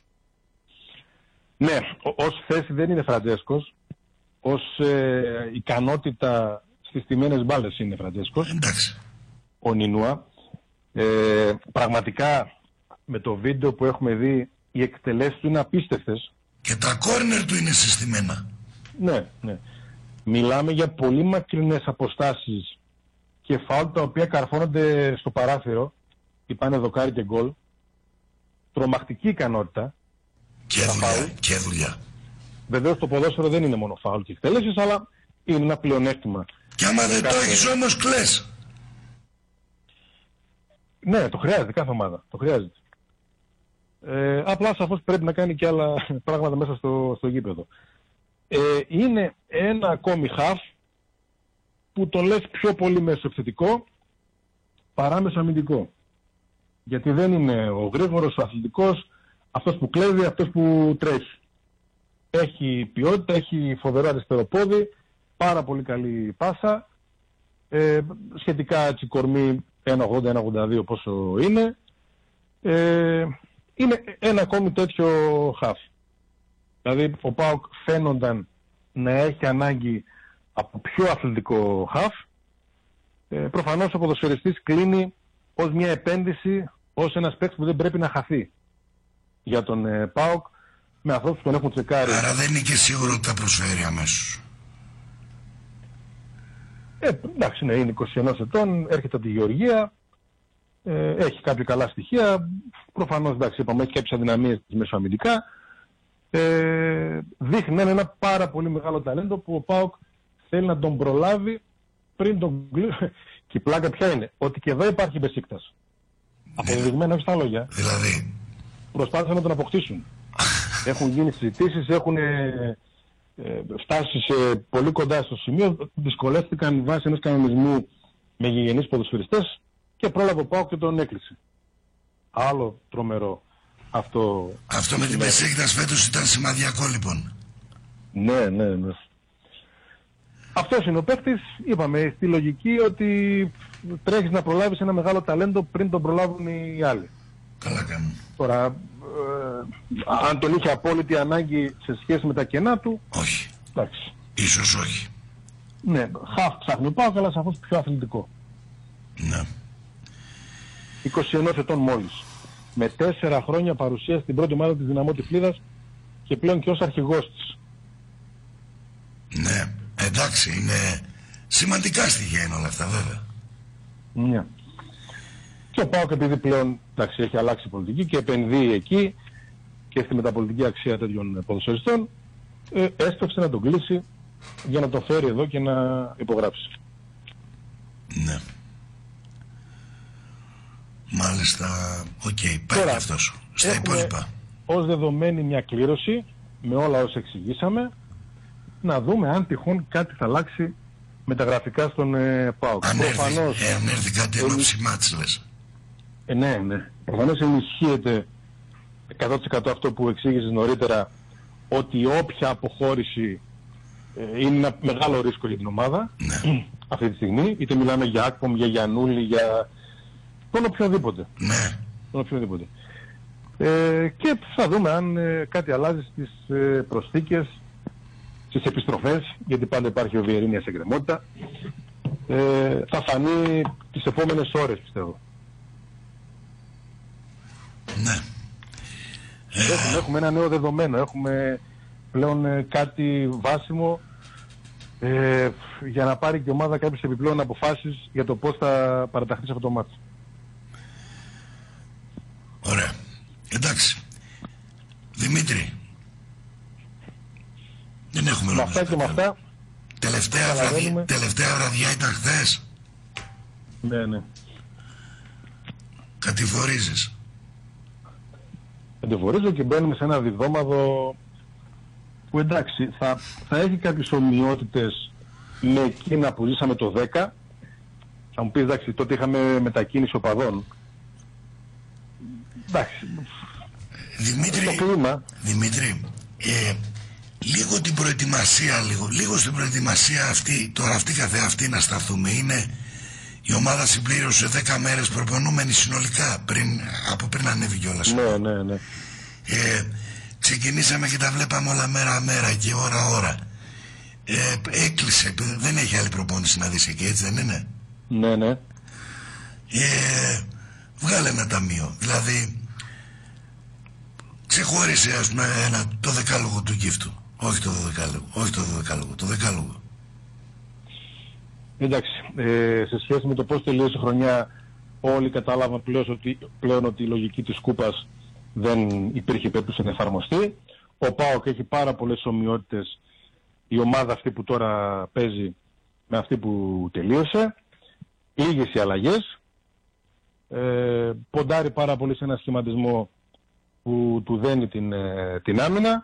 Ναι, ως θέση δεν είναι Φραντζέσκος. Ως ε, ικανότητα στις τιμένες μπάλες είναι Φραντζέσκος. Εντάξει. Ο Νινούα. Ε, πραγματικά με το βίντεο που έχουμε δει οι εκτελέσεις του είναι απίστευτες. Και τα κόρνερ του είναι συστημένα. Ναι, ναι. Μιλάμε για πολύ μακρινές αποστάσεις και φάουλ τα οποία καρφώνονται στο παράθυρο. Τι πάνε δοκάρι και γκολ. Τρομακτική ικανότητα. Και δουλειά, και δουλειά. Βεβαίως το ποδόσφαιρο δεν είναι μόνο φάουλ και εκτέλεσης, αλλά είναι ένα πλεονέκτημα. Και άμα δεν κάθε... το έχεις όμως κλαις. Ναι, το χρειάζεται κάθε ομάδα. Το χρειάζεται. Ε, απλά σαφώς πρέπει να κάνει και άλλα πράγματα μέσα στο, στο γήπεδο. Ε, είναι ένα ακόμη χαφ που το λες πιο πολύ μεσοεπιθετικό παρά μεσοαμυντικό. Γιατί δεν είναι ο γρήγορος, ο αθλητικός, αυτός που κλέβει, αυτός που τρέχει. Έχει ποιότητα, έχει φοβερό αριστερό πόδι, πάρα πολύ καλή πάσα, ε, σχετικά έτσι κορμί ένα ογδόντα ένα ογδόντα δύο πόσο είναι. Ε, είναι ένα ακόμη τέτοιο χαφ. Δηλαδή ο ΠΑΟΚ φαίνονταν να έχει ανάγκη από πιο αθλητικό χαφ. Ε, προφανώς ο ποδοσφαιριστής κλείνει ως μια επένδυση, ως ένας παίκτης που δεν πρέπει να χαθεί για τον ε, ΠΑΟΚ με ανθρώπους που τον έχουν τσεκάρει. Άρα δεν είναι και σίγουρο ότι θα προσφέρει αμέσως. Ε, εντάξει, ναι, είναι είκοσι ένα ετών, έρχεται από τη Γεωργία, ε, έχει κάποια καλά στοιχεία, προφανώς εντάξει, είπαμε, έχει κάποιες αδυναμίες μεσοαμυντικά, ε, δείχνει ένα πάρα πολύ μεγάλο ταλέντο που ο ΠΑΟΚ θέλει να τον προλάβει πριν τον κλείσει. Και η πλάκα ποια είναι, ότι και εδώ υπάρχει Μπεσίκτας. Αποδεδειγμένα, όχι στα λόγια. Δηλαδή. Προσπάθησαν να τον αποκτήσουν. Έχουν γίνει συζητήσεις, έχουν ε, ε, φτάσει σε πολύ κοντά στο σημείο, δυσκολεύτηκαν βάσει ενός κανονισμού με γηγενείς ποδοσφαιριστές και πρόλαβε ο ΠΑΟΚ και τον έκλεισε. Άλλο τρομερό αυτό. Αυτό με την Μπεσίκτας φέτος ήταν σημαδιακό λοιπόν. Ναι, ναι, ναι. Αυτός είναι ο παίκτης, είπαμε, στη λογική ότι τρέχεις να προλάβεις ένα μεγάλο ταλέντο πριν τον προλάβουν οι άλλοι. Καλά κάνουν. Τώρα, ε, αν τον είχε απόλυτη ανάγκη σε σχέση με τα κενά του... Όχι. Εντάξει. Ίσως όχι. Ναι, χαφ ψάχνει ο ΠΑΟΚ, αλλά σαφώς πιο αθλητικό. Ναι. είκοσι ένα ετών μόλις. Με τέσσερα χρόνια παρουσία στην πρώτη ομάδα της Δυναμό Τυφλίδας και πλέον και ως αρχηγός της. Ναι, εντάξει, είναι σημαντικά στοιχεία είναι όλα αυτά βέβαια. Ναι. Και ο ΠΑΟΚ επειδή πλέον εντάξει, έχει αλλάξει η πολιτική και επενδύει εκεί και στη μεταπολιτική αξία τέτοιων ποδοσφαιριστών, ε, έστρεψε να τον κλείσει για να το φέρει εδώ και να υπογράψει. Ναι. Μάλιστα, οκ, okay, πάει αυτός. Στα υπόλοιπα. Ως δεδομένη μια κλήρωση, με όλα όσα εξηγήσαμε, να δούμε αν τυχόν κάτι θα αλλάξει μεταγραφικά στον ε, ΠΑΟΚ. Αν έρθει, ε, αν έρθει κάτι ενόψει μάτς, λες. Ε, ναι, ναι. Προφανώς ενισχύεται εκατό τοις εκατό αυτό που εξήγησες νωρίτερα, ότι όποια αποχώρηση ε, είναι ένα μεγάλο ρίσκο για την ομάδα, ναι. αυτή τη στιγμή, είτε μιλάμε για Άκπομ, για Γιαννούλη, για τον οποιοδήποτε. Ναι. Τον οποιοδήποτε. Ε, και θα δούμε αν ε, κάτι αλλάζει στις ε, προσθήκες, στις επιστροφές, γιατί πάντα υπάρχει ο Βιερίνη σε εκκρεμότητα. Ε, θα φανεί τις επόμενες ώρες, πιστεύω. Ναι. Έχουμε, έχουμε ένα νέο δεδομένο, έχουμε πλέον ε, κάτι βάσιμο ε, για να πάρει και η ομάδα κάποιες επιπλέον αποφάσεις για το πώς θα παραταχθεί σε αυτό το μάτι. Ωραία. Εντάξει. Δημήτρη. Δεν έχουμε με αυτά και με αυτά. Τελευταία, βραδιά, τελευταία βραδιά ήταν χθες. Ναι, ναι. Κατηφορίζεις. Κατηφορίζω και μπαίνουμε σε ένα διδόμαδο που εντάξει θα, θα έχει κάποιες ομοιότητες με εκείνα που ζήσαμε το δέκα. Θα μου πεις εντάξει τότε είχαμε μετακίνηση οπαδών. Εντάξει. Δημήτρη, Δημήτρη ε, λίγο την προετοιμασία, λίγο, λίγο στην προετοιμασία αυτή, τώρα αυτή καθεαυτή να σταθούμε, είναι η ομάδα συμπλήρωσε δέκα μέρες προπονούμενη συνολικά, πριν, από πριν ανέβει κιόλας. Ναι, ναι, ναι. Ε, ξεκινήσαμε και τα βλέπαμε όλα μέρα μέρα και ώρα ώρα. Ε, έκλεισε, δεν έχει άλλη προπόνηση να δεις εκεί, έτσι δεν είναι? Ναι, ναι. Ε, βγάλε ένα ταμείο, δηλαδή ξεχώρισε ας πούμε ένα, το δεκάλογο του γύφτου. Όχι το δεκάλογο, όχι το δεκάλογο, το δεκάλογο. Εντάξει, ε, σε σχέση με το πώς τελείωσε η χρονιά, όλοι κατάλαβαν πλέον ότι, πλέον ότι η λογική της κούπας δεν υπήρχε περίπτωση να εφαρμοστεί. Ο ΠΑΟΚ έχει πάρα πολλές ομοιότητες, η ομάδα αυτή που τώρα παίζει με αυτή που τελείωσε. Λίγες οι αλλαγές. Ε, ποντάρει πάρα πολύ σε ένα σχηματισμό που του δένει την, ε, την άμυνα.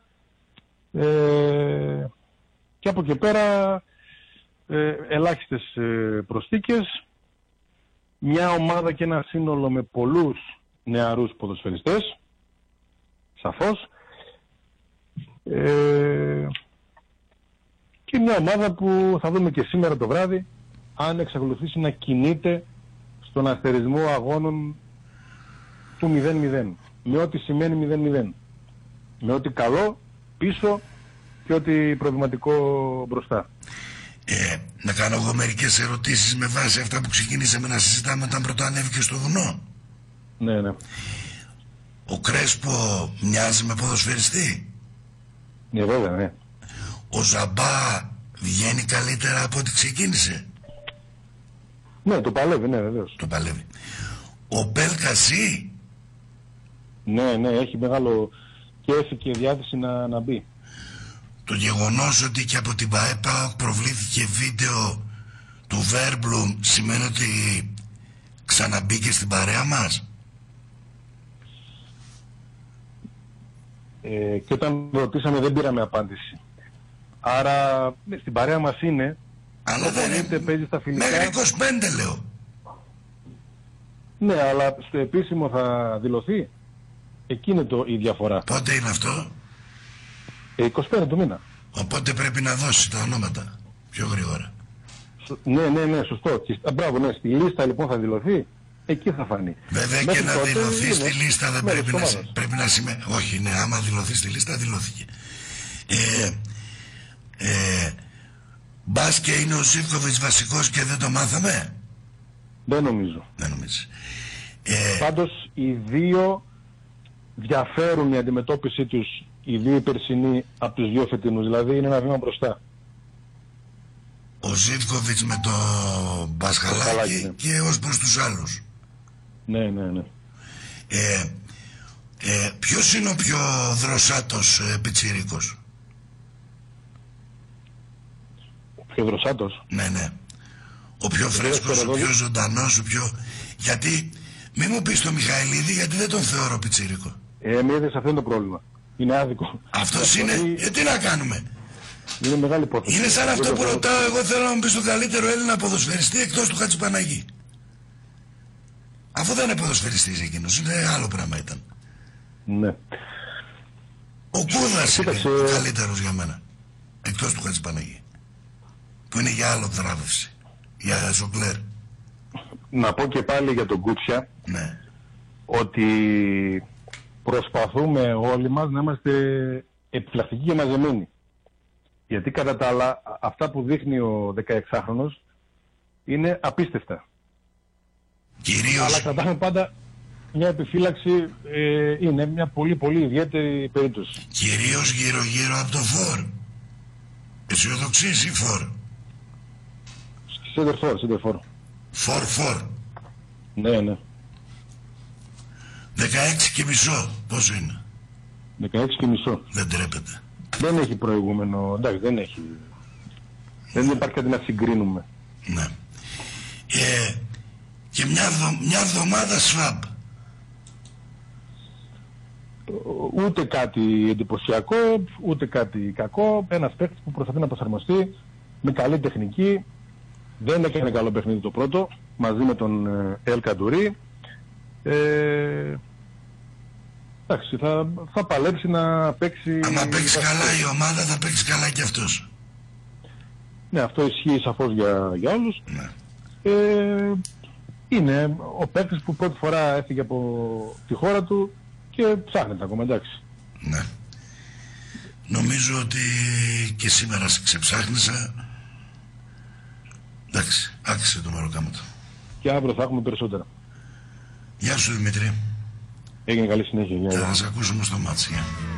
Ε, και από εκεί πέρα ε, ελάχιστες ε, προσθήκες, μια ομάδα και ένα σύνολο με πολλούς νεαρούς ποδοσφαιριστές, σαφώς, ε, και μια ομάδα που θα δούμε και σήμερα το βράδυ αν εξακολουθήσει να κινείται στον αστερισμό αγώνων του μηδέν μηδέν, με ό,τι σημαίνει μηδέν μηδέν, με ό,τι καλό πίσω και ό,τι προβληματικό μπροστά. Ε, να κάνω εγώ μερικές ερωτήσεις με βάση αυτά που ξεκινήσαμε να συζητάμε όταν πρώτα ανέβηκε στο βουνό. Ναι, ναι. Ο Κρέσπο μοιάζει με ποδοσφαιριστή? Ναι, βέβαια, ναι. Ο Ζαμπά βγαίνει καλύτερα από ό,τι ξεκίνησε? Ναι, το παλεύει, ναι, βεβαίως. Το παλεύει. Ο Μπέλκασί? Ναι, ναι, έχει μεγάλο και έχει και διάθεση να, να μπει. Το γεγονός ότι και από την ΠΑΕΠΑ προβλήθηκε βίντεο του Βέρμπλουμ σημαίνει ότι ξαναμπήκε στην παρέα μας? Ε, και όταν ρωτήσαμε δεν πήραμε απάντηση. Άρα στην παρέα μας είναι. Αλλά δεν είναι. Παίζει στα φιλικά. Μέχρι είκοσι πέντε λέω. Ναι, αλλά στο επίσημο θα δηλωθεί. Εκεί είναι το, η διαφορά. Πότε είναι αυτό? Ε, είκοσι πέντε του μήνα. Οπότε πρέπει να δώσει τα ονόματα πιο γρήγορα. Ναι, ναι, ναι, σωστό. Και, α, μπράβο, ναι, στη λίστα λοιπόν θα δηλωθεί. Εκεί θα φανεί. Βέβαια Μέχρι και να τότε, δηλωθεί είναι, στη λίστα δεν πρέπει να, πρέπει να σημαίνει. Όχι, ναι, άμα δηλωθεί στη λίστα, δηλώθηκε. Ε, ε, μπας και είναι ο Ζίβκοβιτς βασικός και δεν το μάθαμε. Δεν νομίζω. Δεν νομίζω. Ε, Πάντως οι δύο διαφέρουν η αντιμετώπιση τους, οι δύο περσινοί από τους δύο φετινούς. Δηλαδή είναι ένα βήμα μπροστά. Ο Ζίβκοβιτς με το Μπασχαλάκι ναι. Και ως προς τους άλλους. Ναι, ναι, ναι. Ε, ε, ποιος είναι ο πιο δροσάτος ε, πιτσιρίκος? Ο πιο δροσάτος? Ναι, ναι. Ο πιο φρέσκος, ο πιο ζωντανός, ο πιο... Γιατί, μη μου πεις το Μιχαηλίδη, γιατί δεν τον θεωρώ πιτσιρίκο. Ε, μη είδες, αυτό είναι το πρόβλημα. Είναι άδικο. Αυτός είναι, ε, τι να κάνουμε. Είναι μεγάλη υπόθεση. Είναι σαν αυτό που ρωτάω, εγώ θέλω να μου πεις τον καλύτερο Έλληνα ποδοσφαιριστή εκτός του Χατζηπαναγή. Αφού δεν είναι ποδοσφαιριστής εκείνος, είναι άλλο πράγμα ήταν. Ναι. Ο Κούδας είναι Κοίταξε... ο καλύτερος για μένα. Εκτός του Χατζηπαναγή. Που είναι για άλλο θράβευση. Για Ζογκλέρ. Να πω και πάλι για τον Κούτσια. Ναι. Ότι προσπαθούμε όλοι μας να είμαστε επιφυλακτικοί και μαζεμένοι. Γιατί κατά τα άλλα, αυτά που δείχνει ο δεκαεξάχρονος είναι απίστευτα. Κυρίως... Αλλά κρατάμε πάντα μια επιφύλαξη, ε, είναι μια πολύ πολύ ιδιαίτερη περίπτωση. Κυρίως γύρω γύρω από το φορ. Αισιοδοξείς ή φορ? Σέντερφορ, σέντερφορ. Φορ, φορ. Ναι, ναι. δεκαέξι και μισό, πόσο είναι? δεκαέξι και μισό. Δεν τρέπεται. Δεν έχει προηγούμενο, εντάξει, δεν έχει. Δεν υπάρχει κάτι να συγκρίνουμε. Ναι. Ε, και μια, δο, μια εβδομάδα σφαμπ. Ούτε κάτι εντυπωσιακό, ούτε κάτι κακό. Ένας παίκτης που προσπαθεί να προσαρμοστεί με καλή τεχνική. Δεν έκανε καλό παιχνίδι το πρώτο, μαζί με τον Ελ Καντουρί. Ε, εντάξει, θα, θα παλέψει να παίξει... Άμα παίξει καλά η ομάδα θα παίξει καλά και αυτός. Ναι, αυτό ισχύει σαφώς για, για όλους. Ναι. Ε, είναι ο παίκτης που πρώτη φορά έφυγε από τη χώρα του και ψάχνεται ακόμα, εντάξει. Ναι. Νομίζω ότι και σήμερα σε ξεψάχνησα. Εντάξει, άκουσε το μεροκάματο. Και αύριο θα έχουμε περισσότερα. Γεια σου Δημήτρη. Έγινε καλή συνέχεια. Θα σας ακούσουμε στο μάτσι.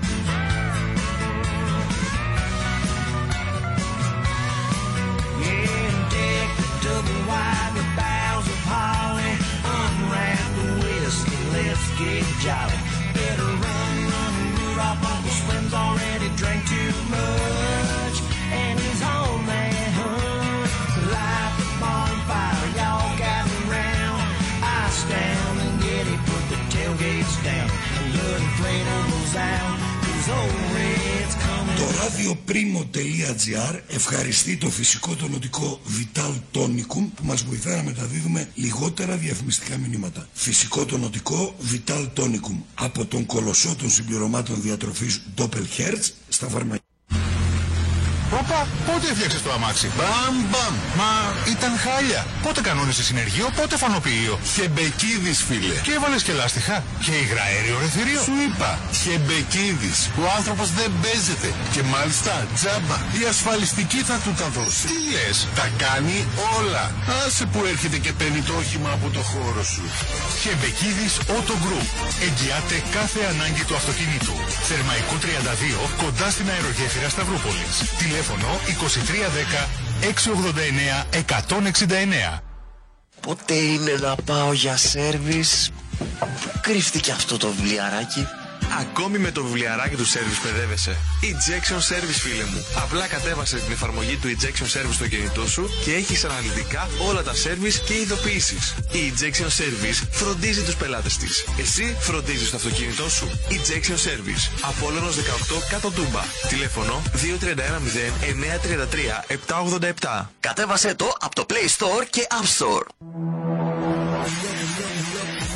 Το radio.primo.gr ευχαριστεί το φυσικό τονωτικό Vital Tonicum που μας βοηθά να μεταδίδουμε λιγότερα διαφημιστικά μηνύματα. Φυσικό τονωτικό Vital Tonicum από τον κολοσσό των συμπληρωμάτων διατροφής Doppelherz στα φαρμακεία. Όπα, πότε έφτιαξες το αμάξι? Μπαμ, μπαμ. Μα ήταν χάλια. Πότε κανόνισες συνεργείο, πότε φανοποιείο? Χεμπεκίδης, φίλε. Και έβαλες και λάστιχα. Και υγραέριο ρεθυρίο. Σου είπα, Χεμπεκίδης. Ο άνθρωπος δεν παίζεται. Και μάλιστα τζάμπα. Η ασφαλιστική θα του τα δώσει. Τι λες, τα κάνει όλα. Άσε που έρχεται και παίρνει το όχημα από το χώρο σου. Χεμπεκίδης Auto Group. Εγγυάται κάθε ανάγκη του αυτοκίνητου. Θερμαϊκό τριάντα δύο, κοντά στην αερογέφυρα Σταυρούπολης. Τηλέφωνο είκοσι τρία δέκα εξακόσια ογδόντα εννέα εκατόν εξήντα εννέα. Πότε είναι να πάω για σέρβις? Κρύφτηκε αυτό το βιβλιαράκι. Ακόμη με το βιβλιαράκι του Service παιδεύεσαι. Ejection Service, φίλε μου. Απλά κατέβασε την εφαρμογή του Ejection Service στο κινητό σου και έχεις αναλυτικά όλα τα service και ειδοποιήσεις. Η Ejection Service φροντίζει τους πελάτες της. Εσύ φροντίζεις το αυτοκίνητό σου. Ejection Service. Απόλλωνος δεκαοκτώ κάτω Τούμπα. Τηλέφωνο δύο τρία ένα μηδέν εννιά τρία τρία επτά ογδόντα επτά. Κατέβασέ το από το Play Store και App Store.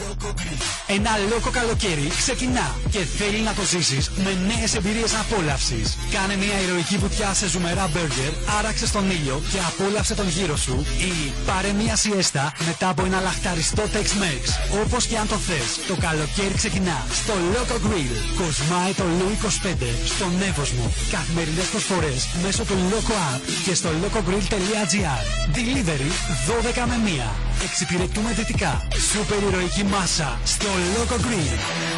Ένα λόγο καλοκαίρι ξεκινά και θέλει να το ζήσεις με νέες εμπειρίες απόλαυσης. Κάνε μια ηρωική βουτιά σε ζουμερά μπέργκερ, άραξε στον ήλιο και απόλαυσε τον γύρο σου ή πάρε μια σιέστα μετά από ένα λαχταριστό Tex-Mex. Όπως και αν το θες, το καλοκαίρι ξεκινά στο Loco Grill. Κοσμάει το Λου είκοσι πέντε στον Εύωσμο. Καθημερινές προσφορές μέσω του Loco App και στο locogrill τελεία gr. Delivery δώδεκα με μία. Εξυπηρετούμε δυτικά. Σούπερ ηρωική μάσα στο Loco Grill.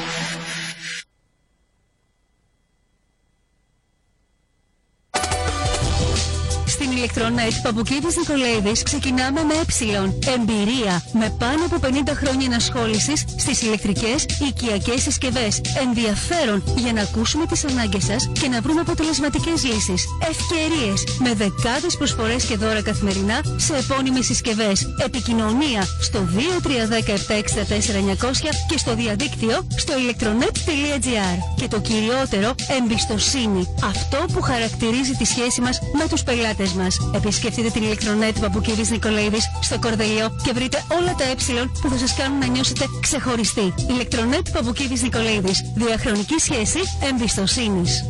Στην Ηλεκτρονέτ Παπουκίδης Νικολαίδης ξεκινάμε με ε. Εμπειρία με πάνω από πενήντα χρόνια ενασχόλησης στις ηλεκτρικές οικιακές συσκευές. Ενδιαφέρον για να ακούσουμε τις ανάγκες σας και να βρούμε αποτελεσματικές λύσεις. Ευκαιρίες με δεκάδες προσφορές και δώρα καθημερινά σε επώνυμες συσκευές. Επικοινωνία στο δύο τρία ένα μηδέν επτά έξι τέσσερα εννιακόσια και στο διαδίκτυο στο ηλεκτρονέτ τελεία gr. Και το κυριότερο, εμπιστοσύνη. Αυτό που χαρακτηρίζει τη σχέση μας με τους πελάτες μας. Επισκεφτείτε την Ηλεκτρονέτ Παπουκίδης Νικολαίδης στο Κορδελιό και βρείτε όλα τα ε που θα σας κάνουν να νιώσετε ξεχωριστοί. Ηλεκτρονέτ Παπουκίδης Νικολαίδης. Διαχρονική σχέση εμπιστοσύνης.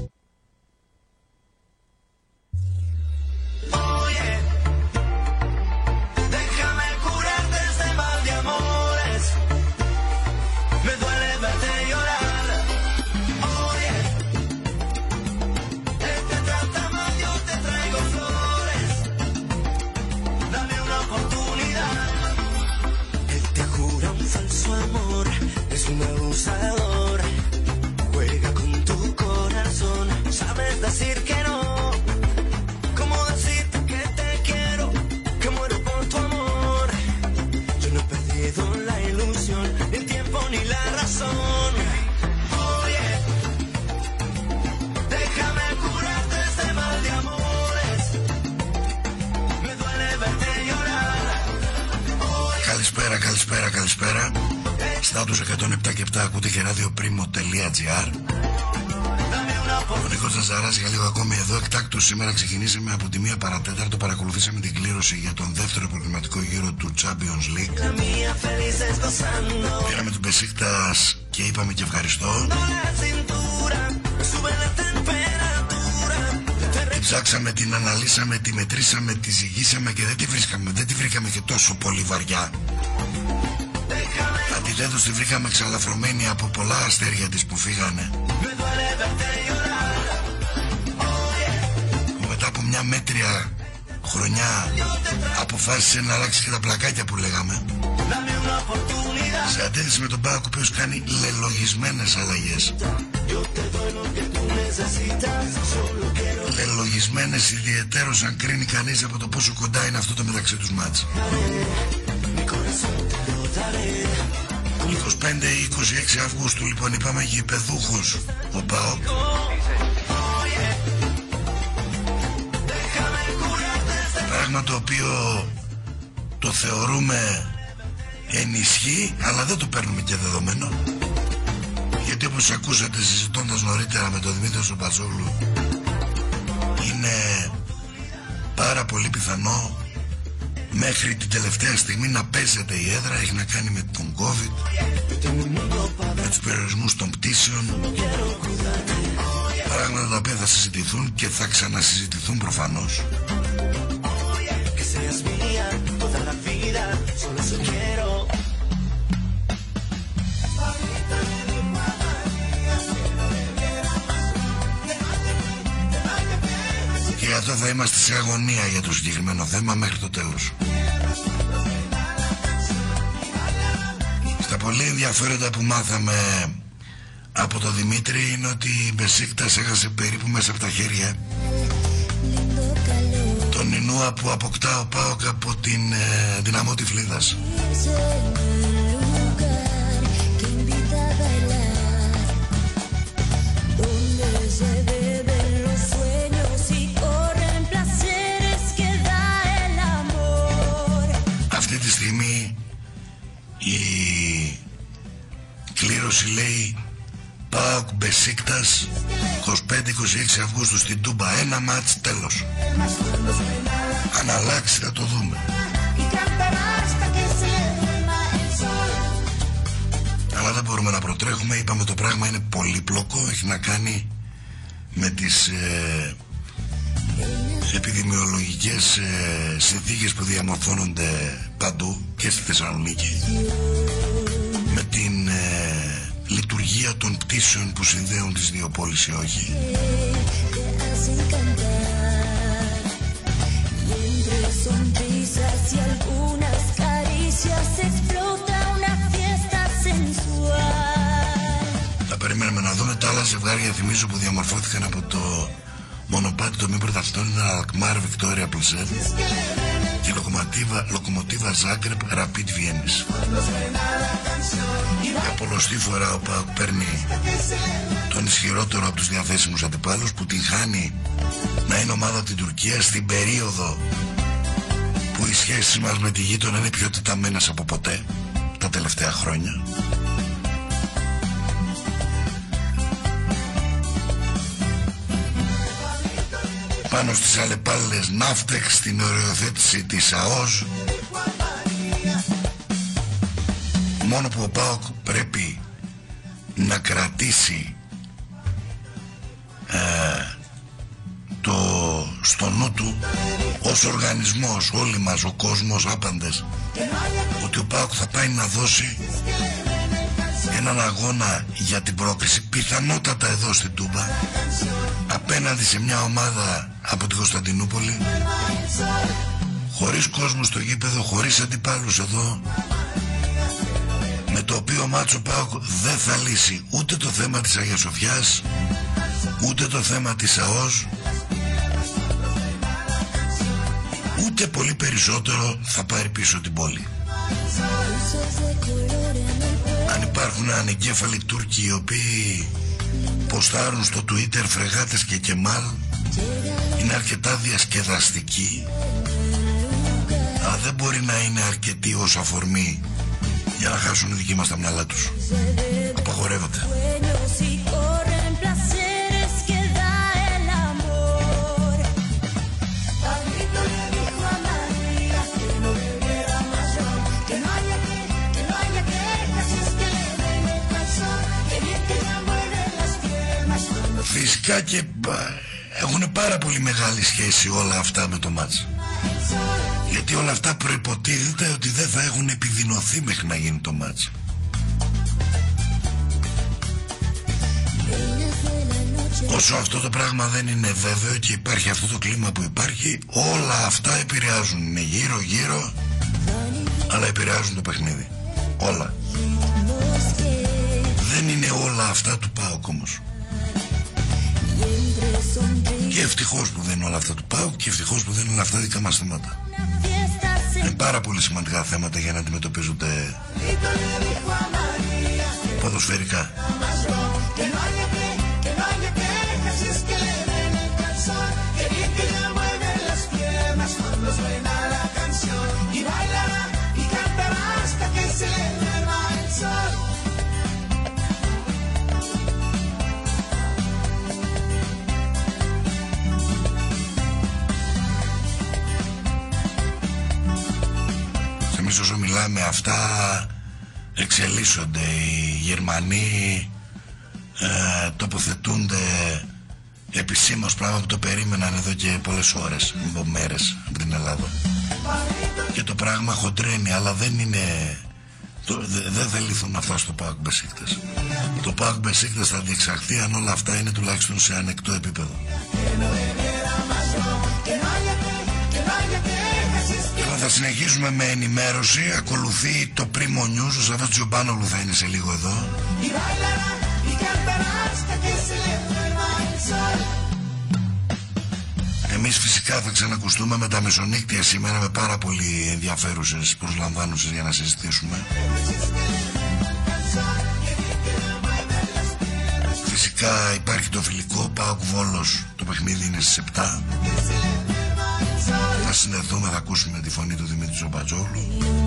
Decir que no, cómo decirte que te quiero, que muero por tu amor. Yo no he perdido la ilusión, ni el tiempo ni la razón. Oye, déjame curarte este mal de amores. Me duele verte llorar. Καλησπέρα, καλησπέρα, καλησπέρα. Στάτους εκατόν επτά και επτά ακούτε και radioprimo.gr. Ο Νίκος Ζαζαράς για λίγο ακόμη εδώ εκτάκτως. Σήμερα ξεκινήσαμε από τη μία παρατέταρτο. Παρακολουθήσαμε την κλήρωση για τον δεύτερο προγραμματικό γύρο του Champions League. Πήραμε τον Μπεσίκτας και είπαμε και ευχαριστώ. Την ψάξαμε, την αναλύσαμε, τη μετρήσαμε, τη ζυγίσαμε και δεν τη βρίσκαμε. Δεν τη βρήκαμε και τόσο πολύ βαριά. Αντιθέτως τη βρήκαμε εξαλαφρωμένη από πολλά αστέρια της που φύγανε. Μετά από μια μέτρια χρονιά αποφάσισε να αλλάξει και τα πλακάκια που λέγαμε, σε αντίθεση με τον ΠΑΟΚ ο οποίος κάνει λελογισμένες αλλαγές. Λελογισμένες ιδιαιτέρως αν κρίνει κανείς από το πόσο κοντά είναι αυτό το μεταξύ τους μάτς. είκοσι πέντε ή είκοσι έξι Αυγούστου λοιπόν είπαμε γηπεδούχος ο ΠΑΟΚ. Πράγμα το οποίο το θεωρούμε ενισχύ, αλλά δεν το παίρνουμε και δεδομένο, γιατί όπως ακούσατε συζητώντας νωρίτερα με τον Δημήτρη Σοπατσόγλου, είναι πάρα πολύ πιθανό μέχρι την τελευταία στιγμή να παίζεται η έδρα. Έχει να κάνει με τον COVID, με τους περιορισμούς των πτήσεων, πράγματα τα οποία θα συζητηθούν και θα ξανασυζητηθούν προφανώς. Και γι' αυτό θα είμαστε σε αγωνία για το συγκεκριμένο θέμα μέχρι το τέλος. Στα πολύ ενδιαφέροντα που μάθαμε από τον Δημήτρη είναι ότι η Μπεσίκτας έχασε περίπου μέσα από τα χέρια τον Ινούα που αποκτά ο ΠΑΟΚ από την ε, Δυναμό Τυφλίδας. Αυτή τη στιγμή η κλήρωση λέει ΠΑΟΚ Μπεσίκτας είκοσι πέντε είκοσι έξι Αυγούστου στην Τούμπα. Ένα μάτς, τέλος. Αν αλλάξει θα το δούμε. Αλλά δεν μπορούμε να προτρέχουμε. Είπαμε το πράγμα είναι πολύπλοκο, έχει να κάνει με τις ε, επιδημιολογικές ε, συνθήκες που διαμορφώνονται παντού και στη Θεσσαλονίκη, με την ε, λειτουργία των πτήσεων που συνδέουν τις δύο πόλεις ή όχι. Θα περιμένουμε να δούμε τα άλλα ζευγάρια, θυμίζω, που διαμορφώθηκαν από το μονοπάτι των μη πρωταθλητών είναι Αλκμάρ Βικτόρια Πλουσέρ και Λοκομοτίβα, Λοκομοτίβα Ζάγκρεπ Ραπίτ Βιέννης. Για πολλοστή φορά ο ΠΑΟΚ παίρνει τον ισχυρότερο από τους διαθέσιμους αντιπάλους, που την χάνει να είναι ομάδα από την Τουρκία στην περίοδο που οι σχέσεις μας με τη γείτονα είναι πιο τεταμένες από ποτέ τα τελευταία χρόνια. Πάνω στις αλλεπάλληλες Ναύτεξ, στην οριοθέτηση της ΑΟΣ. Μόνο που ο ΠΑΟΚ πρέπει να κρατήσει ε, το στο νου του ως οργανισμός, όλοι μας, ο κόσμος, άπαντες, ότι ο ΠΑΟΚ θα πάει να δώσει έναν αγώνα για την πρόκριση, πιθανότατα εδώ στην Τούμπα, απέναντι σε μια ομάδα από την Κωνσταντινούπολη, χωρίς κόσμο στο γήπεδο, χωρίς αντιπάλους εδώ, με το οποίο μάτσο ΠΑΟΚ δεν θα λύσει ούτε το θέμα της Αγίας Σοφιάς, ούτε το θέμα της ΑΟΣ, ούτε πολύ περισσότερο θα πάρει πίσω την πόλη. Αν υπάρχουν ανεγκέφαλοι Τούρκοι οι οποίοι ποστάρουν στο Twitter φρεγάτες και Κεμάλ, είναι αρκετά διασκεδαστικοί, αλλά δεν μπορεί να είναι αρκετοί ως αφορμή για να χάσουν οι δικοί μας τα μυαλά τους. Απαγορεύεται. Φυσικά και έχουν πάρα πολύ μεγάλη σχέση όλα αυτά με το μάτς, γιατί όλα αυτά προϋποτίθεται ότι δεν θα έχουν επιδεινωθεί μέχρι να γίνει το μάτς. Όσο αυτό το πράγμα δεν είναι βέβαιο και υπάρχει αυτό το κλίμα που υπάρχει, όλα αυτά επηρεάζουν. Είναι γύρω γύρω, αλλά επηρεάζουν το παιχνίδι. Όλα. Δεν είναι όλα αυτά του ΠΑΟΚ όμως. Και ευτυχώς που δεν είναι όλα αυτά του ΠΑΟΚ και ευτυχώς που δεν είναι όλα αυτά δικά μας θέματα. Είναι πάρα πολύ σημαντικά θέματα για να αντιμετωπίζονται ποδοσφαιρικά. Εμείς όσο μιλάμε αυτά εξελίσσονται. Οι Γερμανοί ε, τοποθετούνται επισήμως, πράγμα που το περίμεναν εδώ και πολλές ώρες, μέρες από την Ελλάδα. Και το πράγμα χοντρένει, αλλά δεν είναι... Δεν δε θα λυθούν αυτά στο ΠΑΟΚ Μπεσίκτες. Το ΠΑΟΚ Μπεσίκτες θα διεξαχθεί αν όλα αυτά είναι τουλάχιστον σε ανεκτό επίπεδο. Θα συνεχίσουμε με ενημέρωση. Ακολουθεί το Primo News. Ο Σαββάς Τζιομπάνογλου θα είναι σε λίγο εδώ. Εμείς φυσικά θα ξανακουστούμε με τα μεσονύκτια σήμερα, με πάρα πολύ ενδιαφέρουσες προσλαμβάνουσες για να συζητήσουμε. Φυσικά υπάρχει το φιλικό ΠΑΟΚ Βόλος. Το παιχνίδι είναι στις επτά. Θα συνδεθούμε, θα ακούσουμε τη φωνή του Δημήτρη Τζομπατζόγλου.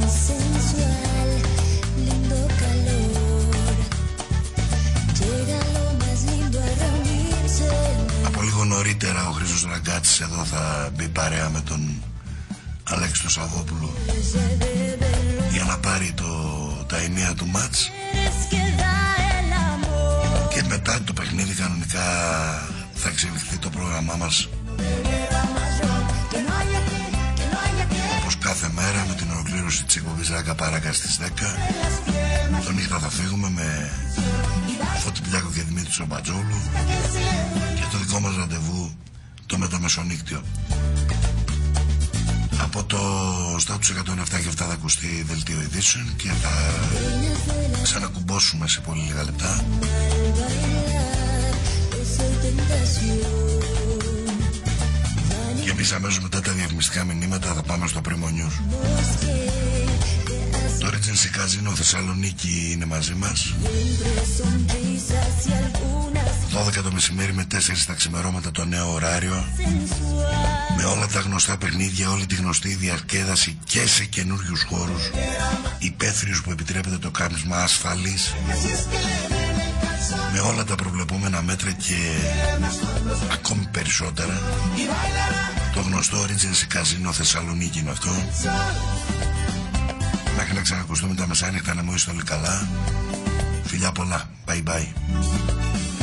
Από λίγο νωρίτερα ο Χρήστος Ραγκάτσης εδώ θα μπει παρέα με τον Αλέξη τον Σαββόπουλο για να πάρει το τα εννέα του μάτς. Και μετά το παιχνίδι κανονικά θα εξελιχθεί το πρόγραμμά μας όπως κάθε μέρα, με την ολοκλήρωση της εκπομπής Ράκα Παράκα στις δέκα. Το νύχτα θα φύγουμε με Φώτη Πλιάκο και Δημήτρη Σομπατζόλου και το δικό μας ραντεβού το μεταμεσονύκτιο. Από το Status εκατόν επτά και επτά θα ακουστεί δελτίο ειδήσεων και θα ξανακουμπώσουμε σε πολύ λίγα λεπτά. Και εμείς αμέσως μετά τα διαφημιστικά μηνύματα θα πάμε στο Primo News. Το Regency Casino Θεσσαλονίκη είναι μαζί μας. δώδεκα το μεσημέρι με τέσσερις τα ξημερώματα το νέο ωράριο. Με όλα τα γνωστά παιχνίδια, όλη τη γνωστή διασκέδαση και σε καινούριους χώρους. Υπαίθριους που επιτρέπεται το κάπνισμα ασφαλής. Με όλα τα προβλεπόμενα μέτρα και ακόμη περισσότερα. Το γνωστό Regency Casino Θεσσαλονίκη είναι αυτό. Μέχρι να ξανακουστούμε τα μεσάνυχτα, να μου είστε όλοι καλά. Φιλιά πολλά. Bye bye.